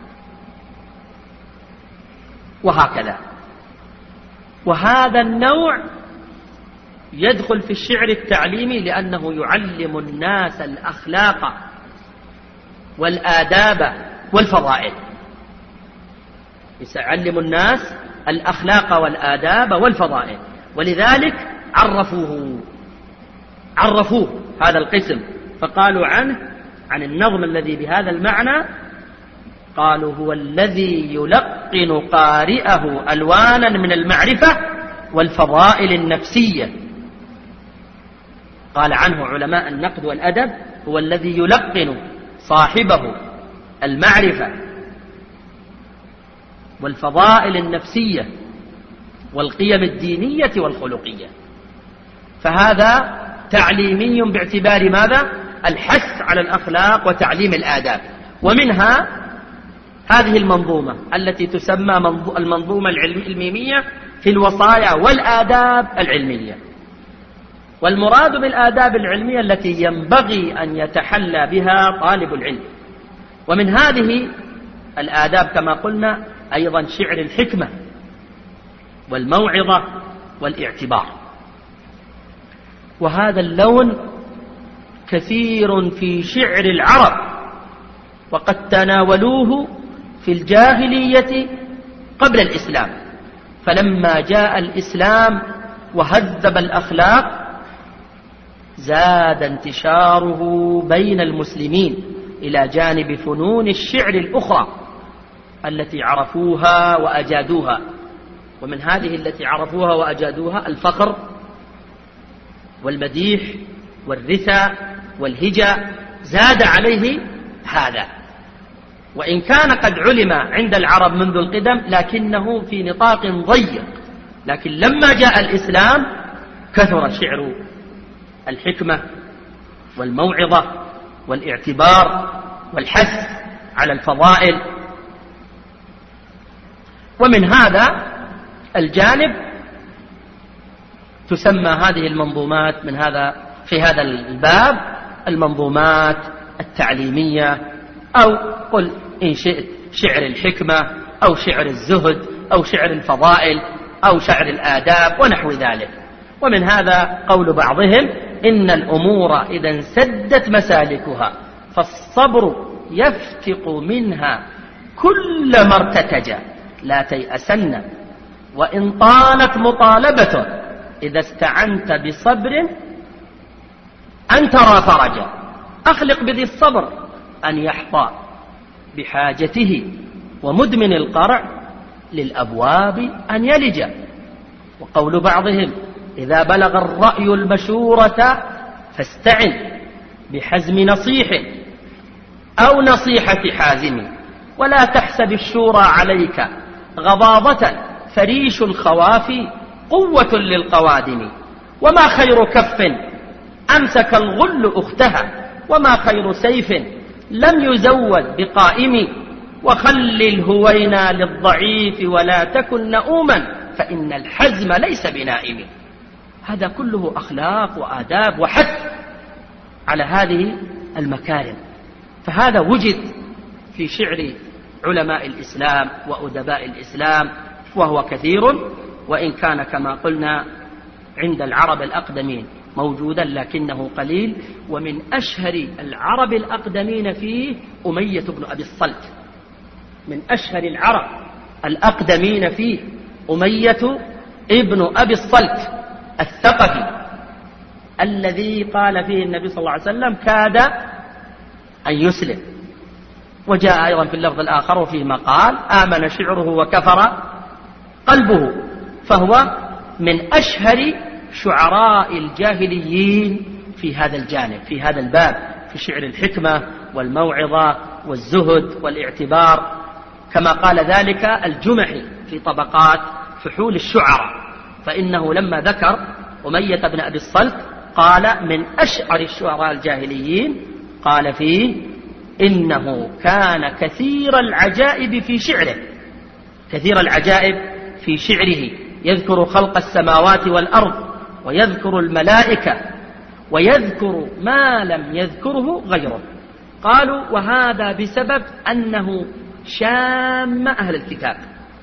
وهكذا. وهذا النوع يدخل في الشعر التعليمي لأنه يعلم الناس الأخلاق والآداب والفضائل، يعلم الناس الأخلاق والآداب والفضائل، ولذلك عرفوه عرفوه هذا القسم، فقالوا عنه عن النظم الذي بهذا المعنى، قالوا هو الذي يلقن قارئه ألوانا من المعرفة والفضائل النفسية. قال عنه علماء النقد والأدب هو الذي يلقن صاحبه المعرفة والفضائل النفسية والقيم الدينية والخلقية. فهذا تعليمي باعتبار ماذا؟ الحث على الأخلاق وتعليم الآداب، ومنها هذه المنظومة التي تسمى المنظومة العلمية في الوصايا والآداب العلمية. والمراد بالآداب العلمية التي ينبغي أن يتحلى بها طالب العلم. ومن هذه الآداب كما قلنا أيضا شعر الحكمة والموعظة والاعتبار. وهذا اللون كثير في شعر العرب، وقد تناولوه في الجاهلية قبل الإسلام، فلما جاء الإسلام وهذب الأخلاق زاد انتشاره بين المسلمين إلى جانب فنون الشعر الأخرى التي عرفوها وأجادوها. ومن هذه التي عرفوها وأجادوها الفخر والمديح والرثاء والهجاء، زاد عليه هذا، وإن كان قد علم عند العرب منذ القدم لكنه في نطاق ضيق. لكن لما جاء الإسلام كثر شعر الحكمة والموعظة والاعتبار والحث على الفضائل. ومن هذا الجانب تسمى هذه المنظومات من هذا في هذا الباب المنظومات التعليمية، أو قل إن شئت شعر الحكمة أو شعر الزهد أو شعر الفضائل أو شعر الآداب ونحو ذلك. ومن هذا قول بعضهم: إن الأمور إذا انسدت مسالكها فالصبر يفتق منها كل ما ارتتجا، لا تيأسن وإن طالت مطالبة إذا استعنت بصبر أن ترى فرجا. أخلق بذي الصبر أن يحظى بحاجته، ومدمن القرع للأبواب أن يلج. وقول بعضهم: إذا بلغ الرأي المشورة فاستعن بحزم نصيح أو نصيحة حازم، ولا تحسب الشورى عليك غضاضة، فريش الخوافي قوة للقوادم. وما خير كف أمسك الغل أختها، وما خير سيف لم يزود بقائم. وخل الهوينا للضعيف ولا تكن نؤوما، فإن الحزم ليس بنائم. هذا كله أخلاق وآداب وحث على هذه المكارم. فهذا وجد في شعر علماء الإسلام وأدباء الإسلام، وهو كثير، وإن كان كما قلنا عند العرب الأقدمين موجودا لكنه قليل. ومن أشهر العرب الأقدمين فيه أمية بن أبي الصلت، من أشهر العرب الأقدمين فيه أمية ابن أبي الصلت الثقفي، الذي قال فيه النبي صلى الله عليه وسلم: كاد أن يسلم. وجاء أيضا في اللفظ الآخر وفيما قال: آمن شعره وكفر قلبه. فهو من أشهر شعراء الجاهليين في هذا الجانب، في هذا الباب، في شعر الحكمة والموعظة والزهد والاعتبار، كما قال ذلك الجمحي في طبقات فحول الشعراء، فإنه لما ذكر أمية بن أبي الصلت قال: من أشعر الشعراء الجاهليين، قال فيه: إنه كان كثير العجائب في شعره، كثير العجائب في شعره، يذكر خلق السماوات والأرض، ويذكر الملائكة، ويذكر ما لم يذكره غيره. قالوا: وهذا بسبب أنه شام أهل الكتاب،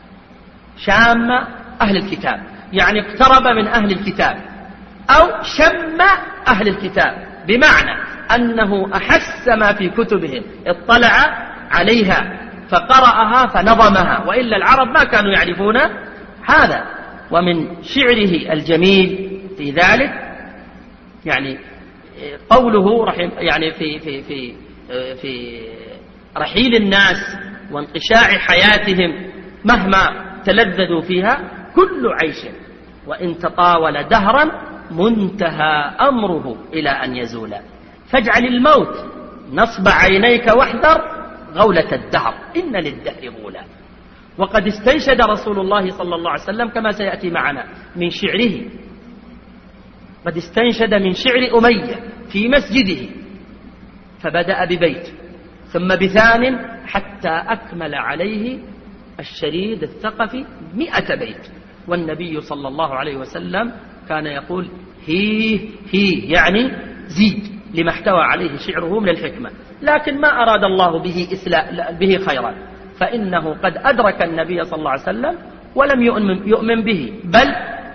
شام أهل الكتاب، يعني اقترب من أهل الكتاب، أو شم أهل الكتاب، بمعنى أنه أحس ما في كتبهم، اطلع عليها فقرأها فنظمها، وإلا العرب ما كانوا يعرفون هذا. ومن شعره الجميل في ذلك يعني قوله رحم يعني في في في في رحيل الناس وانقشاع حياتهم مهما تلذذوا فيها: كل عيش وإن تطاول دهرا منتهى أمره إلى أن يزول، فاجعل الموت نصب عينيك واحذر غولة الدهر إن للدهر غولا. وقد استنشد رسول الله صلى الله عليه وسلم كما سيأتي معنا من شعره، قد استنشد من شعر أمية في مسجده، فبدأ ببيت ثم بثان حتى أكمل عليه الشريد الثقفي مئة بيت. والنبي صلى الله عليه وسلم كان يقول هي هي يعني زيد، لما احتوى عليه شعره من الحكمة. لكن ما أراد الله به, به خيرا، فإنه قد أدرك النبي صلى الله عليه وسلم ولم يؤمن, يؤمن به، بل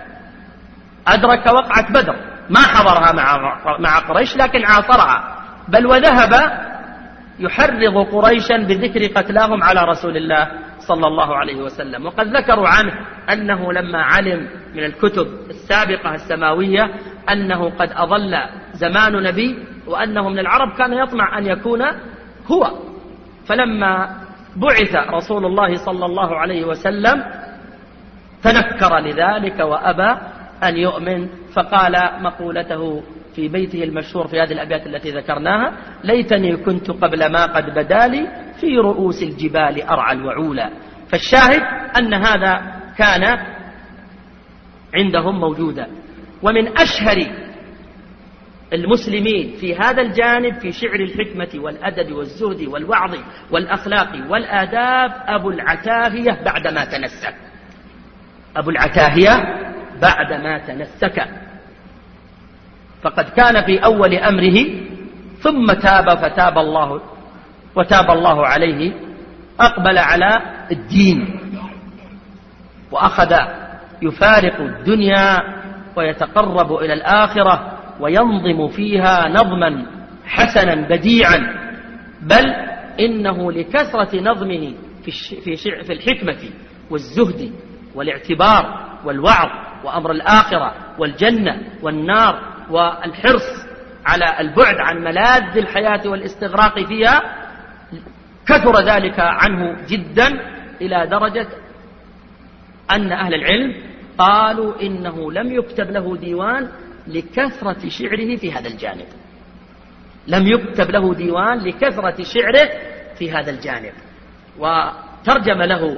أدرك وقعة بدر، ما حضرها مع, مع قريش لكن عاصرها، بل وذهب يحرض قريشا بذكر قتلاهم على رسول الله صلى الله عليه وسلم. وقد ذكروا عنه أنه لما علم من الكتب السابقة السماوية أنه قد أظل زمان نبي وأنه من العرب كان يطمع أن يكون هو، فلما بعث رسول الله صلى الله عليه وسلم تنكر لذلك وأبى أن يؤمن، فقال مقولته في بيته المشهور في هذه الأبيات التي ذكرناها: ليتني كنت قبل ما قد بدالي في رؤوس الجبال أرعى الوعولا. فالشاهد أن هذا كان عندهم موجودا. ومن أشهر المسلمين في هذا الجانب في شعر الحكمة والأدب والزهد والوعظ والأخلاق والآداب أبو العتاهية بعدما تنسك. أبو العتاهية بعدما تنسك، فقد كان في أول أمره ثم تاب فتاب الله وتاب الله عليه، أقبل على الدين وأخذ يفارق الدنيا ويتقرب إلى الآخرة وينظم فيها نظما حسنا بديعا، بل إنه لكثرة نظمه في الحكمة والزهد والاعتبار والوعظ وأمر الآخرة والجنة والنار والحرص على البعد عن ملاذ الحياة والاستغراق فيها، كثر ذلك عنه جدا إلى درجة أن أهل العلم قالوا إنه لم يكتب له ديوان لكثرة شعره في هذا الجانب، لم يكتب له ديوان لكثرة شعره في هذا الجانب. وترجم له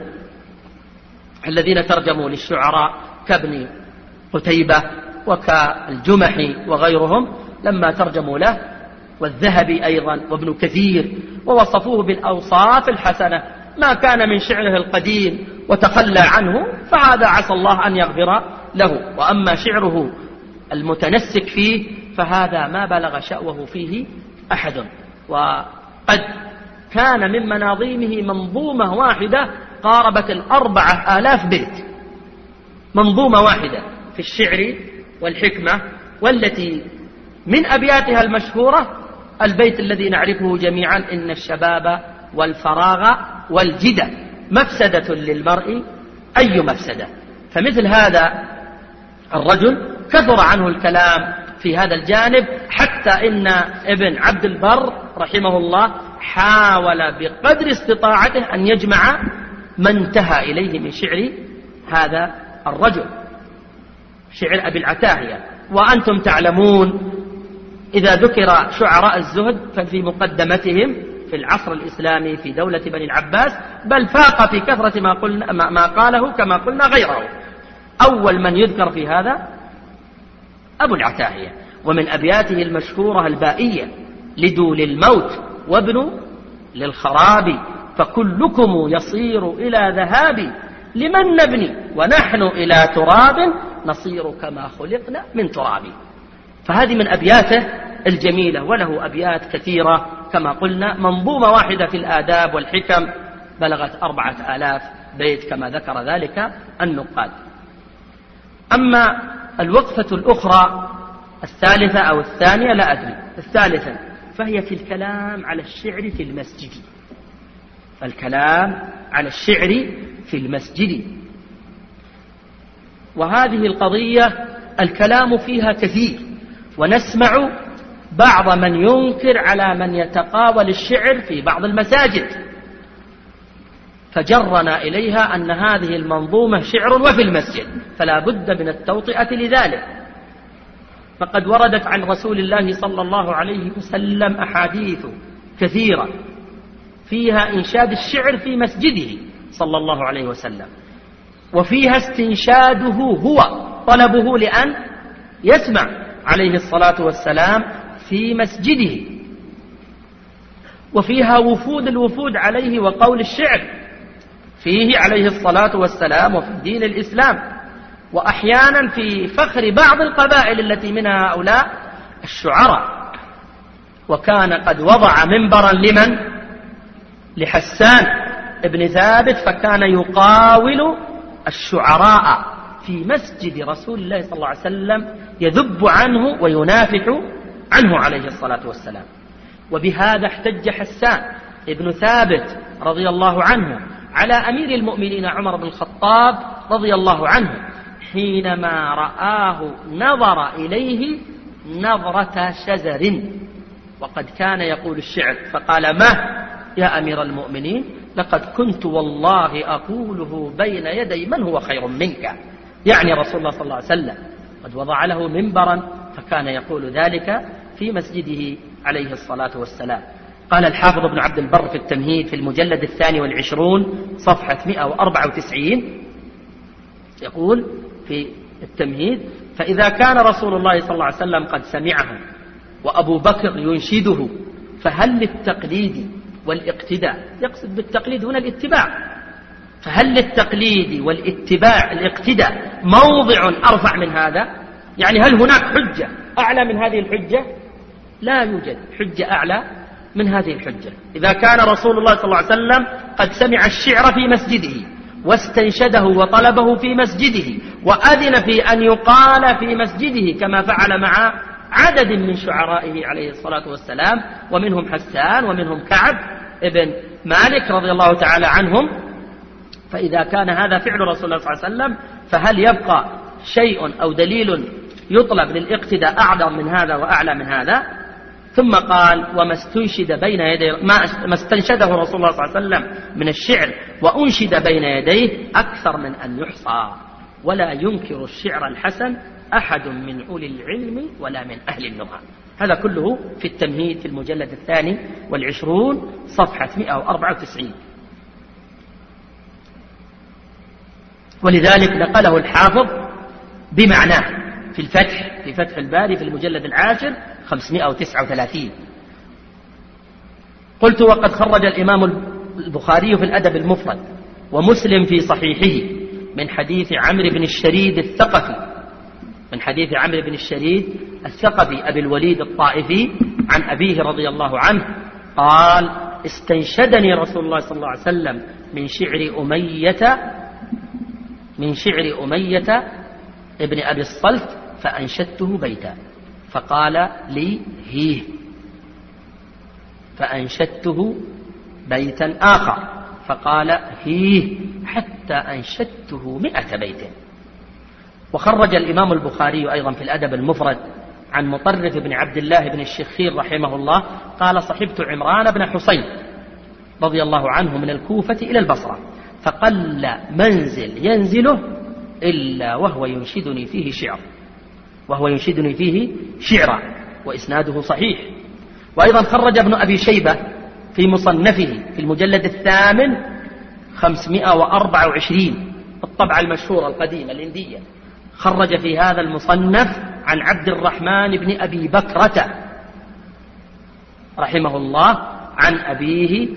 الذين ترجموا للشعراء كابن قتيبة وكالجمحي وغيرهم لما ترجموا له، والذهبي أيضا وابن كثير، ووصفوه بالأوصاف الحسنة. ما كان من شعره القديم وتخلى عنه فهذا عسى الله أن يغفر له، وأما شعره المتنسك فيه فهذا ما بلغ شأوه فيه أحد. وقد كان من مناظيمه منظومة واحدة قاربت الأربعة آلاف بيت، منظومة واحدة في الشعر والحكمة، والتي من أبياتها المشهورة البيت الذي نعرفه جميعا: إن الشباب والفراغ والجدة مفسدة للمرء أي مفسدة. فمثل هذا الرجل كثر عنه الكلام في هذا الجانب، حتى إن ابن عبد البر رحمه الله حاول بقدر استطاعته أن يجمع ما انتهى إليه من شعر هذا الرجل، شعر أبي العتاهية. وأنتم تعلمون إذا ذكر شعراء الزهد ففي مقدمتهم في العصر الإسلامي في دولة بني العباس، بل فاق في كثرة ما, قلنا ما قاله كما قلنا غيره. أول من يذكر في هذا أبو العتاهية، ومن أبياته المشهورة البائية: لدوا للموت وابنوا للخراب، فكلكم يصير إلى ذهاب، لمن نبني ونحن إلى تراب، نصير كما خلقنا من تراب. فهذه من أبياته الجميلة، وله أبيات كثيرة كما قلنا، منظومة واحدة في الآداب والحكم بلغت أربعة آلاف بيت كما ذكر ذلك النقاد. أما الوقفة الأخرى الثالثة أو الثانية لا أدري، الثالثة، فهي في الكلام على الشعر في المسجد، الكلام على الشعر في المسجد. وهذه القضية الكلام فيها كثير، ونسمع بعض من ينكر على من يتقاول الشعر في بعض المساجد، فجرنا إليها أن هذه المنظومة شعر وفي المسجد، فلا بد من التوطئة لذلك. فقد وردت عن رسول الله صلى الله عليه وسلم أحاديث كثيرة فيها إنشاد الشعر في مسجده صلى الله عليه وسلم، وفيها استنشاده هو، طلبه لأن يسمع عليه الصلاة والسلام في مسجده. وفيها وفود الوفود عليه وقول الشعر فيه عليه الصلاة والسلام وفي دين الإسلام، وأحيانا في فخر بعض القبائل التي منها هؤلاء الشعراء. وكان قد وضع منبرا لمن؟ لحسان ابن ثابت، فكان يقاول الشعراء في مسجد رسول الله صلى الله عليه وسلم يذب عنه وينافح عنه عليه الصلاة والسلام. وبهذا احتج حسان ابن ثابت رضي الله عنه على أمير المؤمنين عمر بن الخطاب رضي الله عنه حينما رآه نظر إليه نظرة شزر، وقد كان يقول الشعر، فقال: ما يا أمير المؤمنين، لقد كنت والله أقوله بين يدي من هو خير منك، يعني رسول الله صلى الله عليه وسلم، قد وضع له منبرا فكان يقول ذلك في مسجده عليه الصلاة والسلام. قال الحافظ ابن عبد البر في التمهيد في المجلد الثاني والعشرون صفحة مئة وأربعة وتسعين يقول في التمهيد: فإذا كان رسول الله صلى الله عليه وسلم قد سمعه وأبو بكر ينشده فهل للتقليد والاقتداء، يقصد بالتقليد هنا الاتباع، فهل للتقليد والاتباع الاقتداء موضع أرفع من هذا؟ يعني هل هناك حجة أعلى من هذه الحجة؟ لا يوجد حجة أعلى من هذه الحجة. إذا كان رسول الله صلى الله عليه وسلم قد سمع الشعر في مسجده واستنشده وطلبه في مسجده وأذن في أن يقال في مسجده كما فعل مع عدد من شعرائه عليه الصلاة والسلام، ومنهم حسان ومنهم كعب ابن مالك رضي الله تعالى عنهم، فإذا كان هذا فعل رسول الله صلى الله عليه وسلم فهل يبقى شيء أو دليل يطلب للاقتداء أعظم من هذا وأعلى من هذا؟ ثم قال: وما استنشد بين يدي ما استنشده رسول الله صلى الله عليه وسلم من الشعر وأنشد بين يديه أكثر من أن يحصى، ولا ينكر الشعر الحسن أحد من أولي العلم ولا من أهل النهى. هذا كله في التمهيد في المجلد الثاني والعشرون صفحة مئة وأربعة وتسعين. ولذلك نقله الحافظ بمعناه في الفتح في فتح الباري في المجلد العاشر خمسمائة وتسعة وثلاثين. قلت: وقد خرج الإمام البخاري في الأدب المفرد ومسلم في صحيحه من حديث عمرو بن الشريد الثقفي من حديث عمرو بن الشريد الثقفي أبي الوليد الطائفي عن أبيه رضي الله عنه قال: استنشدني رسول الله صلى الله عليه وسلم من شعر أمية من شعر أمية ابن أبي الصلت فأنشدته بيتا، فقال لي: هيه، فأنشدته بيتا آخر فقال: هيه، حتى أنشدته مئة بيت. وخرج الإمام البخاري أيضا في الأدب المفرد عن مطرف بن عبد الله بن الشخير رحمه الله قال: صحبت عمران بن حسين رضي الله عنه من الكوفة إلى البصرة، فقل منزل ينزله إلا وهو ينشدني فيه شعر وهو ينشدني فيه شعرا وإسناده صحيح. وأيضا خرج ابن أبي شيبة في مصنفه في المجلد الثامن خمسمائة وأربعة وعشرين الطبعة المشهورة القديمة الهندية، خرج في هذا المصنف عن عبد الرحمن بن أبي بكرة رحمه الله عن أبيه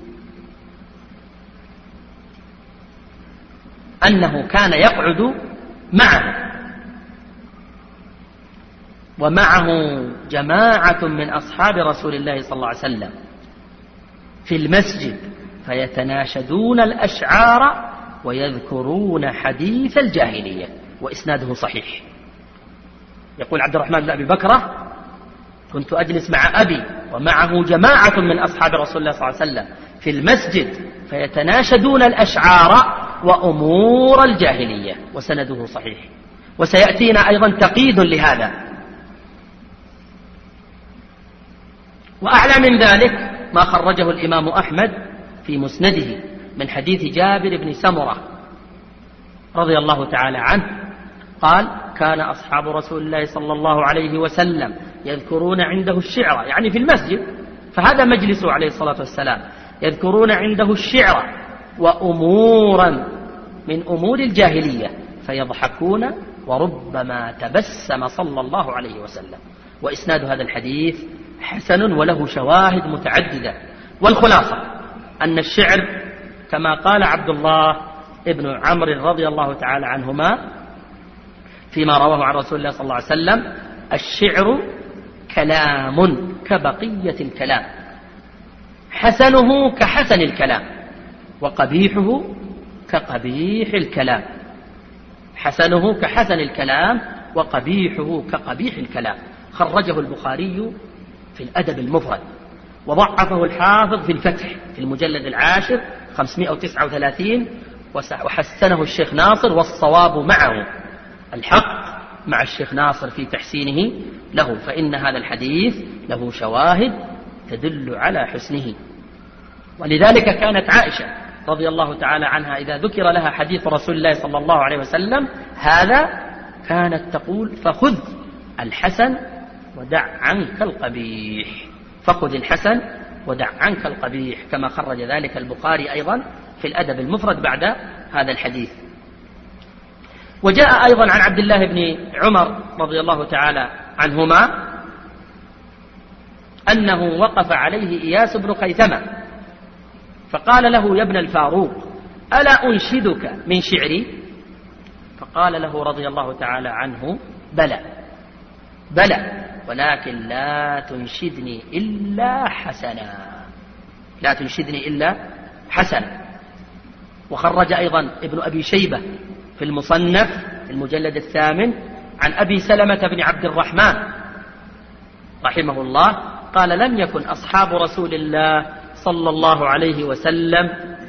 أنه كان يقعد معه ومعه جماعة من أصحاب رسول الله صلى الله عليه وسلم في المسجد فيتناشدون الأشعار ويذكرون حديث الجاهلية، وإسناده صحيح. يقول عبد الرحمن بن أبي بكرة: كنت أجلس مع أبي ومعه جماعة من أصحاب رسول الله صلى الله عليه وسلم في المسجد فيتناشدون الأشعار وأمور الجاهلية، وسنده صحيح. وسيأتينا أيضا تقييد لهذا. وأعلى من ذلك ما خرجه الإمام أحمد في مسنده من حديث جابر بن سمرة رضي الله تعالى عنه قال: كان أصحاب رسول الله صلى الله عليه وسلم يذكرون عنده الشعر، يعني في المسجد، فهذا مجلسه عليه الصلاة والسلام، يذكرون عنده الشعر وأمورا من أمور الجاهلية فيضحكون وربما تبسم صلى الله عليه وسلم. وإسناد هذا الحديث حسن وله شواهد متعددة، والخلاصة أن الشعر كما قال عبد الله ابن عمرو رضي الله تعالى عنهما فيما رواه عن رسول الله صلى الله عليه وسلم: الشعر كلام كبقية الكلام، حسنه كحسن الكلام، وقبيحه كقبيح الكلام. حسنه كحسن الكلام وقبيحه كقبيح الكلام. خرجه البخاري في الأدب المفرد، وضعفه الحافظ في الفتح في المجلد العاشر خمسمائة وتسعة وثلاثين، وحسنه الشيخ ناصر، والصواب معه، الحق مع الشيخ ناصر في تحسينه له، فإن هذا الحديث له شواهد تدل على حسنه. ولذلك كانت عائشة رضي الله تعالى عنها إذا ذكر لها حديث رسول الله صلى الله عليه وسلم هذا كانت تقول: فخذ الحسن ودع عنك القبيح، فخذ الحسن ودع عنك القبيح، كما خرج ذلك البخاري أيضا في الأدب المفرد بعد هذا الحديث. وجاء أيضا عن عبد الله بن عمر رضي الله تعالى عنهما أنه وقف عليه إياس بن خيثمة فقال له: يا ابن الفاروق، ألا أنشدك من شعري؟ فقال له رضي الله تعالى عنه: بلى بلى، ولكن لا تنشدني إلا حسنا، لا تنشدني إلا حسنا. وخرج أيضا ابن أبي شيبة في المصنف في المجلد الثامن عن أبي سلمة بن عبد الرحمن رحمه الله قال: لم يكن أصحاب رسول الله صلى الله عليه وسلم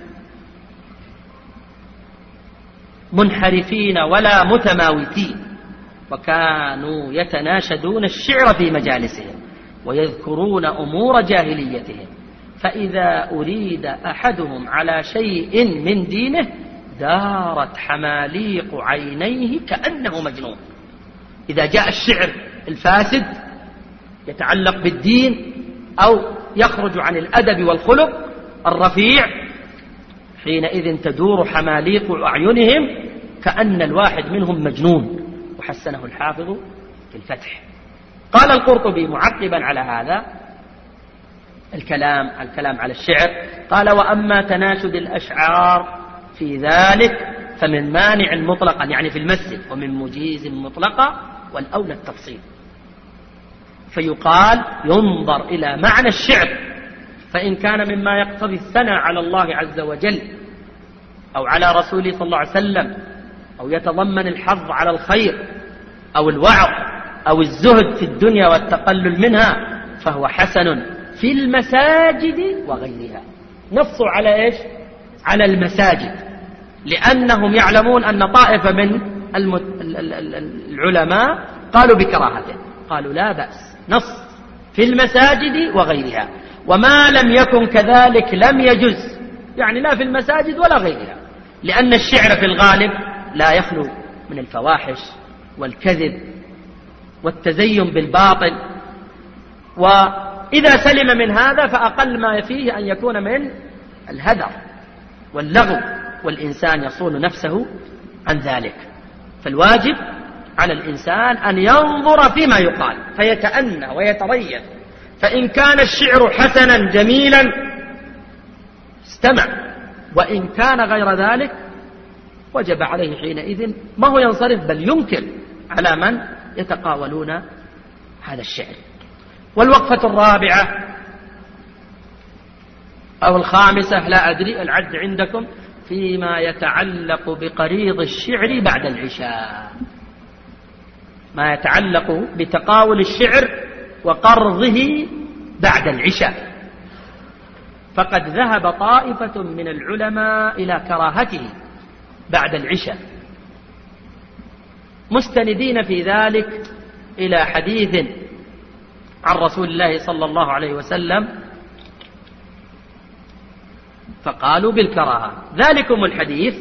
منحرفين ولا متماوتين، وكانوا يتناشدون الشعر في مجالسهم ويذكرون أمور جاهليتهم، فإذا أريد أحدهم على شيء من دينه دارت حماليق عينيه كأنه مجنون. إذا جاء الشعر الفاسد يتعلق بالدين أو يخرج عن الأدب والخلق الرفيع، حينئذ تدور حماليق أعينهم كأن الواحد منهم مجنون. وحسنه الحافظ في الفتح. قال القرطبي معقبا على هذا الكلام الكلام على الشعر، قال: وأما تناشد الأشعار في ذلك فمن مانع مطلقا، يعني في المسجد، ومن مجيز مطلقا، والأولى التفصيل. فيقال ينظر إلى معنى الشعر، فإن كان مما يقتضي الثناء على الله عز وجل أو على رسوله صلى الله عليه وسلم، أو يتضمن الحظ على الخير أو الوعظ أو الزهد في الدنيا والتقلل منها، فهو حسن في المساجد وغيرها. نصوا على إيش؟ على المساجد، لأنهم يعلمون أن طائفة من العلماء قالوا بكراهته، قالوا لا بأس، نص في المساجد وغيرها. وما لم يكن كذلك لم يجز، يعني لا في المساجد ولا غيرها، لأن الشعر في الغالب لا يخلو من الفواحش والكذب والتزين بالباطل، وإذا سلم من هذا فأقل ما فيه أن يكون من الهدر واللغو، والإنسان يصون نفسه عن ذلك. فالواجب على الإنسان أن ينظر فيما يقال فيتأنى ويتريث، فإن كان الشعر حسنا جميلا استمع، وإن كان غير ذلك وجب عليه حينئذ ما هو ينصرف، بل ينكر على من يتقاولون هذا الشعر. والوقفة الرابعة أو الخامسة لا أدري، العد عندكم، فيما يتعلق بقريض الشعر بعد العشاء، ما يتعلق بتقاول الشعر وقرضه بعد العشاء. فقد ذهب طائفة من العلماء إلى كراهته بعد العشاء، مستندين في ذلك إلى حديث عن رسول الله صلى الله عليه وسلم، فقالوا بالكراهة. ذلكم الحديث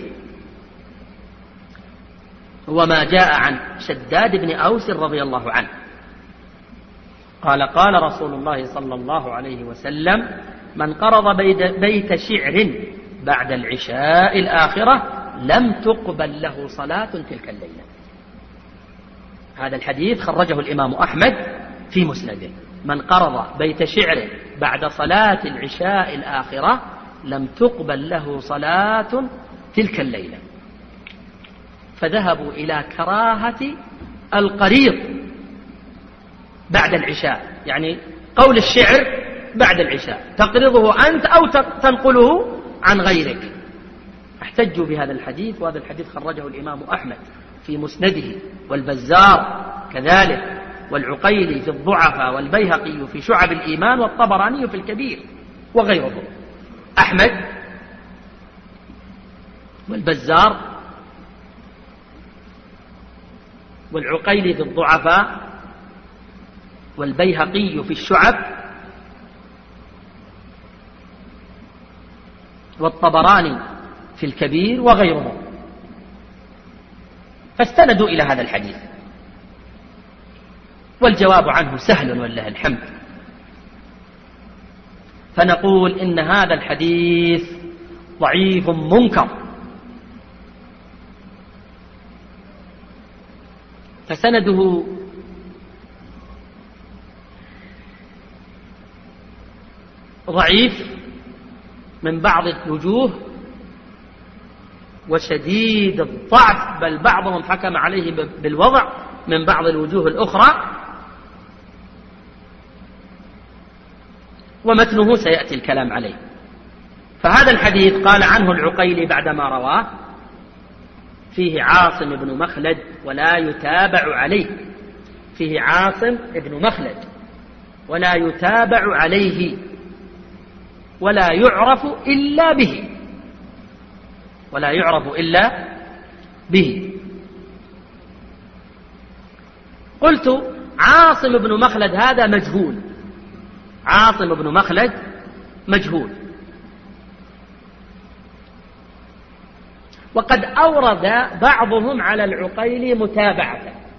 هو ما جاء عن شداد بن أوس رضي الله عنه قال: قال رسول الله صلى الله عليه وسلم: من قرض بيت شعر بعد العشاء الآخرة لم تقبل له صلاة تلك الليلة. هذا الحديث خرجه الإمام أحمد في مسنده. من قرض بيت شعر بعد صلاة العشاء الآخرة لم تقبل له صلاة تلك الليلة. فذهبوا إلى كراهة القريض بعد العشاء، يعني قول الشعر بعد العشاء تقرضه أنت أو تنقله عن غيرك. احتجوا بهذا الحديث، وهذا الحديث خرجه الإمام أحمد في مسنده، والبزار كذلك، والعقيلي في الضعفاء، والبيهقي في شعب الإيمان، والطبراني في الكبير، وغيرهم. أحمد والبزار والعقيلي في الضعفاء والبيهقي في الشعب والطبراني في الكبير وغيرهم، فاستندوا إلى هذا الحديث. والجواب عنه سهل ولله الحمد. فنقول إن هذا الحديث ضعيف منكر، فسنده ضعيف من بعض الوجوه وشديد الضعف، بل بعضهم حكم عليه بالوضع من بعض الوجوه الأخرى، ومتنه سيأتي الكلام عليه. فهذا الحديث قال عنه العقيلي بعدما رواه: فيه عاصم بن مخلد ولا يتابع عليه. فيه عاصم بن مخلد ولا يتابع عليه ولا يعرف إلا به، ولا يعرف إلا به. قلت عاصم بن مخلد هذا مجهول، عاصم بن مخلد مجهول. وقد أورد بعضهم على العقيلي متابعة،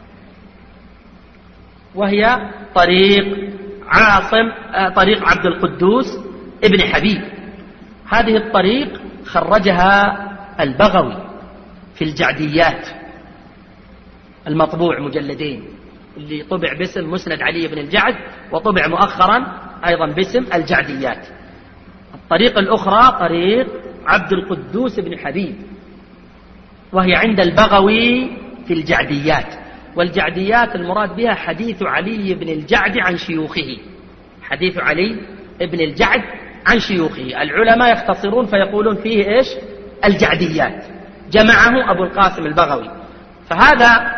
وهي طريق عاصم طريق عبد القدوس ابن حبيب. هذه الطريق خرجها البغوي في الجعديات المطبوع مجلدين، اللي طبع باسم مسند علي بن الجعد، وطبع مؤخرا أيضا باسم الجعديات. الطريق الأخرى طريق عبد القدوس بن حبيب، وهي عند البغوي في الجعديات. والجعديات المراد بها حديث علي بن الجعد عن شيوخه، حديث علي بن الجعد عن شيوخه. العلماء يختصرون فيقولون فيه إيش؟ الجعديات، جمعه أبو القاسم البغوي. فهذا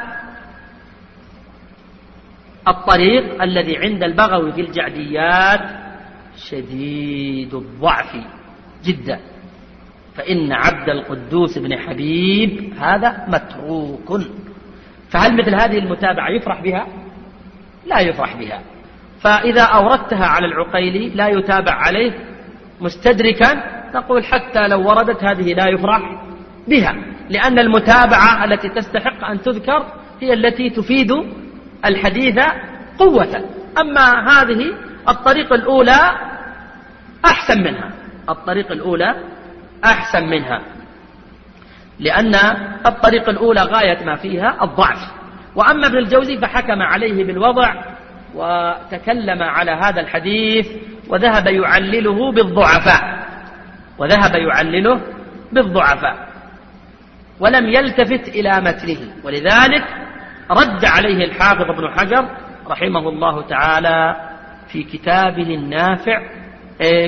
الطريق الذي عند البغوي في الجعديات شديد الضعف جدا، فإن عبد القدوس بن حبيب هذا متروك. فهل مثل هذه المتابعة يفرح بها؟ لا يفرح بها. فإذا أوردتها على العقيلي لا يتابع عليه مستدركا، نقول حتى لو وردت هذه لا يفرح بها، لأن المتابعة التي تستحق أن تذكر هي التي تفيد الحديث قوة. أما هذه الطريق الأولى أحسن منها، الطريق الأولى أحسن منها، لأن الطريق الأولى غاية ما فيها الضعف. وأما ابن الجوزي فحكم عليه بالوضع، وتكلم على هذا الحديث وذهب يعلله بالضعفاء، وذهب يعلله بالضعفاء ولم يلتفت إلى متنه. ولذلك رد عليه الحافظ ابن حجر رحمه الله تعالى في كتابه النافع إيش؟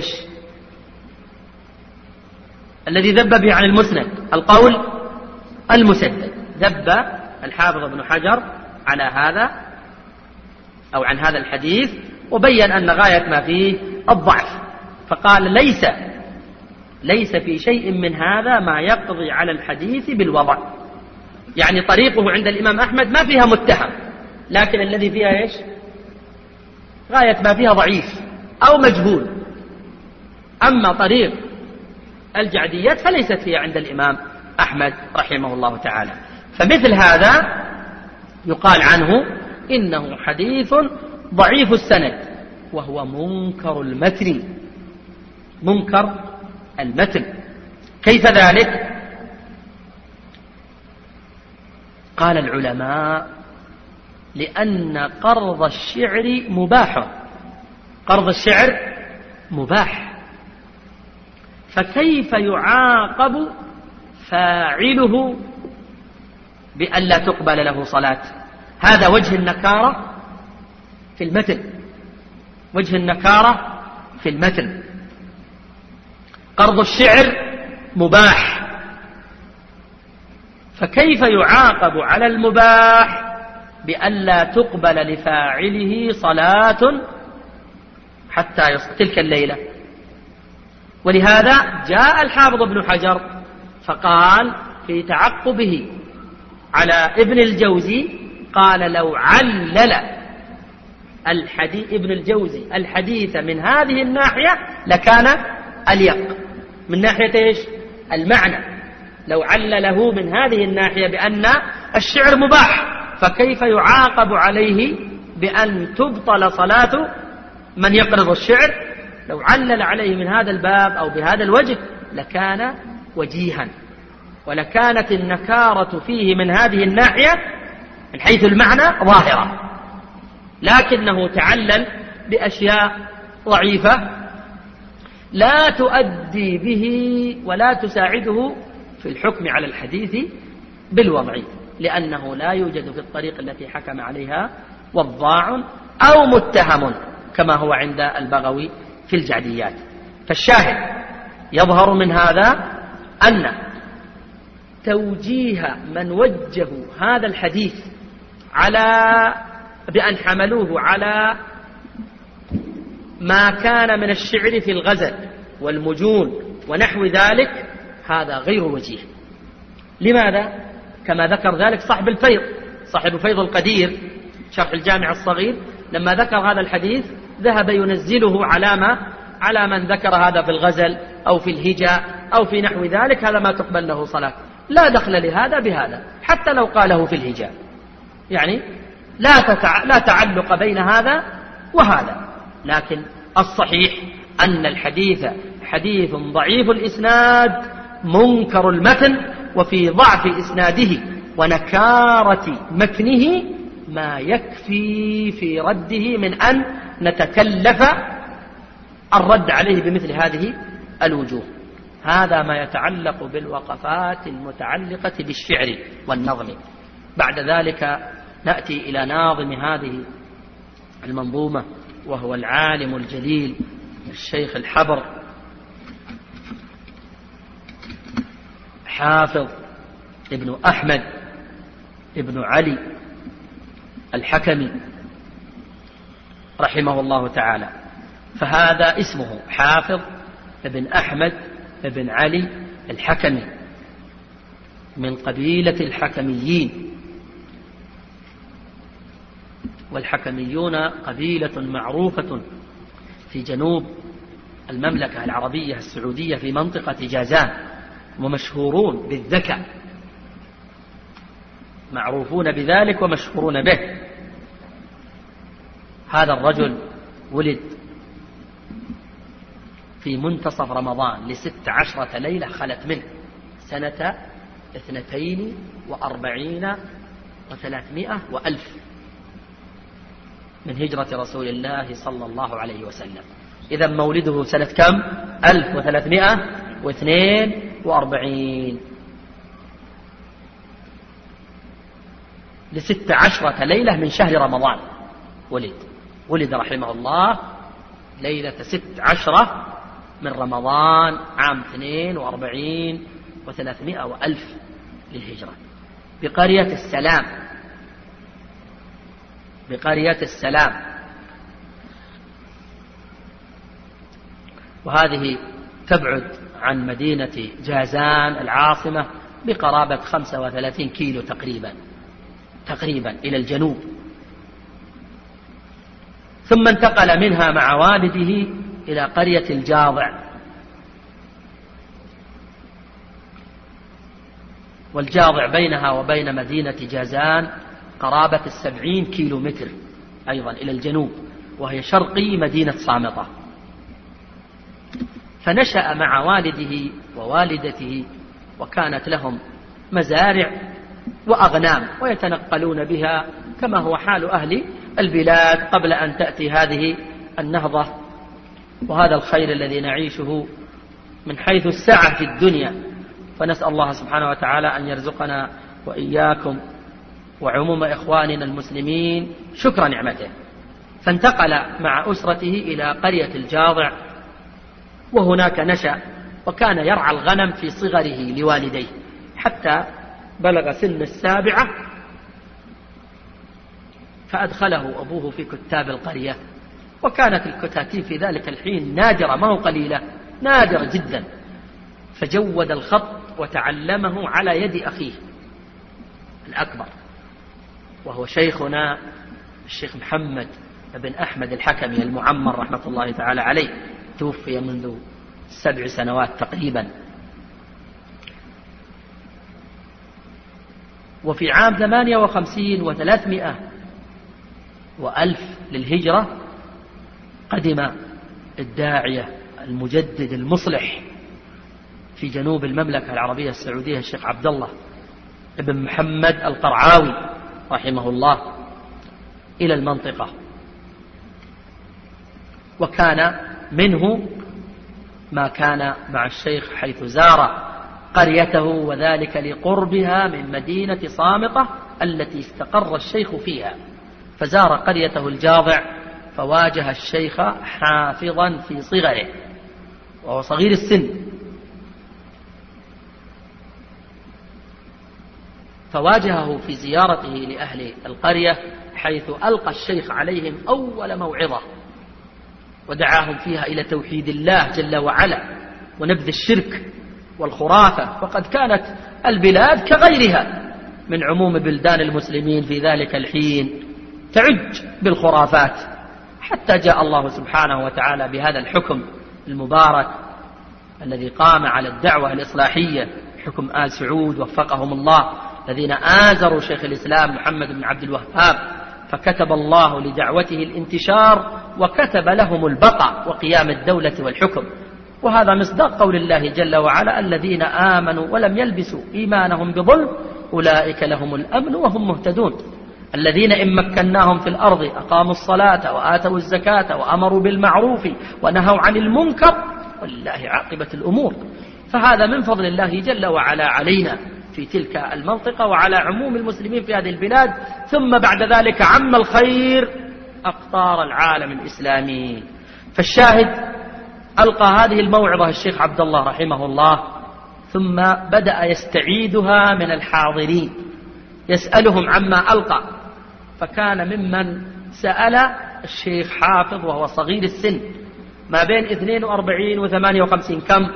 الذي ذب به عن المسند، القول المسدد. ذب الحافظ ابن حجر على هذا أو عن هذا الحديث، وبين أن غاية ما فيه الضعف، فقال ليس ليس في شيء من هذا ما يقضي على الحديث بالوضع. يعني طريقه عند الإمام أحمد ما فيها متهم، لكن الذي فيها إيش؟ غاية ما فيها ضعيف أو مجهول. أما طريق الجعديات فليست هي عند الإمام أحمد رحمه الله تعالى. فمثل هذا يقال عنه إنه حديث ضعيف السند، وهو منكر المتن، منكر المتن. كيف ذلك؟ قال العلماء: لأن قرض الشعر مباح قرض الشعر مباح، فكيف يعاقب فاعله بأن لا تقبل له صلاة؟ هذا وجه النكارة في المتن، وجه النكارة في المتن. قرض الشعر مباح، فكيف يعاقب على المباح بأن لا تقبل لفاعله صلاة حتى يصل تلك الليلة؟ ولهذا جاء الحافظ ابن حجر فقال في تعقبه على ابن الجوزي، قال لو علل الحديث ابن الجوزي الحديث من هذه الناحية لكان أليق، من ناحية إيش؟ المعنى. لو علله من هذه الناحية بأن الشعر مباح، فكيف يعاقب عليه بأن تبطل صلاة من يقرض الشعر؟ لو علل عليه من هذا الباب أو بهذا الوجه لكان وجيها، ولكانت النكارة فيه من هذه الناحية من حيث المعنى ظاهرة، لكنه تعلل بأشياء ضعيفة لا تؤدي به ولا تساعده في الحكم على الحديث بالوضع، لأنه لا يوجد في الطريق التي حكم عليها وضاع أو متهم كما هو عند البغوي في الجعديات. فالشاهد يظهر من هذا أن توجيه من وجهوا هذا الحديث على بأن حملوه على ما كان من الشعر في الغزل والمجون ونحو ذلك هذا غير وجيه. لماذا؟ كما ذكر ذلك صاحب الفيض، صاحب فيض القدير شرح الجامع الصغير، لما ذكر هذا الحديث ذهب ينزله على ما على من ذكر هذا في الغزل أو في الهجاء أو في نحو ذلك، هذا ما تقبل له صلاة. لا دخل لهذا بهذا حتى لو قاله في الهجاء، يعني لا, تتع... لا تعلق بين هذا وهذا. لكن الصحيح أن الحديث حديث ضعيف الإسناد منكر المتن، وفي ضعف إسناده ونكارة متنه ما يكفي في رده من أن نتكلف الرد عليه بمثل هذه الوجوه. هذا ما يتعلق بالوقفات المتعلقة بالشعر والنظم. بعد ذلك نأتي إلى ناظم هذه المنظومة وهو العالم الجليل الشيخ الحبر حافظ ابن أحمد ابن علي الحكمي رحمه الله تعالى. فهذا اسمه حافظ ابن أحمد ابن علي الحكمي من قبيلة الحكميين، والحكميون قبيلة معروفة في جنوب المملكة العربية السعودية في منطقة جازان، ومشهورون بالذكاء، معروفون بذلك ومشهورون به. هذا الرجل ولد في منتصف رمضان لست عشرة ليلة خلت منه سنة اثنتين وأربعين وثلاثمائة وألف من هجرة رسول الله صلى الله عليه وسلم. إذا مولده سنة كم؟ ألف وثلاثمائة واثنين وأربعين، لست عشرة ليلة من شهر رمضان ولد ولد رحمه الله ليلة ست عشرة من رمضان عام اثنين وأربعين وثلاثمائة وألف للهجرة بقرية السلام، بقرية السلام. وهذه تبعد عن مدينة جازان العاصمة بقرابة خمسة وثلاثين كيلو تقريبا تقريبا إلى الجنوب. ثم انتقل منها مع والده إلى قرية الجاضع، والجاضع بينها وبين مدينة جازان قرابة السبعين كيلو متر أيضا إلى الجنوب، وهي شرقي مدينة صامتة. فنشأ مع والده ووالدته، وكانت لهم مزارع وأغنام ويتنقلون بها كما هو حال أهل البلاد قبل أن تأتي هذه النهضة وهذا الخير الذي نعيشه من حيث السعة في الدنيا. فنسأل الله سبحانه وتعالى أن يرزقنا وإياكم وعموم إخواننا المسلمين شكر نعمته. فانتقل مع أسرته إلى قرية الجاضع وهناك نشأ، وكان يرعى الغنم في صغره لوالديه حتى بلغ سن السابعة، فأدخله أبوه في كتاب القرية. وكانت الكتاتيب في ذلك الحين نادرة، ما هو قليلة، نادرة جدا. فجود الخط وتعلمه على يد أخيه الأكبر وهو شيخنا الشيخ محمد بن أحمد الحكمي المعمر رحمة الله تعالى عليه، توفي منذ سبع سنوات تقريبا. وفي عام ثمانية وخمسين وثلاثمائة وألف للهجرة قدم الداعية المجدد المصلح في جنوب المملكة العربية السعودية الشيخ عبد الله بن محمد القرعاوي رحمه الله إلى المنطقة، وكان منه ما كان مع الشيخ حيث زار قريته، وذلك لقربها من مدينة صامطة التي استقر الشيخ فيها. فزار قريته الجاضع فواجه الشيخ حافظا في صغره وهو صغير السن، فواجهه في زيارته لأهل القرية حيث ألقى الشيخ عليهم أول موعظة ودعاهم فيها إلى توحيد الله جل وعلا ونبذ الشرك والخرافة. وقد كانت البلاد كغيرها من عموم بلدان المسلمين في ذلك الحين تعج بالخرافات، حتى جاء الله سبحانه وتعالى بهذا الحكم المبارك الذي قام على الدعوة الإصلاحية، حكم آل سعود وفقهم الله، الذين آزروا شيخ الإسلام محمد بن عبد الوهاب، فكتب الله لدعوته الانتشار وكتب لهم البقاء وقيام الدولة والحكم. وهذا مصداق قول الله جل وعلا: الذين آمنوا ولم يلبسوا إيمانهم بظلم أولئك لهم الأمن وهم مهتدون. الذين إن مكناهم في الأرض أقاموا الصلاة وآتوا الزكاة وأمروا بالمعروف ونهوا عن المنكر ولله عاقبة الأمور. فهذا من فضل الله جل وعلا علينا في تلك المنطقة وعلى عموم المسلمين في هذه البلاد. ثم بعد ذلك عم الخير أقطار العالم الإسلامي. فالشاهد ألقى هذه الموعظة الشيخ عبد الله رحمه الله، ثم بدأ يستعيدها من الحاضرين، يسألهم عما ألقى. فكان ممن سأل الشيخ حافظ وهو صغير السن ما بين اثنين وأربعين وثمانية وخمسين. كم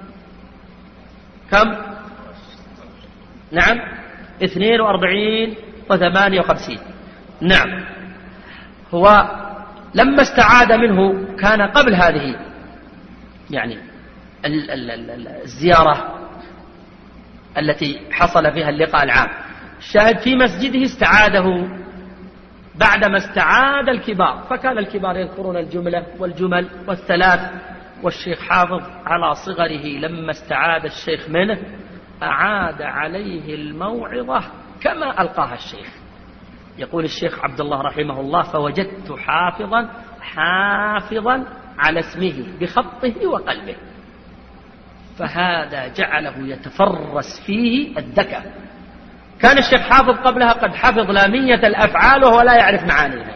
كم نعم اثنين وأربعين وثمانية وخمسين. نعم. هو لما استعاد منه كان قبل هذه يعني الزيارة التي حصل فيها اللقاء العام. الشاهد في مسجده استعاده بعدما استعاد الكبار، فكان الكبار يذكرون الجملة والجمل والثلاث، والشيخ حافظ على صغره لما استعاد الشيخ منه أعاد عليه الموعظة كما ألقاها الشيخ. يقول الشيخ عبد الله رحمه الله: فوجدت حافظا حافظا على اسمه بخطه وقلبه. فهذا جعله يتفرس فيه الذكاء. كان الشيخ حافظ قبلها قد حفظ لامية الأفعال وهو لا يعرف معانيها.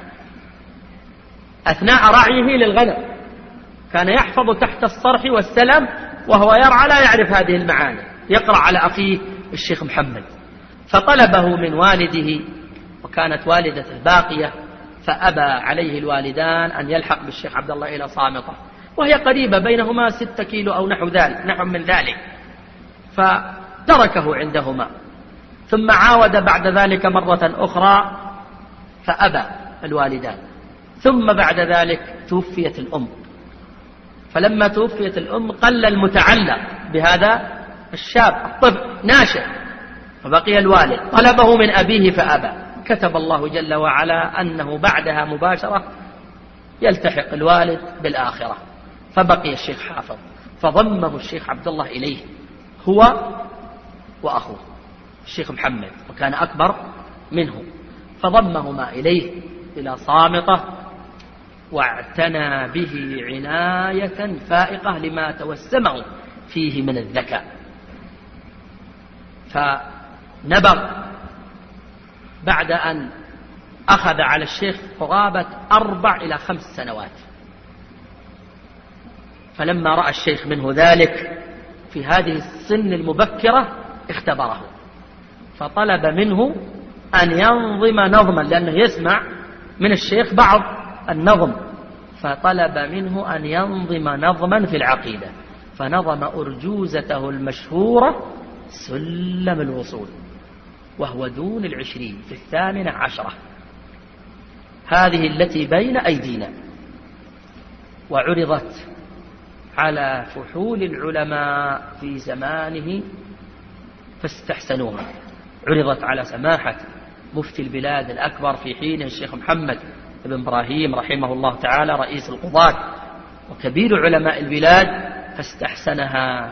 أثناء رعيه للغنم كان يحفظ تحت الصرح والسلم وهو يرعى لا يعرف هذه المعاني، يقرأ على أخيه الشيخ محمد. فطلبه من والده، وكانت والدته باقية، فأبى عليه الوالدان أن يلحق بالشيخ عبد الله إلى صامطة، وهي قريبة بينهما ستة كيلو أو نحو ذلك نحو من ذلك، فتركه عندهما. ثم عاود بعد ذلك مرة أخرى فأبى الوالدان. ثم بعد ذلك توفيت الأم، فلما توفيت الأم قل المتعلق بهذا الشاب الطفل ناشئ، فبقي الوالد. طلبه من أبيه فأبى. كتب الله جل وعلا أنه بعدها مباشرة يلتحق الوالد بالآخرة، فبقي الشيخ حافظ، فضمه الشيخ عبد الله إليه هو وأخوه الشيخ محمد، وكان أكبر منه، فضمهما إليه إلى صامطة واعتنى به عناية فائقة لما توسمه فيه من الذكاء. فنبغ بعد أن أخذ على الشيخ قرابة أربع إلى خمس سنوات، فلما رأى الشيخ منه ذلك في هذه السن المبكرة اختبره، فطلب منه أن ينظم نظما، لأنه يسمع من الشيخ بعض النظم، فطلب منه أن ينظم نظما في العقيدة، فنظم أرجوزته المشهورة سلم الوصول، وهو دون العشرين في الثامنة عشرة، هذه التي بين أيدينا، وعرضت على فحول العلماء في زمانه فاستحسنوها. عرضت على سماحة مفتي البلاد الأكبر في حينه الشيخ محمد بن إبراهيم رحمه الله تعالى رئيس القضاة وكبير علماء البلاد، فاستحسنها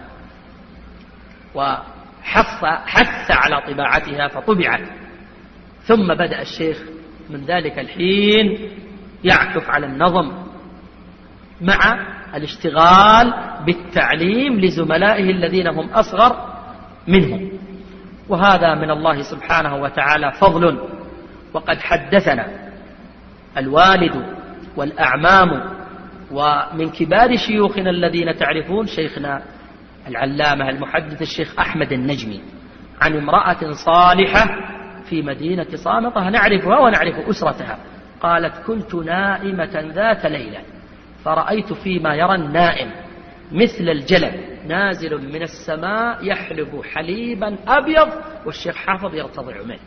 وحث حث على طباعتها فطبعت. ثم بدأ الشيخ من ذلك الحين يعكف على النظم مع الاشتغال بالتعليم لزملائه الذين هم أصغر منه، وهذا من الله سبحانه وتعالى فضل. وقد حدثنا الوالد والأعمام ومن كبار شيوخنا الذين تعرفون شيخنا العلامة المحدث الشيخ أحمد النجمي عن امرأة صالحة في مدينة صامتة نعرفها ونعرف أسرتها، قالت: كنت نائمة ذات ليلة فرأيت فيما يرى النائم مثل الجلد نازل من السماء يحلب حليبا أبيض والشيخ حافظ يرتضع منه.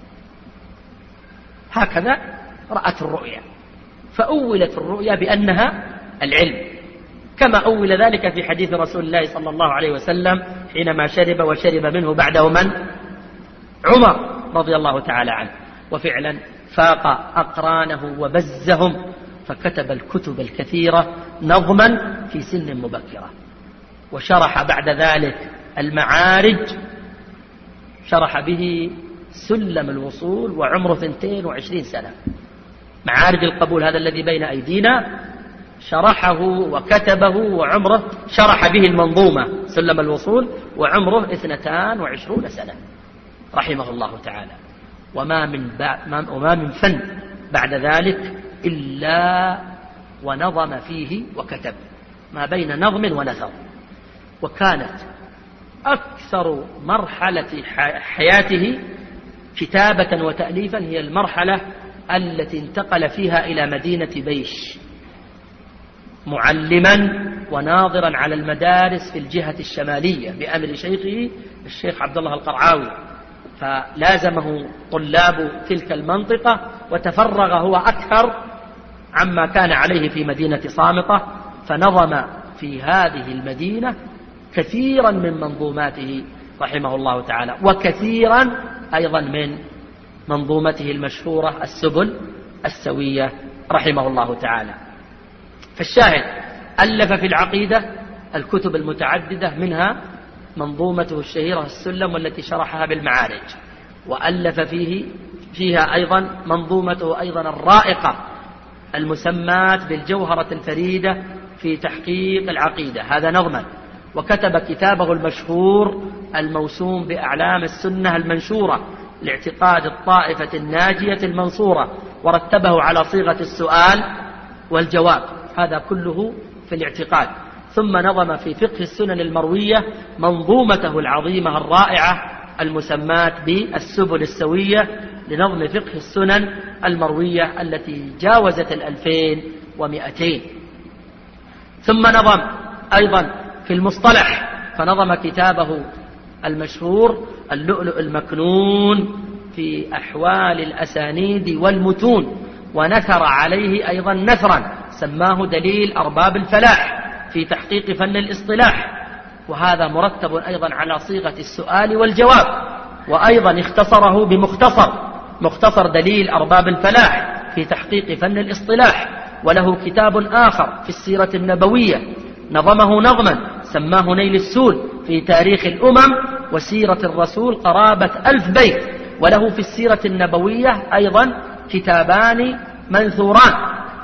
هكذا رأت الرؤيا، فأولت الرؤيا بأنها العلم، كما أول ذلك في حديث رسول الله صلى الله عليه وسلم حينما شرب وشرب منه بعده من؟ عمر رضي الله تعالى عنه. وفعلا فاق أقرانه وبزهم، فكتب الكتب الكثيرة نظما في سن مبكرة، وشرح بعد ذلك المعارج، شرح به سلم الوصول وعمره اثنتين وعشرين سنة. معارج القبول هذا الذي بين أيدينا شرحه وكتبه وعمره شرح به المنظومة سلم الوصول وعمره اثنتان وعشرون سنة رحمه الله تعالى. وما من, وما من فن بعد ذلك إلا ونظم فيه وكتب، ما بين نظم ونثر. وكانت أكثر مرحلة حياته كتابة وتأليفا هي المرحلة التي انتقل فيها إلى مدينة بيش معلما وناظرا على المدارس في الجهة الشمالية بأمر شيخه الشيخ عبد الله القرعاوي، فلازمه طلاب تلك المنطقة وتفرغ هو أكثر عما كان عليه في مدينة صامتة، فنظم في هذه المدينة كثيرا من منظوماته رحمه الله تعالى، وكثيرا أيضا من منظومته المشهورة السبل السوية رحمه الله تعالى. فالشاهد ألف في العقيدة الكتب المتعددة، منها منظومته الشهيرة السلم والتي شرحها بالمعارج، وألف فيه فيها أيضا منظومته أيضا الرائقة المسمات بالجوهرة الفريدة في تحقيق العقيدة، هذا نظما. وكتب كتابه المشهور الموسوم بأعلام السنة المنشورة لاعتقاد الطائفة الناجية المنصورة، ورتبه على صيغة السؤال والجواب، هذا كله في الاعتقاد. ثم نظم في فقه السنن المروية منظومته العظيمة الرائعة المسمات بالسبل السوية لنظم فقه السنن المروية التي جاوزت الألفين ومئتين. ثم نظم أيضا في المصطلح، فنظم كتابه المشهور اللؤلؤ المكنون في أحوال الأسانيد والمتون، ونثر عليه أيضا نثرا سماه دليل أرباب الفلاح في تحقيق فن الاصطلاح، وهذا مرتب أيضا على صيغة السؤال والجواب. وأيضا اختصره بمختصر مختصر دليل أرباب الفلاح في تحقيق فن الاصطلاح. وله كتاب آخر في السيرة النبوية نظمه نظما سماه نيل السول في تاريخ الأمم وسيرة الرسول قرابة ألف بيت. وله في السيرة النبوية أيضا كتابان منثوران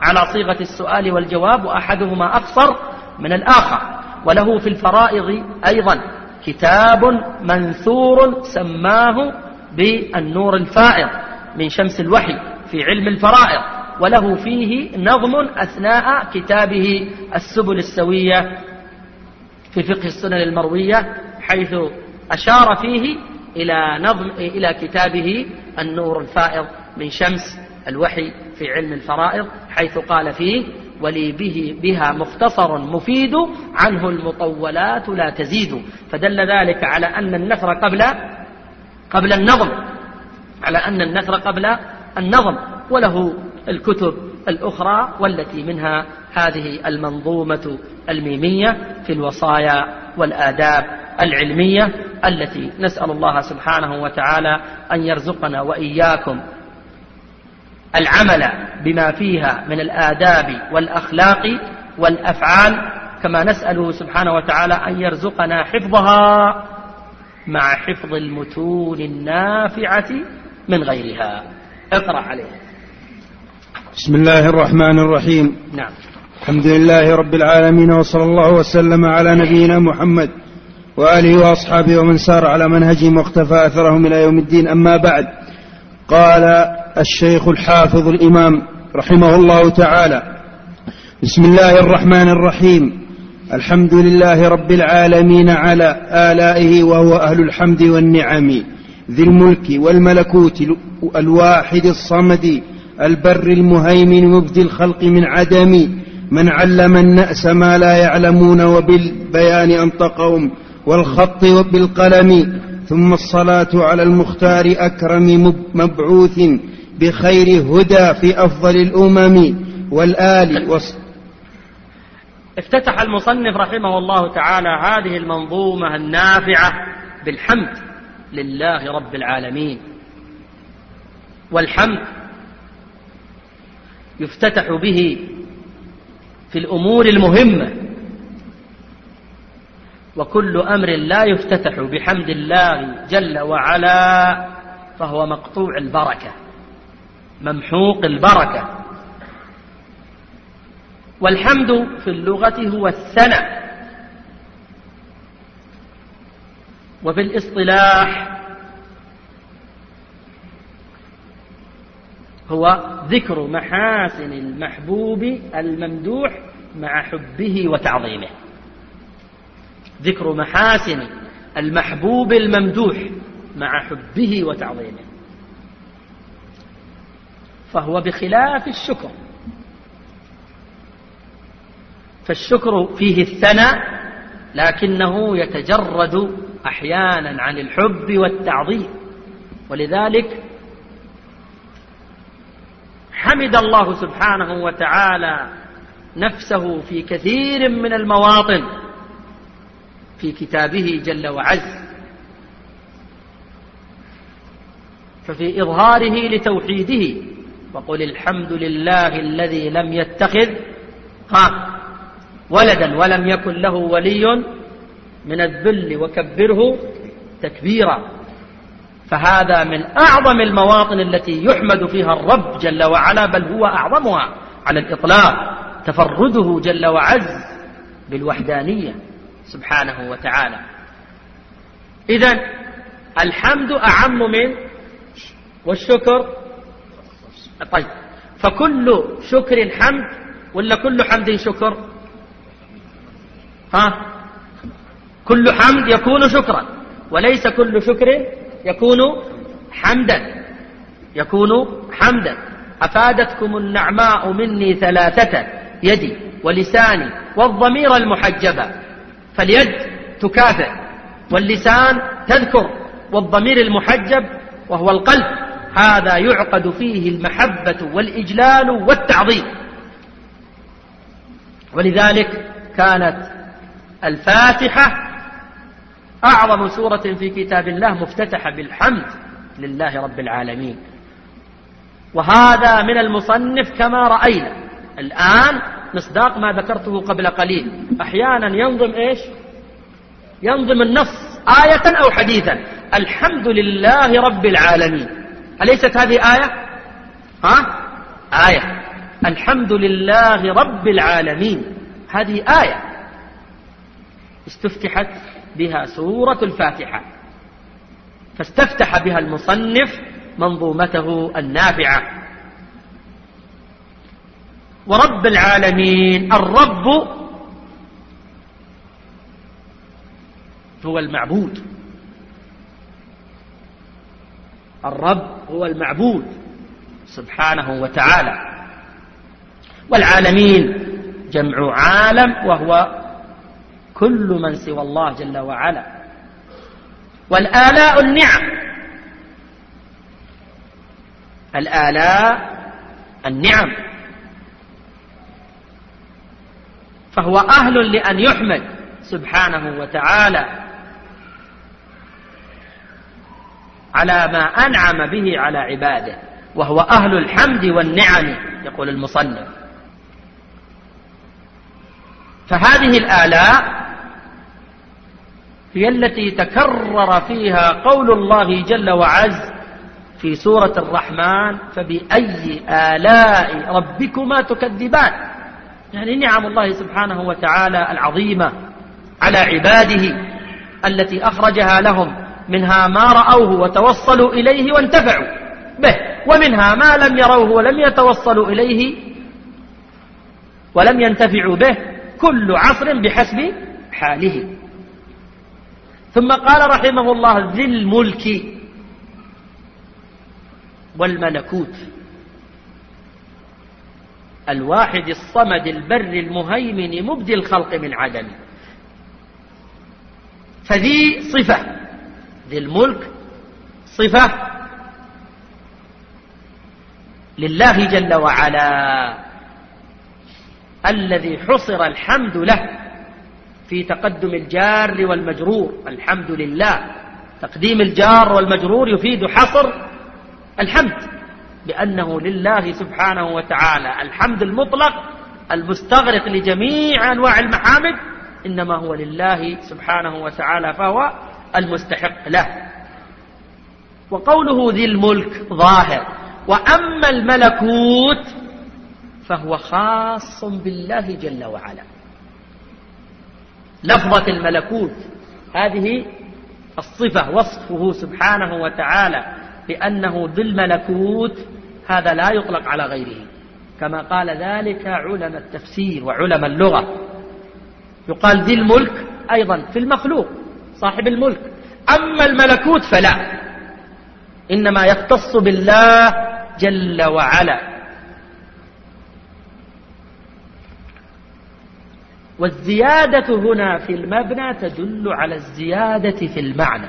على صيغة السؤال والجواب، وأحدهما أقصر من الآخر. وله في الفرائض أيضا كتاب منثور سماه بالنور الفائض من شمس الوحي في علم الفرائض، وله فيه نظم أثناء كتابه السبل السوية في فقه السنن المروية، حيث أشار فيه إلى نظم إلى كتابه النور الفائض من شمس الوحي في علم الفرائض، حيث قال فيه: ولي به بها مختصر مفيد عنه المطولات لا تزيد. فدل ذلك على أن النثر قبل قبل النظم على أن النثر قبل النظم. وله الكتب الأخرى، والتي منها هذه المنظومة الميمية في الوصايا والآداب العلمية، التي نسأل الله سبحانه وتعالى أن يرزقنا وإياكم العمل بما فيها من الآداب والأخلاق والأفعال، كما نسأله سبحانه وتعالى أن يرزقنا حفظها مع حفظ المتون النافعة من غيرها. اقرأ عليه. بسم الله الرحمن الرحيم. نعم. الحمد لله رب العالمين، وصلى الله وسلم على نبينا محمد وآله وأصحابه ومن سار على منهجهم واقتفى أثرهم إلى يوم الدين. أما بعد، قال الشيخ الحافظ الإمام رحمه الله تعالى: بسم الله الرحمن الرحيم. الحمد لله رب العالمين على آلائه، وهو أهل الحمد والنعم، ذي الملك والملكوت، الواحد الصمد، البر المهيمن، مبدي الخلق من عدم، من علم الناس ما لا يعلمون، وبالبيان أنطقهم، والخط وبالقلم. ثم الصلاة على المختار أكرم مبعوث بخير هدى في أفضل الأمم، والآل وص... افتتح المصنف رحمه الله تعالى هذه المنظومة النافعة بالحمد لله رب العالمين. والحمد يفتتح به في الأمور المهمة، وكل أمر لا يفتتح بحمد الله جل وعلا فهو مقطوع البركة، ممحوق البركة. والحمد في اللغة هو الثناء، وفي الاصطلاح هو ذكر محاسن المحبوب الممدوح مع حبه وتعظيمه. ذكر محاسن المحبوب الممدوح مع حبه وتعظيمه، فهو بخلاف الشكر. فالشكر فيه الثناء، لكنه يتجرد أحيانا عن الحب والتعظيم. ولذلك حمد الله سبحانه وتعالى نفسه في كثير من المواطن في كتابه جل وعز، ففي إظهاره لتوحيده: وقل الحمد لله الذي لم يتخذ ولدا ولم يكن له ولي من الذل وكبره تكبيرا. فهذا من أعظم المواطن التي يحمد فيها الرب جل وعلا، بل هو أعظمها على الإطلاق، تفرده جل وعز بالوحدانية سبحانه وتعالى. إذن الحمد أعم من والشكر. طيب، فكل شكر حمد ولا كل حمد شكر؟ ها؟ كل حمد يكون شكرا، وليس كل شكر يكون حمدا. يكون حمدا. أفادتكم النعماء مني ثلاثة: يدي ولساني والضمير المحجبة. فاليد تكافئ، واللسان تذكر، والضمير المحجب وهو القلب هذا يعقد فيه المحبة والإجلال والتعظيم. ولذلك كانت الفاتحة أعظم سورة في كتاب الله مفتتحة بالحمد لله رب العالمين. وهذا من المصنف كما رأينا الآن مصداق ما ذكرته قبل قليل. أحيانا ينظم إيش؟ ينظم النص آية أو حديثا: الحمد لله رب العالمين. أليست هذه آية؟ ها؟ آية. الحمد لله رب العالمين. هذه آية استفتحت بها سورة الفاتحة، فاستفتح بها المصنف منظومته النافعة. ورب العالمين، الرب هو المعبود، الرب هو المعبود سبحانه وتعالى. والعالمين جمع عالم، وهو كل من سوى الله جل وعلا. والآلاء النعم، الآلاء النعم، فهو أهل لأن يحمد سبحانه وتعالى على ما أنعم به على عباده، وهو أهل الحمد والنعم يقول المصنف. فهذه الآلاء هي التي تكرر فيها قول الله جل وعز في سورة الرحمن: فبأي آلاء ربكما تكذبان. يعني نعم الله سبحانه وتعالى العظيمة على عباده التي أخرجها لهم، منها ما رأوه وتوصلوا إليه وانتفعوا به، ومنها ما لم يروه ولم يتوصلوا إليه ولم ينتفعوا به، كل عصر بحسب حاله. ثم قال رحمه الله: ذي الملك والملكوت، الواحد الصمد البر المهيمن مبدي الخلق من عدم. فذي صفة، ذي الملك صفة لله جل وعلا، الذي حصر الحمد له في تقدم الجار والمجرور. الحمد لله، تقديم الجار والمجرور يفيد حصر الحمد، بأنه لله سبحانه وتعالى الحمد المطلق المستغرق لجميع أنواع المحامد، إنما هو لله سبحانه وتعالى، فهو المستحق له. وقوله ذي الملك ظاهر، وأما الملكوت فهو خاص بالله جل وعلا. لفظة الملكوت هذه الصفة، وصفه سبحانه وتعالى بأنه ذي الملكوت، هذا لا يطلق على غيره، كما قال ذلك علماء التفسير وعلماء اللغة. يقال ذي الملك أيضا في المخلوق صاحب الملك، أما الملكوت فلا، إنما يختص بالله جل وعلا. والزيادة هنا في المبنى تدل على الزيادة في المعنى،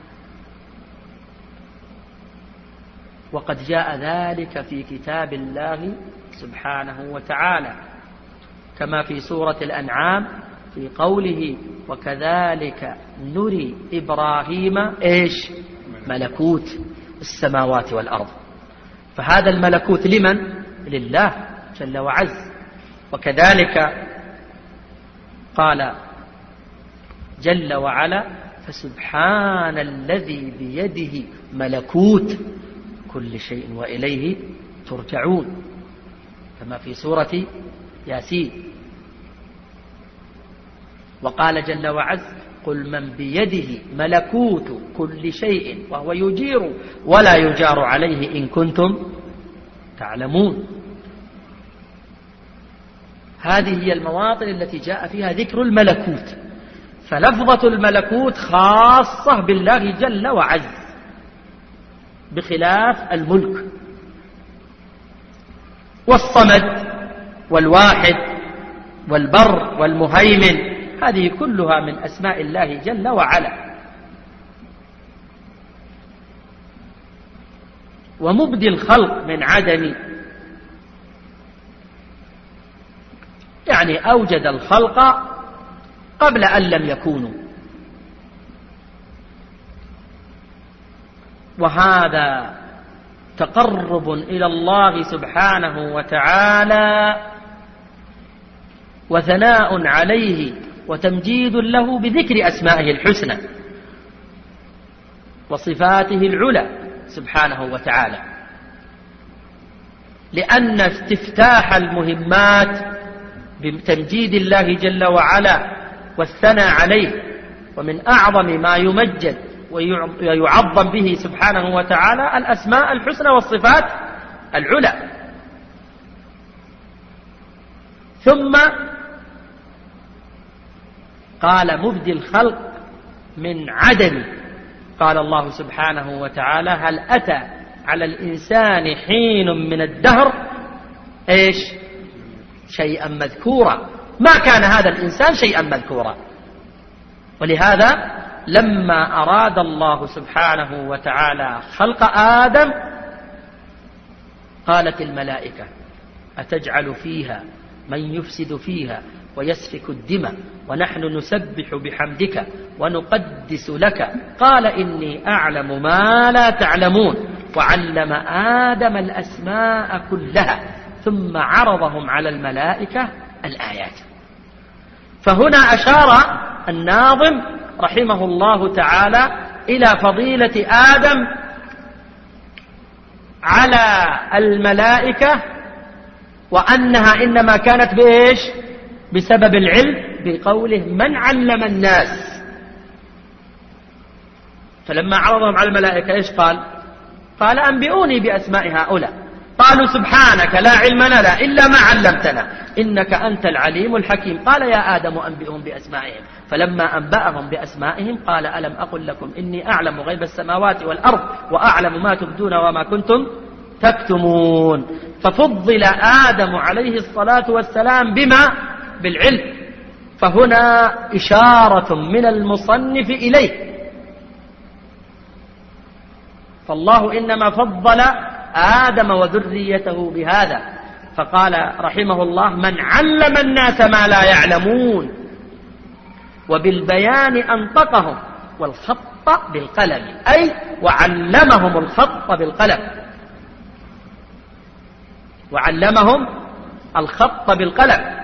وقد جاء ذلك في كتاب الله سبحانه وتعالى، كما في سورة الأنعام في قوله: وكذلك نري إبراهيم إيش؟ ملكوت السماوات والأرض. فهذا الملكوت لمن؟ لله جل وعز. وكذلك قال جل وعلا: فسبحان الذي بيده ملكوت كل شيء وإليه ترجعون، كما في سورة ياسين. وقال جل وعز: قل من بيده ملكوت كل شيء وهو يجير ولا يجار عليه إن كنتم تعلمون. هذه هي المواطن التي جاء فيها ذكر الملكوت، فلفظة الملكوت خاصة بالله جل وعز بخلاف الملك. والصمد والواحد والبر والمهيمن، هذه كلها من أسماء الله جل وعلا. ومبدي الخلق من عدم، يعني أوجد الخلق قبل أن لم يكونوا، وهذا تقرب إلى الله سبحانه وتعالى وثناء عليه وتمجيد له بذكر أسمائه الحسنى وصفاته العلى سبحانه وتعالى. لأن استفتاح المهمات بتمجيد الله جل وعلا والثناء عليه، ومن أعظم ما يمجد ويعظم به سبحانه وتعالى الأسماء الحسنى والصفات العلى. ثم قال مبدي الخلق من عدم، قال الله سبحانه وتعالى هل أتى على الإنسان حين من الدهر إيش شيئا مذكورا، ما كان هذا الإنسان شيئا مذكورا. ولهذا لما أراد الله سبحانه وتعالى خلق آدم قالت الملائكة أتجعل فيها من يفسد فيها ويسفك الدماء ونحن نسبح بحمدك ونقدس لك قال إني أعلم ما لا تعلمون وعلم آدم الأسماء كلها ثم عرضهم على الملائكة الآيات. فهنا أشار الناظم رحمه الله تعالى إلى فضيلة آدم على الملائكة، وأنها إنما كانت بإيش بسبب العلم، بقوله من علم الناس. فلما عرضهم على الملائكة إيش قال؟ قال أنبئوني بأسماء هؤلاء. قالوا سبحانك لا علم لنا إلا ما علمتنا إنك أنت العليم الحكيم. قال يا آدم أنبئهم بأسمائهم. فلما أنبأهم بأسمائهم قال ألم أقل لكم إني أعلم غيب السماوات والأرض وأعلم ما تبدون وما كنتم تكتمون. ففضل آدم عليه الصلاة والسلام بما بالعلم. فهنا إشارة من المصنف إليه، فالله إنما فضل آدم وذريته بهذا، فقال رحمه الله من علم الناس ما لا يعلمون وبالبيان أنطقهم والخط بالقلم، أي وعلمهم الخط بالقلم، وعلمهم الخط بالقلم.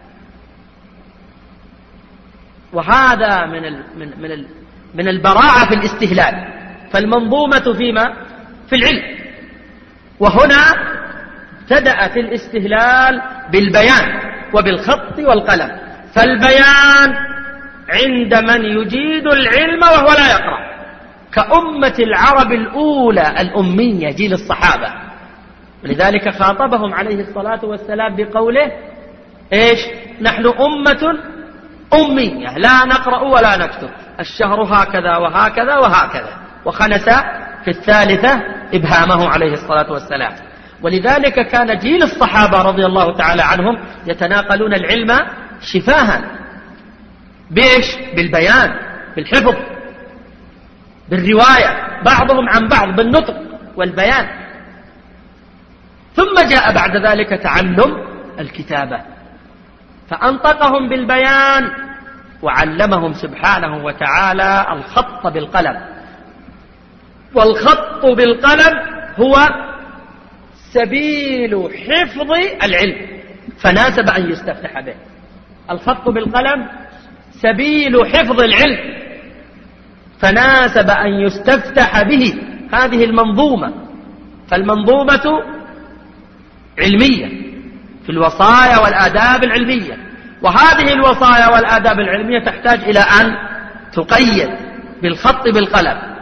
وهذا من ال من من ال من البراعة في الاستهلال. فالمنظومة فيما في العلم، وهنا ابتدأ في الاستهلال بالبيان وبالخط والقلم. فالبيان عند من يجيد العلم وهو لا يقرأ، كأمة العرب الأولى الأمية جيل الصحابة، ولذلك خاطبهم عليه الصلاة والسلام بقوله إيش نحن أمة أمية لا نقرأ ولا نكتب، الشهر هكذا وهكذا وهكذا، وخنس في الثالثة إبهامه عليه الصلاة والسلام. ولذلك كان جيل الصحابة رضي الله تعالى عنهم يتناقلون العلم شفاها، بإيش بالبيان بالحفظ بالرواية، بعضهم عن بعض بالنطق والبيان. ثم جاء بعد ذلك تعلم الكتابة، فأنطقهم بالبيان وعلمهم سبحانه وتعالى الخط بالقلم. والخط بالقلم هو سبيل حفظ العلم، فناسب أن يستفتح به. الخط بالقلم سبيل حفظ العلم، فناسب أن يستفتح به هذه المنظومة. فالمنظومة علمية في الوصايا والآداب العلمية، وهذه الوصايا والآداب العلمية تحتاج إلى أن تقيد بالخط بالقلم،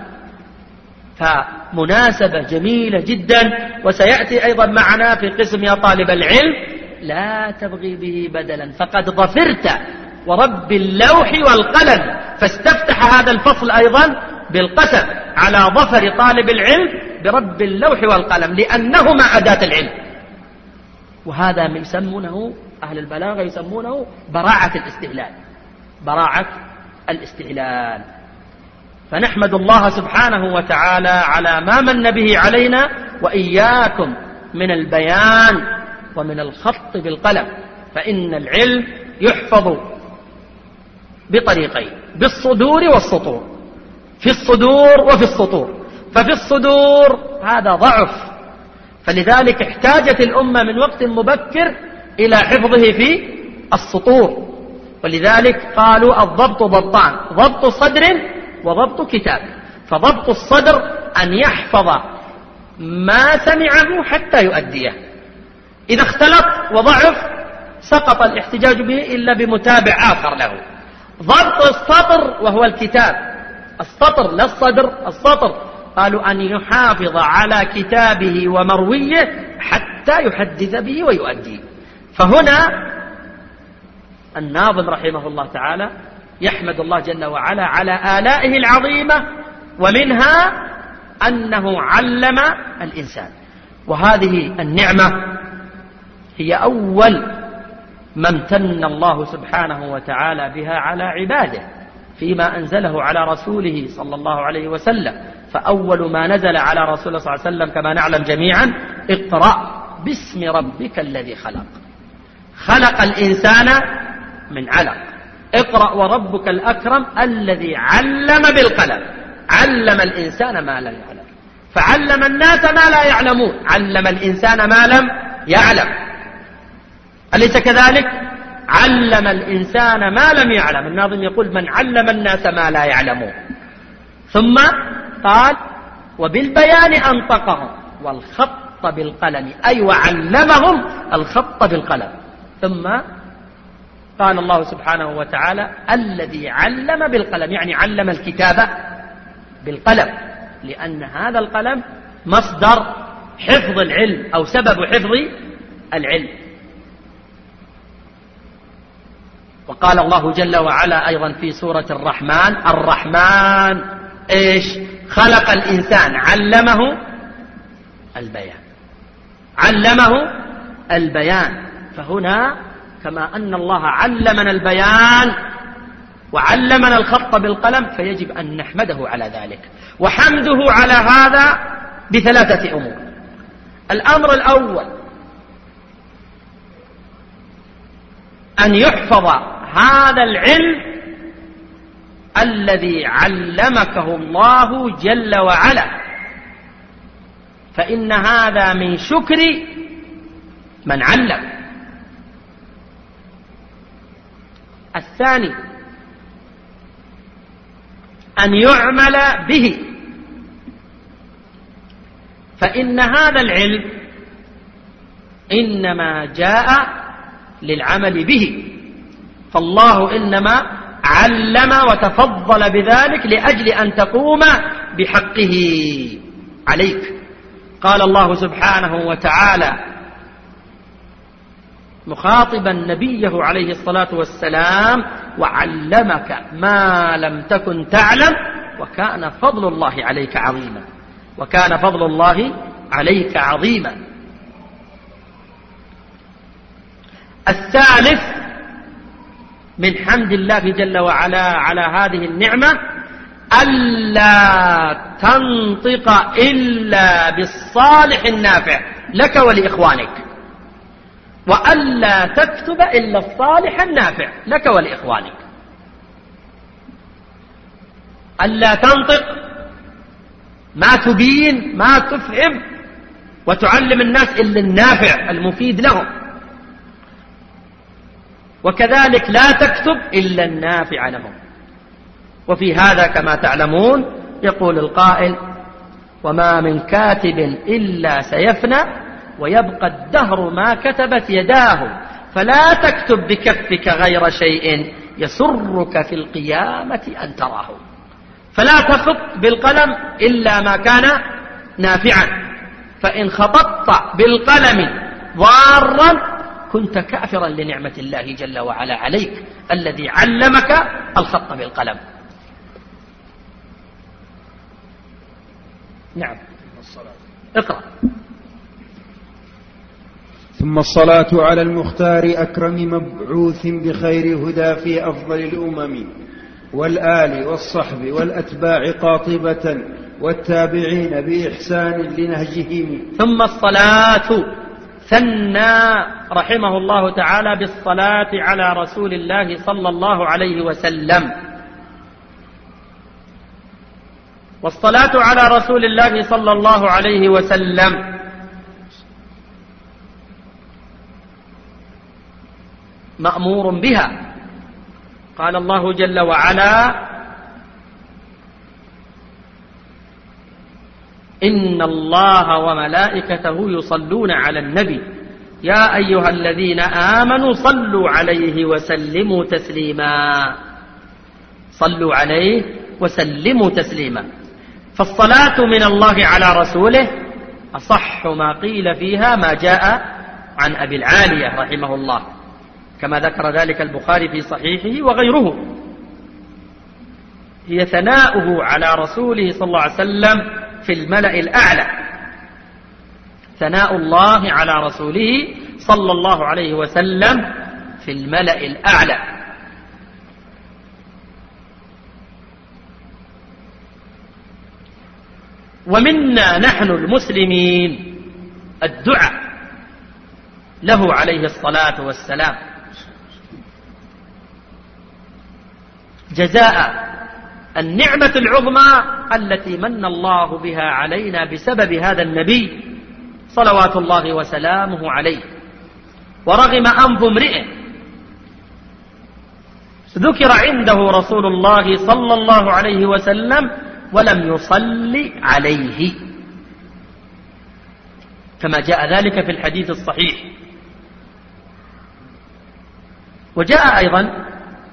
فمناسبة جميلة جدا. وسيأتي أيضا معنا في قسم يا طالب العلم لا تبغي به بدلا فقد ظفرت ورب اللوح والقلم، فاستفتح هذا الفصل أيضا بالقسم على ظفر طالب العلم برب اللوح والقلم، لأنهما أداة العلم. وهذا يسمونه أهل البلاغة يسمونه براعة الاستهلال، براعة الاستهلال. فنحمد الله سبحانه وتعالى على ما من به علينا وإياكم من البيان ومن الخط بالقلم. فإن العلم يحفظ بطريقين، بالصدور والسطور، في الصدور وفي السطور. ففي الصدور هذا ضعف، فلذلك احتاجت الأمة من وقت مبكر إلى حفظه في السطور. ولذلك قالوا الضبط ضبطان، ضبط صدر وضبط كتاب. فضبط الصدر أن يحفظ ما سمعه حتى يؤديه، إذا اختلط وضعف سقط الاحتجاج به إلا بمتابع آخر له. ضبط السطر وهو الكتاب، السطر لا الصدر، السطر، قالوا أن يحافظ على كتابه ومرويه حتى يحدث به ويؤديه. فهنا الناظم رحمه الله تعالى يحمد الله جل وعلا على آلائه العظيمة، ومنها أنه علم الإنسان. وهذه النعمة هي أول ما امتن الله سبحانه وتعالى بها على عباده فيما أنزله على رسوله صلى الله عليه وسلم. فأول ما نزل على رسوله صلى الله عليه وسلم كما نعلم جميعا: اقرأ باسم ربك الذي خلق. خلق الإنسان من علق. اقرأ وربك الأكرم الذي علم بالقلم. علم الإنسان ما لم يعلم، فعلم الناس ما لا يعلمون، علم الإنسان ما لم يعلم. أليس كذلك؟ علم الإنسان ما لم يعلم. الناظم يقول: من علم الناس ما لا يعلمون. ثم قال: وبالبيان أنطقهم والخط بالقلم، أي وعلمهم الخط بالقلم. ثم قال الله سبحانه وتعالى: الذي علم بالقلم، يعني علم الكتابة بالقلم، لأن هذا القلم مصدر حفظ العلم أو سبب حفظ العلم. وقال الله جل وعلا أيضا في سورة الرحمن: الرحمن إيش؟ خلق الإنسان، علمه البيان، علمه البيان. فهنا كما أن الله علمنا البيان وعلمنا الخط بالقلم، فيجب أن نحمده على ذلك. وحمده على هذا بثلاثة أمور. الأمر الأول أن يحفظ هذا العلم الذي علمكه الله جل وعلا، فإن هذا من شكر من علم. الثاني أن يعمل به، فإن هذا العلم إنما جاء للعمل به، فالله إنما علم وتفضل بذلك لأجل أن تقوم بحقه عليك. قال الله سبحانه وتعالى مخاطبا نبيه عليه الصلاة والسلام: وعلمك ما لم تكن تعلم وكان فضل الله عليك عظيما. وكان فضل الله عليك عظيما. الثالث من حمد الله جل وعلا على هذه النعمة: ألا تنطق إلا بالصالح النافع لك ولإخوانك، وألا تكتب إلا الصالح النافع لك ولإخوانك. ألا تنطق، ما تبين، ما تفهم وتعلم الناس إلا النافع المفيد لهم، وكذلك لا تكتب إلا النافع لهم. وفي هذا كما تعلمون يقول القائل: وما من كاتب إلا سيفنى ويبقى الدهر ما كتبت يداه، فلا تكتب بكفك غير شيء يسرك في القيامة أن تراه. فلا تخط بالقلم إلا ما كان نافعا، فإن خططت بالقلم ضارا كنت كافرا لنعمة الله جل وعلا عليك الذي علمك الخط بالقلم. نعم. اقرأ. ثم الصلاة على المختار أكرم مبعوث بخير هدى في أفضل الأمم، والآل والصحب والأتباع قاطبة، والتابعين بإحسان لنهجهم. ثم الصلاة، ثنى رحمه الله تعالى بالصلاة على رسول الله صلى الله عليه وسلم. والصلاة على رسول الله صلى الله عليه وسلم مأمور بها. قال الله جل وعلا: إن الله وملائكته يصلون على النبي يا أيها الذين آمنوا صلوا عليه وسلموا تسليما، صلوا عليه وسلموا تسليما. فالصلاة من الله على رسوله أصح ما قيل فيها ما جاء عن أبي العالية رحمه الله، كما ذكر ذلك البخاري في صحيحه وغيره. هي ثناؤه على رسوله صلى الله عليه وسلم في الملأ الأعلى، ثناء الله على رسوله صلى الله عليه وسلم في الملأ الأعلى. ومنا نحن المسلمين الدعاء له عليه الصلاة والسلام جزاء النعمة العظمى التي من الله بها علينا بسبب هذا النبي صلوات الله وسلامه عليه. ورغم أنف امرئ ذكر عنده رسول الله صلى الله عليه وسلم ولم يصلي عليه، كما جاء ذلك في الحديث الصحيح. وجاء أيضا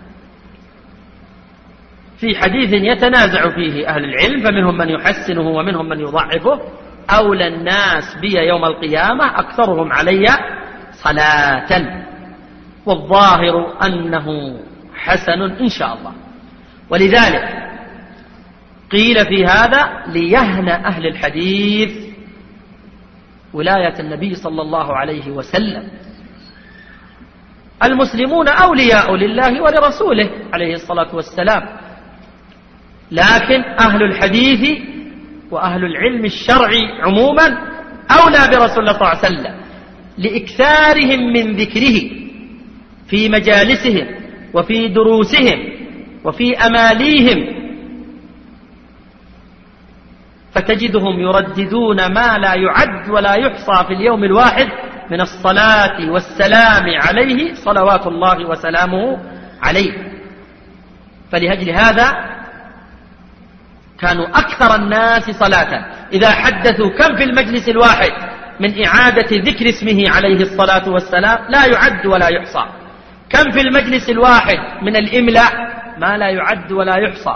في حديث يتنازع فيه أهل العلم، فمنهم من يحسنه ومنهم من يضعفه: أولى الناس بي يوم القيامة أكثرهم علي صلاة، والظاهر أنه حسن إن شاء الله. ولذلك قيل في هذا ليهنأ أهل الحديث ولاية النبي صلى الله عليه وسلم. المسلمون أولياء لله ولرسوله عليه الصلاة والسلام، لكن أهل الحديث وأهل العلم الشرعي عموما أولى برسول الله صلى الله عليه وسلم لإكثارهم من ذكره في مجالسهم وفي دروسهم وفي أماليهم، فتجدهم يرددون ما لا يعد ولا يحصى في اليوم الواحد من الصلاة والسلام عليه صلوات الله وسلامه عليه. فلأجل هذا كانوا أكثر الناس صلاة. إذا حدثوا كم في المجلس الواحد من إعادة ذكر اسمه عليه الصلاة والسلام لا يعد ولا يحصى. كم في المجلس الواحد من الإملاء ما لا يعد ولا يحصى.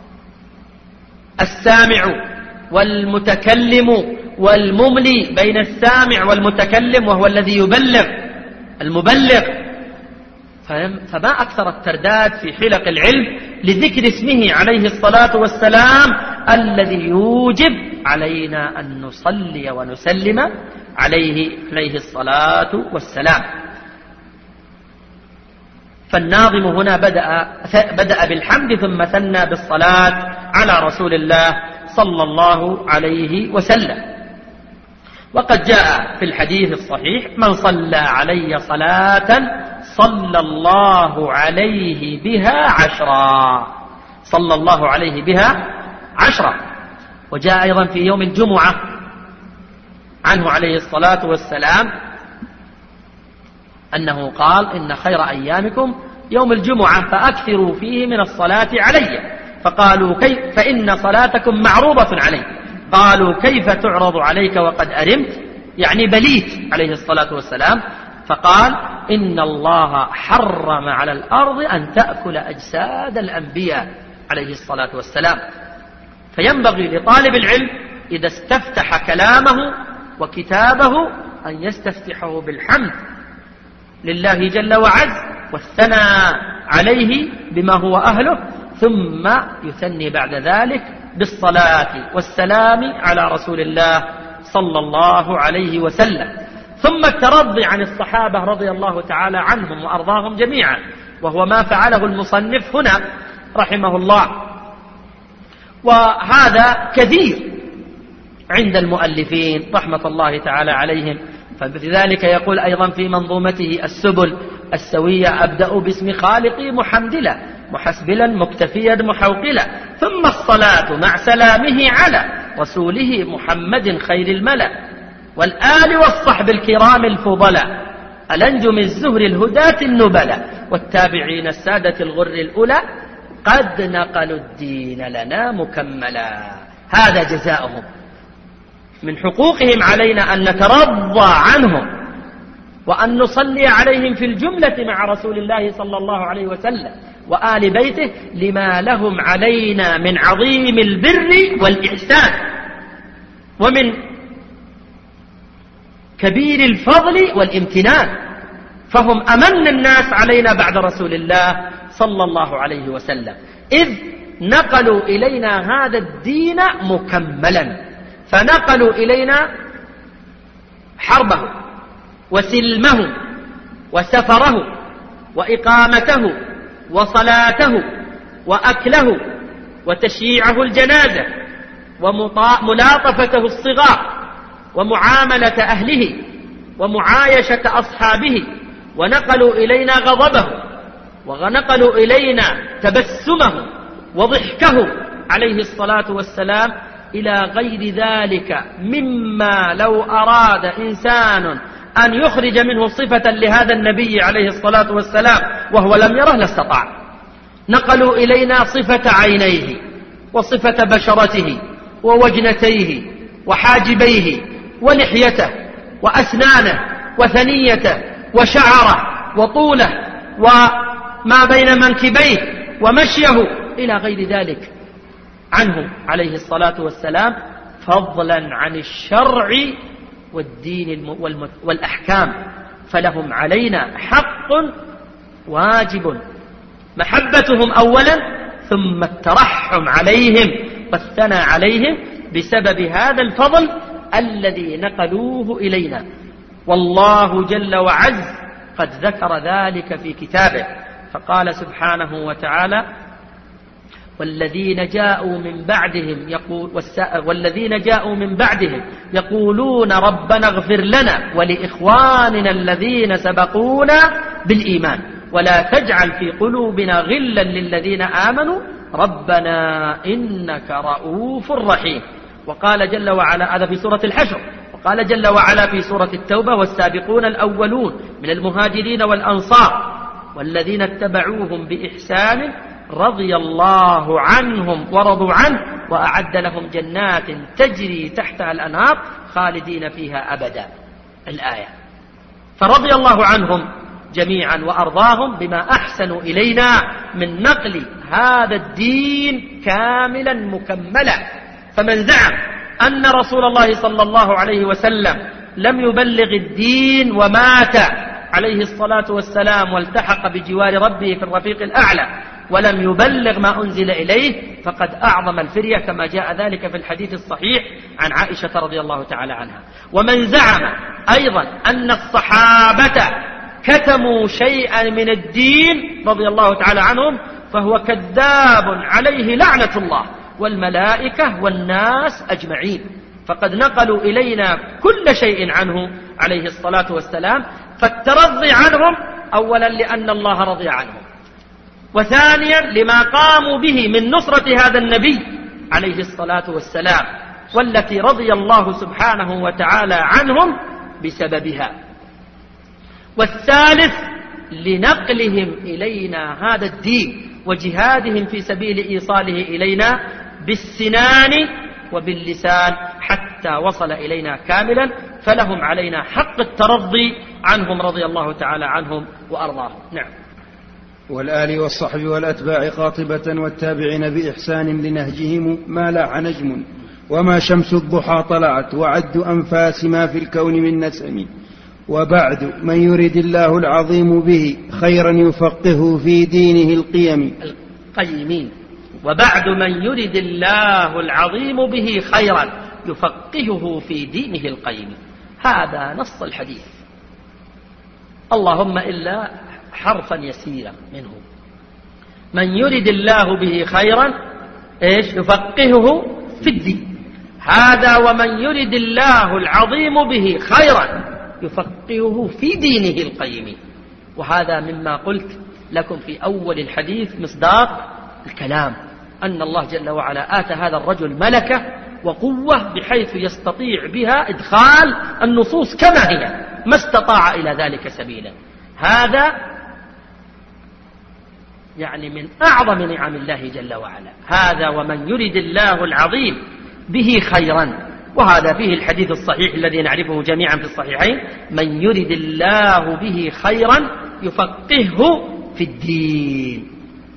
السامع والمتكلم والمملي بين السامع والمتكلم وهو الذي يبلغ المبلغ. فما أكثر الترداد في حلق العلم لذكر اسمه عليه الصلاة والسلام الذي يوجب علينا أن نصلي ونسلم عليه عليه الصلاة والسلام. فالناظم هنا بدأ, بدأ بالحمد ثم ثنى بالصلاة على رسول الله صلى الله عليه وسلم. وقد جاء في الحديث الصحيح: من صلى علي صلاة صلى الله عليه بها عشرا، صلى الله عليه بها عشرا. وجاء أيضا في يوم الجمعة عنه عليه الصلاة والسلام أنه قال: إن خير أيامكم يوم الجمعة فأكثروا فيه من الصلاة علي. فقالوا: كيف؟ فإن صلاتكم معروضة علي. قالوا: كيف تعرض عليك وقد أرمت؟ يعني بليت عليه الصلاة والسلام. فقال: إن الله حرم على الأرض أن تأكل أجساد الأنبياء عليه الصلاة والسلام. فينبغي لطالب العلم إذا استفتح كلامه وكتابه أن يستفتحه بالحمد لله جل وعز والثناء عليه بما هو أهله، ثم يثني بعد ذلك بالصلاة والسلام على رسول الله صلى الله عليه وسلم. ثم الترضي عن الصحابة رضي الله تعالى عنهم وأرضاهم جميعا، وهو ما فعله المصنف هنا رحمه الله. وهذا كثير عند المؤلفين رحمة الله تعالى عليهم. فبذلك يقول أيضا في منظومته السبل السوية: أبدأ باسم خالقي محمدلا محسبلا مكتفيا محوقلا، ثم الصلاة مع سلامه على رسوله محمد خير الملأ، والآل والصحب الكرام الفضلاء، الأنجم الزهر الهداة النبلاء، والتابعين السادة الغر الأولى، قد نقلوا الدين لنا مكملا. هذا جزاؤهم. من حقوقهم علينا أن نترضى عنهم وأن نصلي عليهم في الجملة مع رسول الله صلى الله عليه وسلم وآل بيته لما لهم علينا من عظيم البر والإحسان ومن كبير الفضل والامتنان، فهم أمن الناس علينا بعد رسول الله صلى الله عليه وسلم، إذ نقلوا إلينا هذا الدين مكملا، فنقلوا إلينا حربه وسلمه وسفره وإقامته وصلاته وأكله وتشييعه الجنازة وملاطفته الصغار ومعاملة أهله ومعايشة أصحابه، ونقلوا إلينا غضبه ونقلوا إلينا تبسمه وضحكه عليه الصلاة والسلام إلى غير ذلك مما لو أراد إنسان أن يخرج منه صفة لهذا النبي عليه الصلاة والسلام وهو لم يره لاستطاع. نقلوا إلينا صفة عينيه وصفة بشرته ووجنتيه وحاجبيه ولحيته وأسنانه وثنيته وشعره وطوله وما بين منكبيه ومشيه إلى غير ذلك عنه عليه الصلاة والسلام، فضلا عن الشرع والدين والأحكام، فلهم علينا حق واجب محبتهم أولا، ثم الترحم عليهم والثناء عليهم بسبب هذا الفضل الذي نقلوه إلينا. والله جل وعز قد ذكر ذلك في كتابه، فقال سبحانه وتعالى: والذين جاءوا من بعدهم يقول والذين جاءوا من بعدهم يقولون ربنا اغفر لنا ولإخواننا الذين سبقونا بالإيمان ولا تجعل في قلوبنا غلا للذين آمنوا ربنا إنك رؤوف رحيم. وقال جل وعلا، هذا في سورة الحشر، وقال جل وعلا في سورة التوبة: والسابقون الأولون من المهاجرين والأنصار والذين اتبعوهم بإحسان رضي الله عنهم ورضوا عنه وأعد لهم جنات تجري تحتها الأنهار خالدين فيها أبدا. الآية. فرضي الله عنهم جميعا وأرضاهم بما أحسنوا إلينا من نقل هذا الدين كاملا مكملا. فمن زعم أن رسول الله صلى الله عليه وسلم لم يبلغ الدين ومات عليه الصلاة والسلام والتحق بجوار ربه في الرفيق الأعلى ولم يبلغ ما أنزل إليه فقد أعظم الفرية، كما جاء ذلك في الحديث الصحيح عن عائشة رضي الله تعالى عنها. ومن زعم أيضا أن الصحابة كتموا شيئا من الدين رضي الله تعالى عنهم فهو كذاب عليه لعنة الله والملائكة والناس أجمعين، فقد نقلوا إلينا كل شيء عنه عليه الصلاة والسلام. فالترضي عنهم أولا لأن الله رضي عنهم، وثانيا لما قاموا به من نصرة هذا النبي عليه الصلاة والسلام والتي رضي الله سبحانه وتعالى عنهم بسببها. والثالث لنقلهم إلينا هذا الدين وجهادهم في سبيل إيصاله إلينا بالسنان وباللسان حتى وصل إلينا كاملا، فلهم علينا حق الترضي عنهم رضي الله تعالى عنهم وأرضاهم. نعم. والآل والصحب والأتباع قاطبة والتابعين بإحسان لنهجهم ما لاح نجم وما شمس الضحى طلعت وعد أنفاس ما في الكون من نسم. وبعد، من يرد الله العظيم به خيرا يفقهه في دينه القيم القيمين. وبعد، من يرد الله العظيم به خيرا يفقهه في دينه القيم، هذا نص الحديث، اللهم إلا حرفا يسيرا منه. من يرد الله به خيرا إيش؟ يفقهه في الدين. هذا ومن يرد الله العظيم به خيرا يفقهه في دينه القيم. وهذا مما قلت لكم في أول الحديث مصداق الكلام، أن الله جل وعلا آتى هذا الرجل ملكة وقوة بحيث يستطيع بها إدخال النصوص كما هي، ما استطاع إلى ذلك سبيلا. هذا يعني من أعظم نعم الله جل وعلا. هذا ومن يرد الله العظيم به خيرا وهذا فيه الحديث الصحيح الذي نعرفه جميعا في الصحيحين: من يرد الله به خيرا يفقهه في الدين.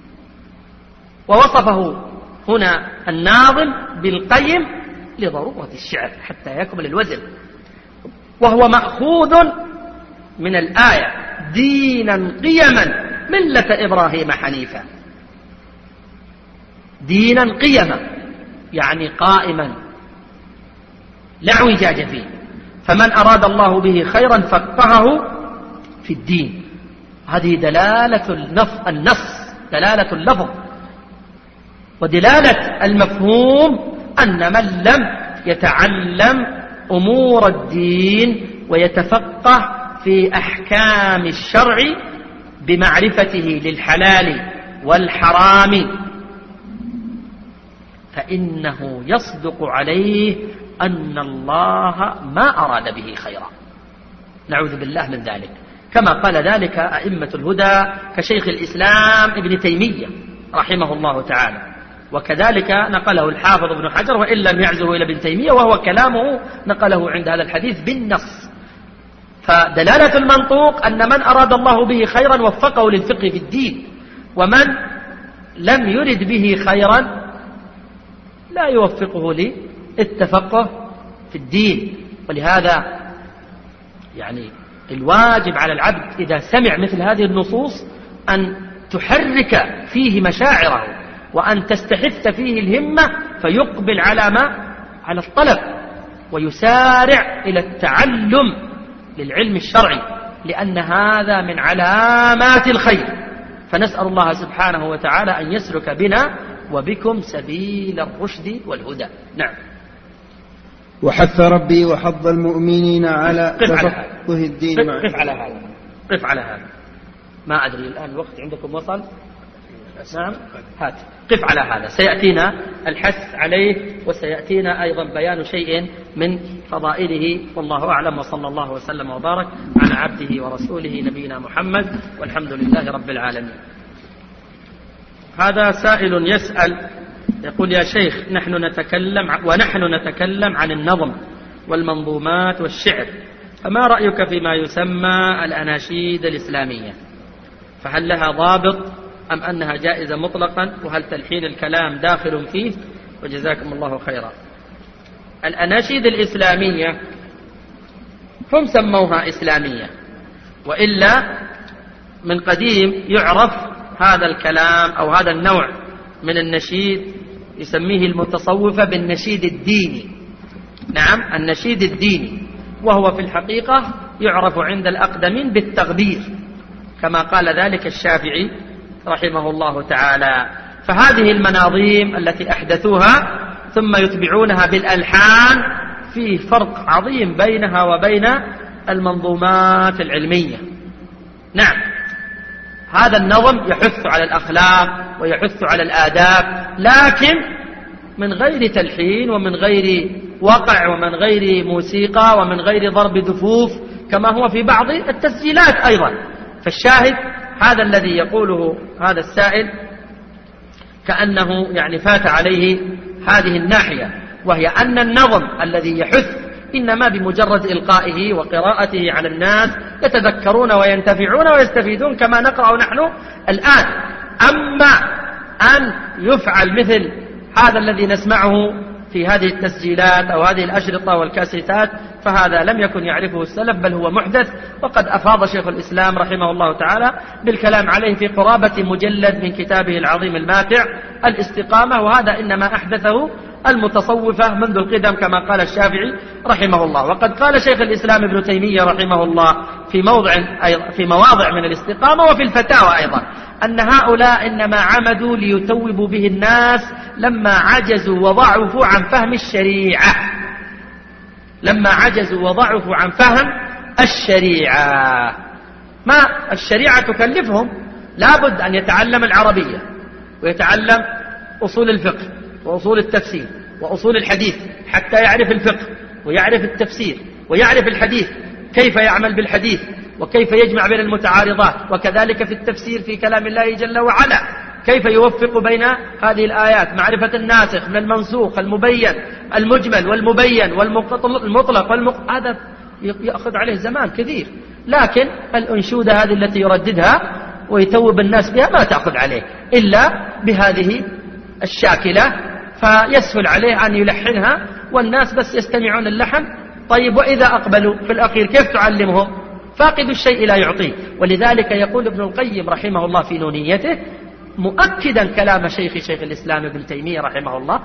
ووصفه هنا الناظم بالقيم لضرورة الشعر حتى يكمل الوزن، وهو مأخوذ من الآية: دينا قيما ملة إبراهيم حنيفا. دينا قيما يعني قائما لا اعوجاج فيه، فمن أراد الله به خيرا فقهه في الدين. هذه دلالة النص، دلالة اللفظ، ودلالة المفهوم أن من لم يتعلم أمور الدين ويتفقه في أحكام الشرع بمعرفته للحلال والحرام فإنه يصدق عليه أن الله ما أراد به خيرا. نعوذ بالله من ذلك، كما قال ذلك أئمة الهدى كشيخ الإسلام ابن تيمية رحمه الله تعالى، وكذلك نقله الحافظ ابن حجر، وإن لم يعزه إلى ابن تيمية، وهو كلامه نقله عند هذا الحديث بالنص. فدلالة المنطوق أن من أراد الله به خيرا وفقه للفقه في الدين، ومن لم يرد به خيرا لا يوفقه للتفقه في الدين. ولهذا يعني الواجب على العبد إذا سمع مثل هذه النصوص أن تحرك فيه مشاعره، وأن تستحث فيه الهمة فيقبل على ما على الطلب، ويسارع إلى التعلم للعلم الشرعي، لأن هذا من علامات الخير. فنسأل الله سبحانه وتعالى أن يسلك بنا وبكم سبيل الرشد والهدى. نعم. وحث ربي وحض المؤمنين على تفقه الدين. قف على هذا، قف على هذا. ما أدري الآن الوقت عندكم وصل؟ نعم، هات قف على هذا، سيأتينا الحث عليه، وسيأتينا أيضا بيان شيء من فضائله، والله أعلم. وصلى الله وسلم وبارك على عبده ورسوله نبينا محمد، والحمد لله رب العالمين. هذا سائل يسأل يقول: يا شيخ، نحن نتكلم ونحن نتكلم عن النظم والمنظومات والشعر، فما رأيك فيما يسمى الأناشيد الإسلامية؟ فهل لها ضابط أم أنها جائزة مطلقا؟ وهل تلحين الكلام داخل فيه؟ وجزاكم الله خيرا. الأناشيد الإسلامية هم سموها إسلامية، وإلا من قديم يعرف هذا الكلام أو هذا النوع من النشيد يسميه المتصوفة بالنشيد الديني. نعم، النشيد الديني، وهو في الحقيقة يعرف عند الأقدمين بالتغبير، كما قال ذلك الشافعي رحمه الله تعالى. فهذه المناظيم التي أحدثوها ثم يتبعونها بالألحان فيه فرق عظيم بينها وبين المنظومات العلمية. نعم، هذا النظم يحث على الأخلاق ويحث على الآداب، لكن من غير تلحين ومن غير وقع ومن غير موسيقى ومن غير ضرب دفوف كما هو في بعض التسجيلات أيضا. فالشاهد هذا الذي يقوله هذا السائل كأنه يعني فات عليه هذه الناحية، وهي أن النظم الذي يحث إنما بمجرد إلقائه وقراءته على الناس يتذكرون وينتفعون ويستفيدون كما نقرأ نحن الآن. أما أن يفعل مثل هذا الذي نسمعه في هذه التسجيلات أو هذه الأشرطة والكاسيتات فهذا لم يكن يعرفه السلف، بل هو محدث، وقد أفاض شيخ الإسلام رحمه الله تعالى بالكلام عليه في قرابة مجلد من كتابه العظيم الماتع الاستقامة، وهذا إنما أحدثه المتصوفة منذ القدم كما قال الشافعي رحمه الله. وقد قال شيخ الإسلام ابن تيمية رحمه الله في موضع في مواضع من الاستقامة وفي الفتاوى أيضا أن هؤلاء إنما عمدوا ليتوبوا به الناس لما عجزوا وضعفوا عن فهم الشريعة، لما عجزوا وضعفوا عن فهم الشريعة. ما الشريعة تكلفهم لابد أن يتعلم العربية ويتعلم أصول الفقه وأصول التفسير وأصول الحديث حتى يعرف الفقه ويعرف التفسير ويعرف الحديث كيف يعمل بالحديث وكيف يجمع بين المتعارضات، وكذلك في التفسير في كلام الله جل وعلا كيف يوفق بين هذه الآيات، معرفة الناسخ من المنسوخ، المبين المجمل والمبين والمطلق والمق... هذا يأخذ عليه زمان كثير. لكن الأنشودة هذه التي يرددها ويتوب الناس بها ما تأخذ عليه إلا بهذه الشاكلة، فيسهل عليه أن يلحنها والناس بس يستمعون اللحن. طيب وإذا أقبلوا في الأخير كيف تعلمهم؟ فاقد الشيء لا يعطيه. ولذلك يقول ابن القيم رحمه الله في نونيته مؤكدا كلام شيخ شيخ الإسلام ابن تيمية رحمه الله: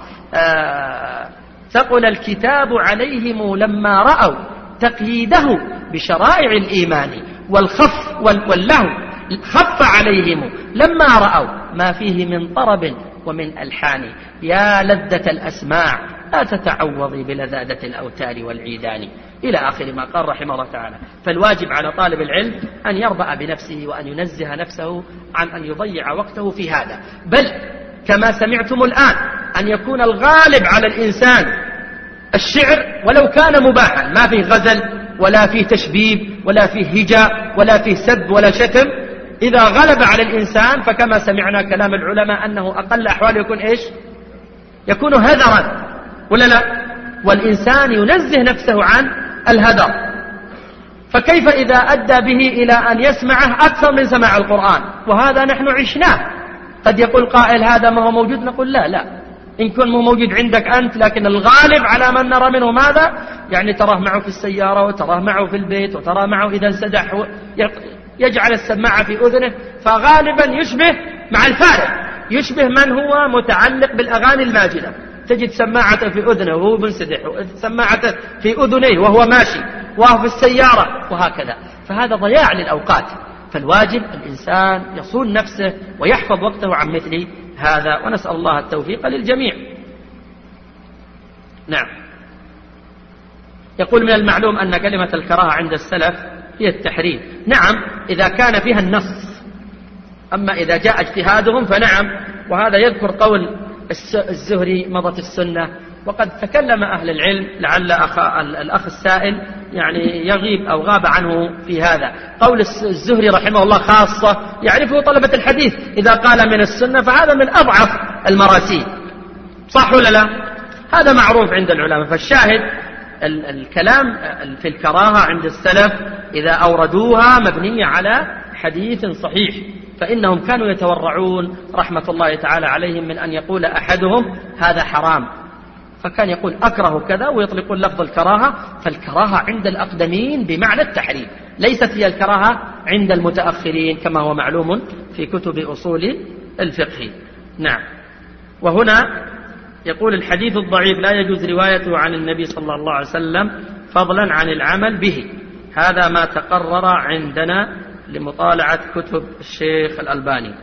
آه ثقل الكتاب عليهم لما رأوا تقييده بشرائع الإيمان والخف واللهو، خف عليهم لما رأوا ما فيه من طرب ومن ألحان، يا لذة الأسماع لا تتعوضي بلذاذة الأوتار والعيدان، إلى آخر ما قال رحمه الله تعالى. فالواجب على طالب العلم أن يربأ بنفسه وأن ينزه نفسه عن أن يضيع وقته في هذا، بل كما سمعتم الآن أن يكون الغالب على الإنسان الشعر ولو كان مباحا، ما فيه غزل ولا فيه تشبيب ولا فيه هجاء ولا فيه سب ولا شتم. إذا غلب على الإنسان فكما سمعنا كلام العلماء أنه أقل أحواله يكون إيش؟ يكون هذرا ولا لا؟ والإنسان ينزه نفسه عن الهدر. فكيف إذا أدى به إلى أن يسمعه أكثر من سماع القرآن؟ وهذا نحن عشناه. قد يقول قائل هذا ما هو موجود، نقول لا لا، إن كان مو موجود عندك أنت، لكن الغالب على من نرى منه ماذا؟ يعني تراه معه في السيارة وتراه معه في البيت وتراه معه إذا انسدح يجعل السماعة في أذنه، فغالبا يشبه مع الفارق يشبه من هو متعلق بالأغاني الماجنة، تجد سماعة في أذنه وهو منسدح، سماعة في أذنيه وهو ماشي، وهو في السيارة، وهكذا. فهذا ضياع للأوقات. فالواجب الإنسان يصون نفسه ويحفظ وقته عن مثل هذا، ونسأل الله التوفيق للجميع. نعم. يقول من المعلوم أن كلمة الكراهة عند السلف هي التحريم. نعم إذا كان فيها النص، أما إذا جاء اجتهادهم فنعم. وهذا يذكر قول الزهري مضت السنة. وقد تكلم أهل العلم، لعل أخ الأخ السائل يعني يغيب أو غاب عنه في هذا. قول الزهري رحمه الله خاصة يعرفه طلبة الحديث، إذا قال من السنة فهذا من أضعف المراسيل، صح ولا لا؟ هذا معروف عند العلماء. فالشاهد الكلام في الكراهة عند السلف إذا أوردوها مبنية على حديث صحيح، فإنهم كانوا يتورعون رحمة الله تعالى عليهم من أن يقول أحدهم هذا حرام، فكان يقول أكره كذا ويطلقون لفظ الكراهة. فالكراهة عند الأقدمين بمعنى التحريم، ليست هي الكراهة عند المتأخرين كما هو معلوم في كتب أصول الفقه. نعم. وهنا يقول الحديث الضعيف لا يجوز روايته عن النبي صلى الله عليه وسلم فضلا عن العمل به، هذا ما تقرر عندنا لمطالعة كتب الشيخ الألباني.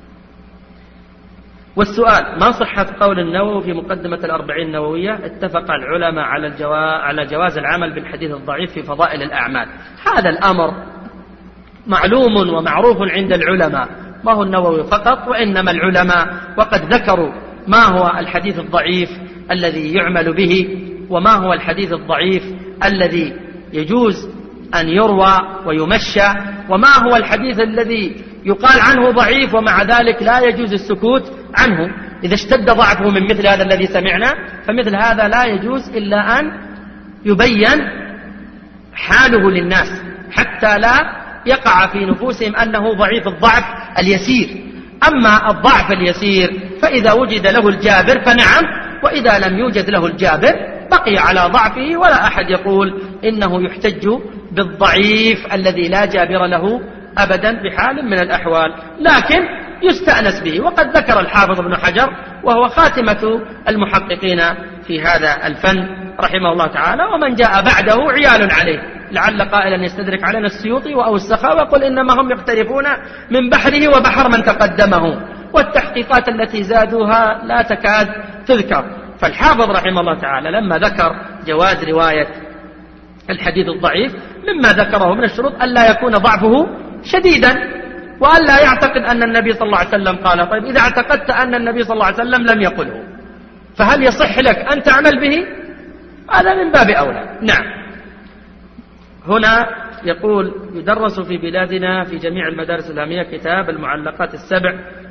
والسؤال: ما صحة قول النووي في مقدمة الأربعين النووية اتفق العلماء على الجواز على جواز العمل بالحديث الضعيف في فضائل الأعمال؟ هذا الأمر معلوم ومعروف عند العلماء، ما هو النووي فقط، وإنما العلماء وقد ذكروا ما هو الحديث الضعيف الذي يعمل به، وما هو الحديث الضعيف الذي يجوز أن يروى ويمشى، وما هو الحديث الذي يقال عنه ضعيف ومع ذلك لا يجوز السكوت عنه. إذا اشتد ضعفه من مثل هذا الذي سمعنا فمثل هذا لا يجوز إلا أن يبين حاله للناس حتى لا يقع في نفوسهم أنه ضعيف الضعف اليسير. أما الضعف اليسير فإذا وجد له الجابر فنعم، وإذا لم يوجد له الجابر بقي على ضعفه، ولا أحد يقول إنه يحتج بالضعيف الذي لا جابر له أبدا بحال من الأحوال، لكن يستأنس به. وقد ذكر الحافظ ابن حجر وهو خاتمة المحققين في هذا الفن رحمه الله تعالى، ومن جاء بعده عيال عليه، لعل قائلا يستدرك علينا السيوطي وأوسخا ويقول إنما هم يقترفون من بحره وبحر من تقدمه، والتحقيقات التي زادوها لا تكاد تذكر. فالحافظ رحمه الله تعالى لما ذكر جواز رواية الحديث الضعيف مما ذكره من الشروط ألا يكون ضعفه شديدا، وألا يعتقد أن النبي صلى الله عليه وسلم قال. طيب إذا اعتقدت أن النبي صلى الله عليه وسلم لم يقله فهل يصح لك أن تعمل به؟ هذا من باب أولى. نعم. هنا يقول: يدرس في بلادنا في جميع المدارس الإسلامية كتاب المعلقات السبع،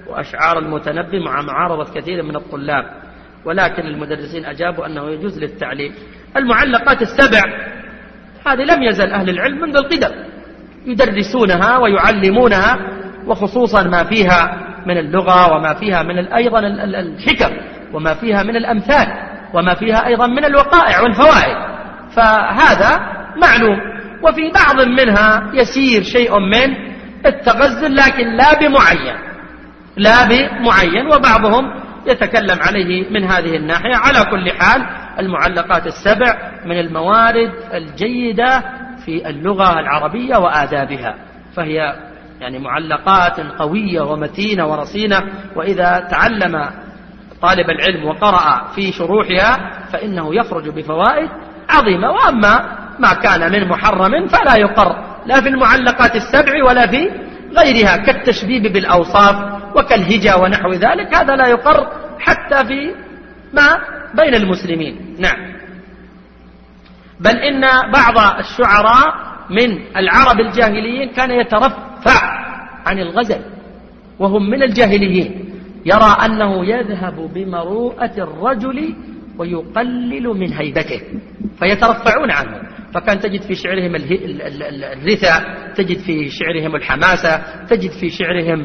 وأشعار المتنبي مع معارضة كثير من الطلاب، ولكن المدرسين أجابوا أنه يجوز للتعليم. المعلقات السبع هذه لم يزل أهل العلم منذ القدم يدرسونها ويعلمونها، وخصوصا ما فيها من اللغة وما فيها من أيضا الحكم وما فيها من الأمثال وما فيها أيضا من الوقائع والفوائد، فهذا معلوم. وفي بعض منها يسير شيء من التغزل لكن لا بمعين لا بمعين وبعضهم يتكلم عليه من هذه الناحية. على كل حال المعلقات السبع من الموارد الجيدة في اللغة العربية وآدابها، فهي يعني معلقات قوية ومتينة ورصينة، وإذا تعلم طالب العلم وقرأ في شروحها فإنه يخرج بفوائد عظيمة. وأما ما كان من محرم فلا يقر لا في المعلقات السبع ولا في غيرها كالتشبيب بالأوصاف وكالهجا ونحو ذلك، هذا لا يقر حتى في ما بين المسلمين. نعم، بل إن بعض الشعراء من العرب الجاهليين كان يترفع عن الغزل وهم من الجاهليين، يرى أنه يذهب بمروءة الرجل ويقلل من هيبته فيترفعون عنه، فكان تجد في شعرهم الرثاء، تجد في شعرهم الحماسة، تجد في شعرهم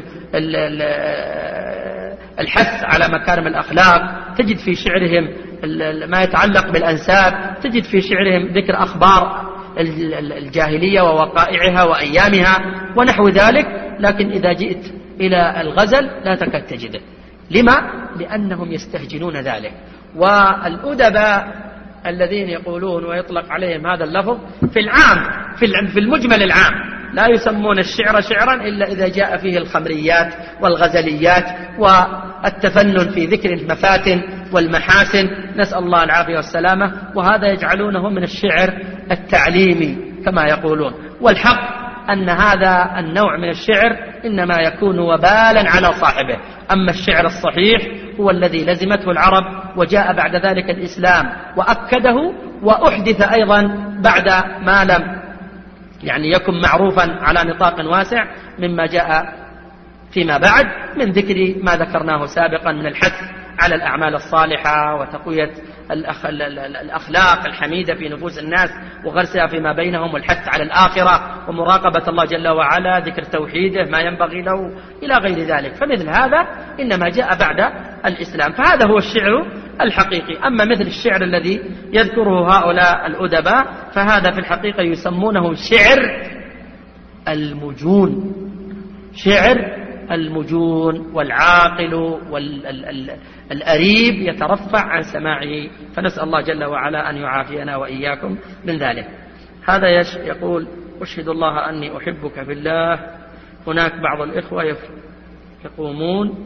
الحث على مكارم الأخلاق، تجد في شعرهم ما يتعلق بالأنساب، تجد في شعرهم ذكر أخبار الجاهلية ووقائعها وأيامها ونحو ذلك. لكن إذا جئت إلى الغزل لا تكاد تجده. لما؟ لأنهم يستهجنون ذلك. والأدباء الذين يقولون ويطلق عليهم هذا اللفظ في العام في المجمل العام لا يسمون الشعر شعرا إلا إذا جاء فيه الخمريات والغزليات والتفنن في ذكر المفاتن والمحاسن، نسأل الله العافية والسلامة، وهذا يجعلونه من الشعر التعليمي كما يقولون. والحق أن هذا النوع من الشعر إنما يكون وبالا على صاحبه. أما الشعر الصحيح هو الذي لزمته العرب، وجاء بعد ذلك الإسلام وأكده، وأحدث أيضا بعد ما لم يعني يكن معروفا على نطاق واسع مما جاء فيما بعد من ذكر ما ذكرناه سابقا من الحث على الأعمال الصالحة وتقوية الأخلاق الحميدة في نفوس الناس وغرسها فيما بينهم، والحث على الآخرة ومراقبة الله جل وعلا، ذكر توحيده ما ينبغي له إلى غير ذلك. فمثل هذا إنما جاء بعد الإسلام، فهذا هو الشعر الحقيقي. أما مثل الشعر الذي يذكره هؤلاء الأدباء فهذا في الحقيقة يسمونه شعر المجون، شعر المجون، والعاقل والأريب يترفع عن سماعه، فنسأل الله جل وعلا أن يعافينا وإياكم من ذلك. هذا يقول: أشهد الله أني أحبك في الله. هناك بعض الإخوة يقومون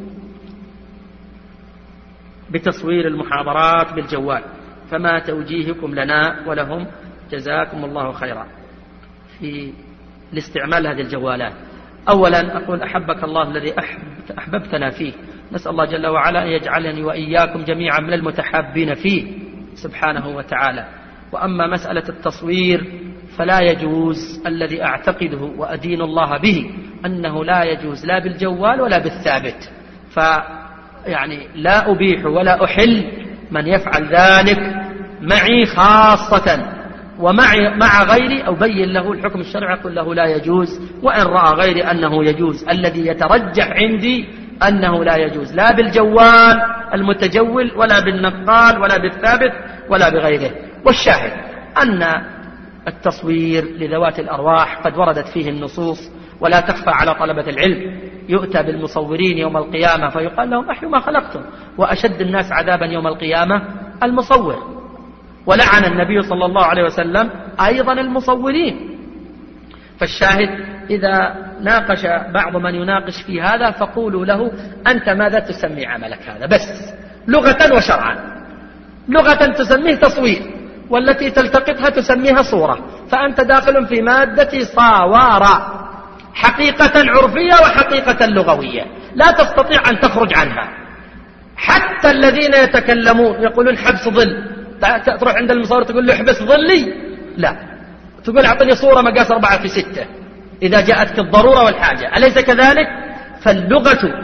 بتصوير المحاضرات بالجوال، فما توجيهكم لنا ولهم جزاكم الله خيرا في الاستعمال هذه الجوالات؟ أولا أقول: أحبك الله الذي أحببتنا فيه، نسأل الله جل وعلا أن يجعلني وإياكم جميعا من المتحابين فيه سبحانه وتعالى. وأما مسألة التصوير فلا يجوز، الذي أعتقده وأدين الله به أنه لا يجوز لا بالجوال ولا بالثابت، فيعني لا أبيح ولا أحل من يفعل ذلك معي خاصة، ومع مع غيري أبين له الحكم الشرعي أقول له لا يجوز، وإن رأى غيري أنه يجوز. الذي يترجح عندي أنه لا يجوز لا بالجوال المتجول ولا بالنقال ولا بالثابت ولا بغيره. والشاهد أن التصوير لذوات الأرواح قد وردت فيه النصوص ولا تخفى على طلبة العلم. يؤتى بالمصورين يوم القيامة فيقال لهم: أحيوا ما خلقتم. وأشد الناس عذابا يوم القيامة المصور. ولعن النبي صلى الله عليه وسلم أيضا المصورين. فالشاهد إذا ناقش بعض من يناقش في هذا فقولوا له: أنت ماذا تسمي عملك هذا؟ بس لغة وشرعا. لغة تسميه تصوير، والتي تلتقطها تسميها صورة، فأنت داخل في مادة صاوارة، حقيقة عرفية وحقيقة لغوية لا تستطيع أن تخرج عنها. حتى الذين يتكلمون يقولون حبس ظل، تروح عند المصور تقول له احبس ظلي، لا، تقول اعطني صورة مقاس أربعة في ستة إذا جاءتك الضرورة والحاجة، أليس كذلك؟ فاللغة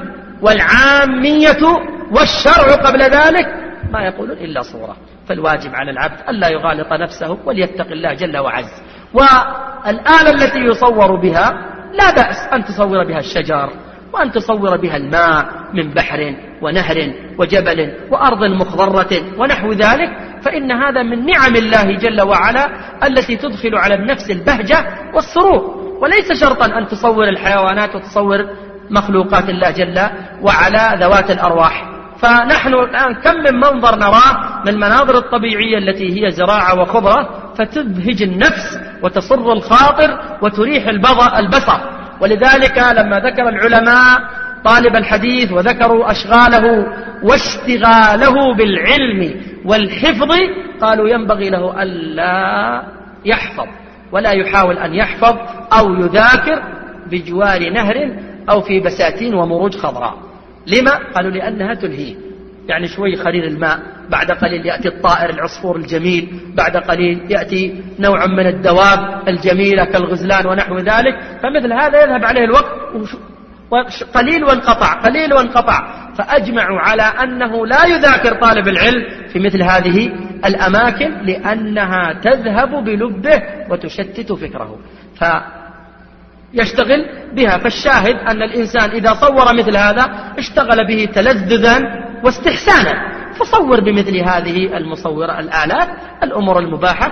والعامية والشرع قبل ذلك ما يقولون إلا صورة. فالواجب على العبد ألا يغالط نفسه وليتق الله جل وعز. والآلة التي يصور بها لا بأس أن تصور بها الشجر، وأن تصور بها الماء من بحر ونهر وجبل وأرض مخضرة ونحو ذلك، فإن هذا من نعم الله جل وعلا التي تدخل على النفس البهجة والسرور، وليس شرطا أن تصور الحيوانات وتصور مخلوقات الله جل وعلا ذوات الأرواح. فنحن الآن كم من منظر نراه من المناظر الطبيعية التي هي زراعة وخضرة فتبهج النفس وتصر الخاطر وتريح البصر. ولذلك لما ذكر العلماء طالب الحديث وذكروا أشغاله واشتغاله بالعلم والحفظ قالوا ينبغي له ألا يحفظ ولا يحاول أن يحفظ أو يذاكر بجوار نهر أو في بساتين ومروج خضراء. لما؟ قالوا لأنها تلهيه، يعني شوي خرير الماء، بعد قليل يأتي الطائر العصفور الجميل، بعد قليل يأتي نوع من الدواب الجميلة كالغزلان ونحو ذلك، فمثل هذا يذهب عليه الوقت قليل وانقطع قليل وانقطع. فأجمعوا على أنه لا يذاكر طالب العلم في مثل هذه الأماكن لأنها تذهب بلبه وتشتت فكره فيشتغل بها. فالشاهد أن الإنسان إذا صور مثل هذا اشتغل به تلذذا واستحسانا، فصور بمثل هذه المصورة الآلات الأمور المباحة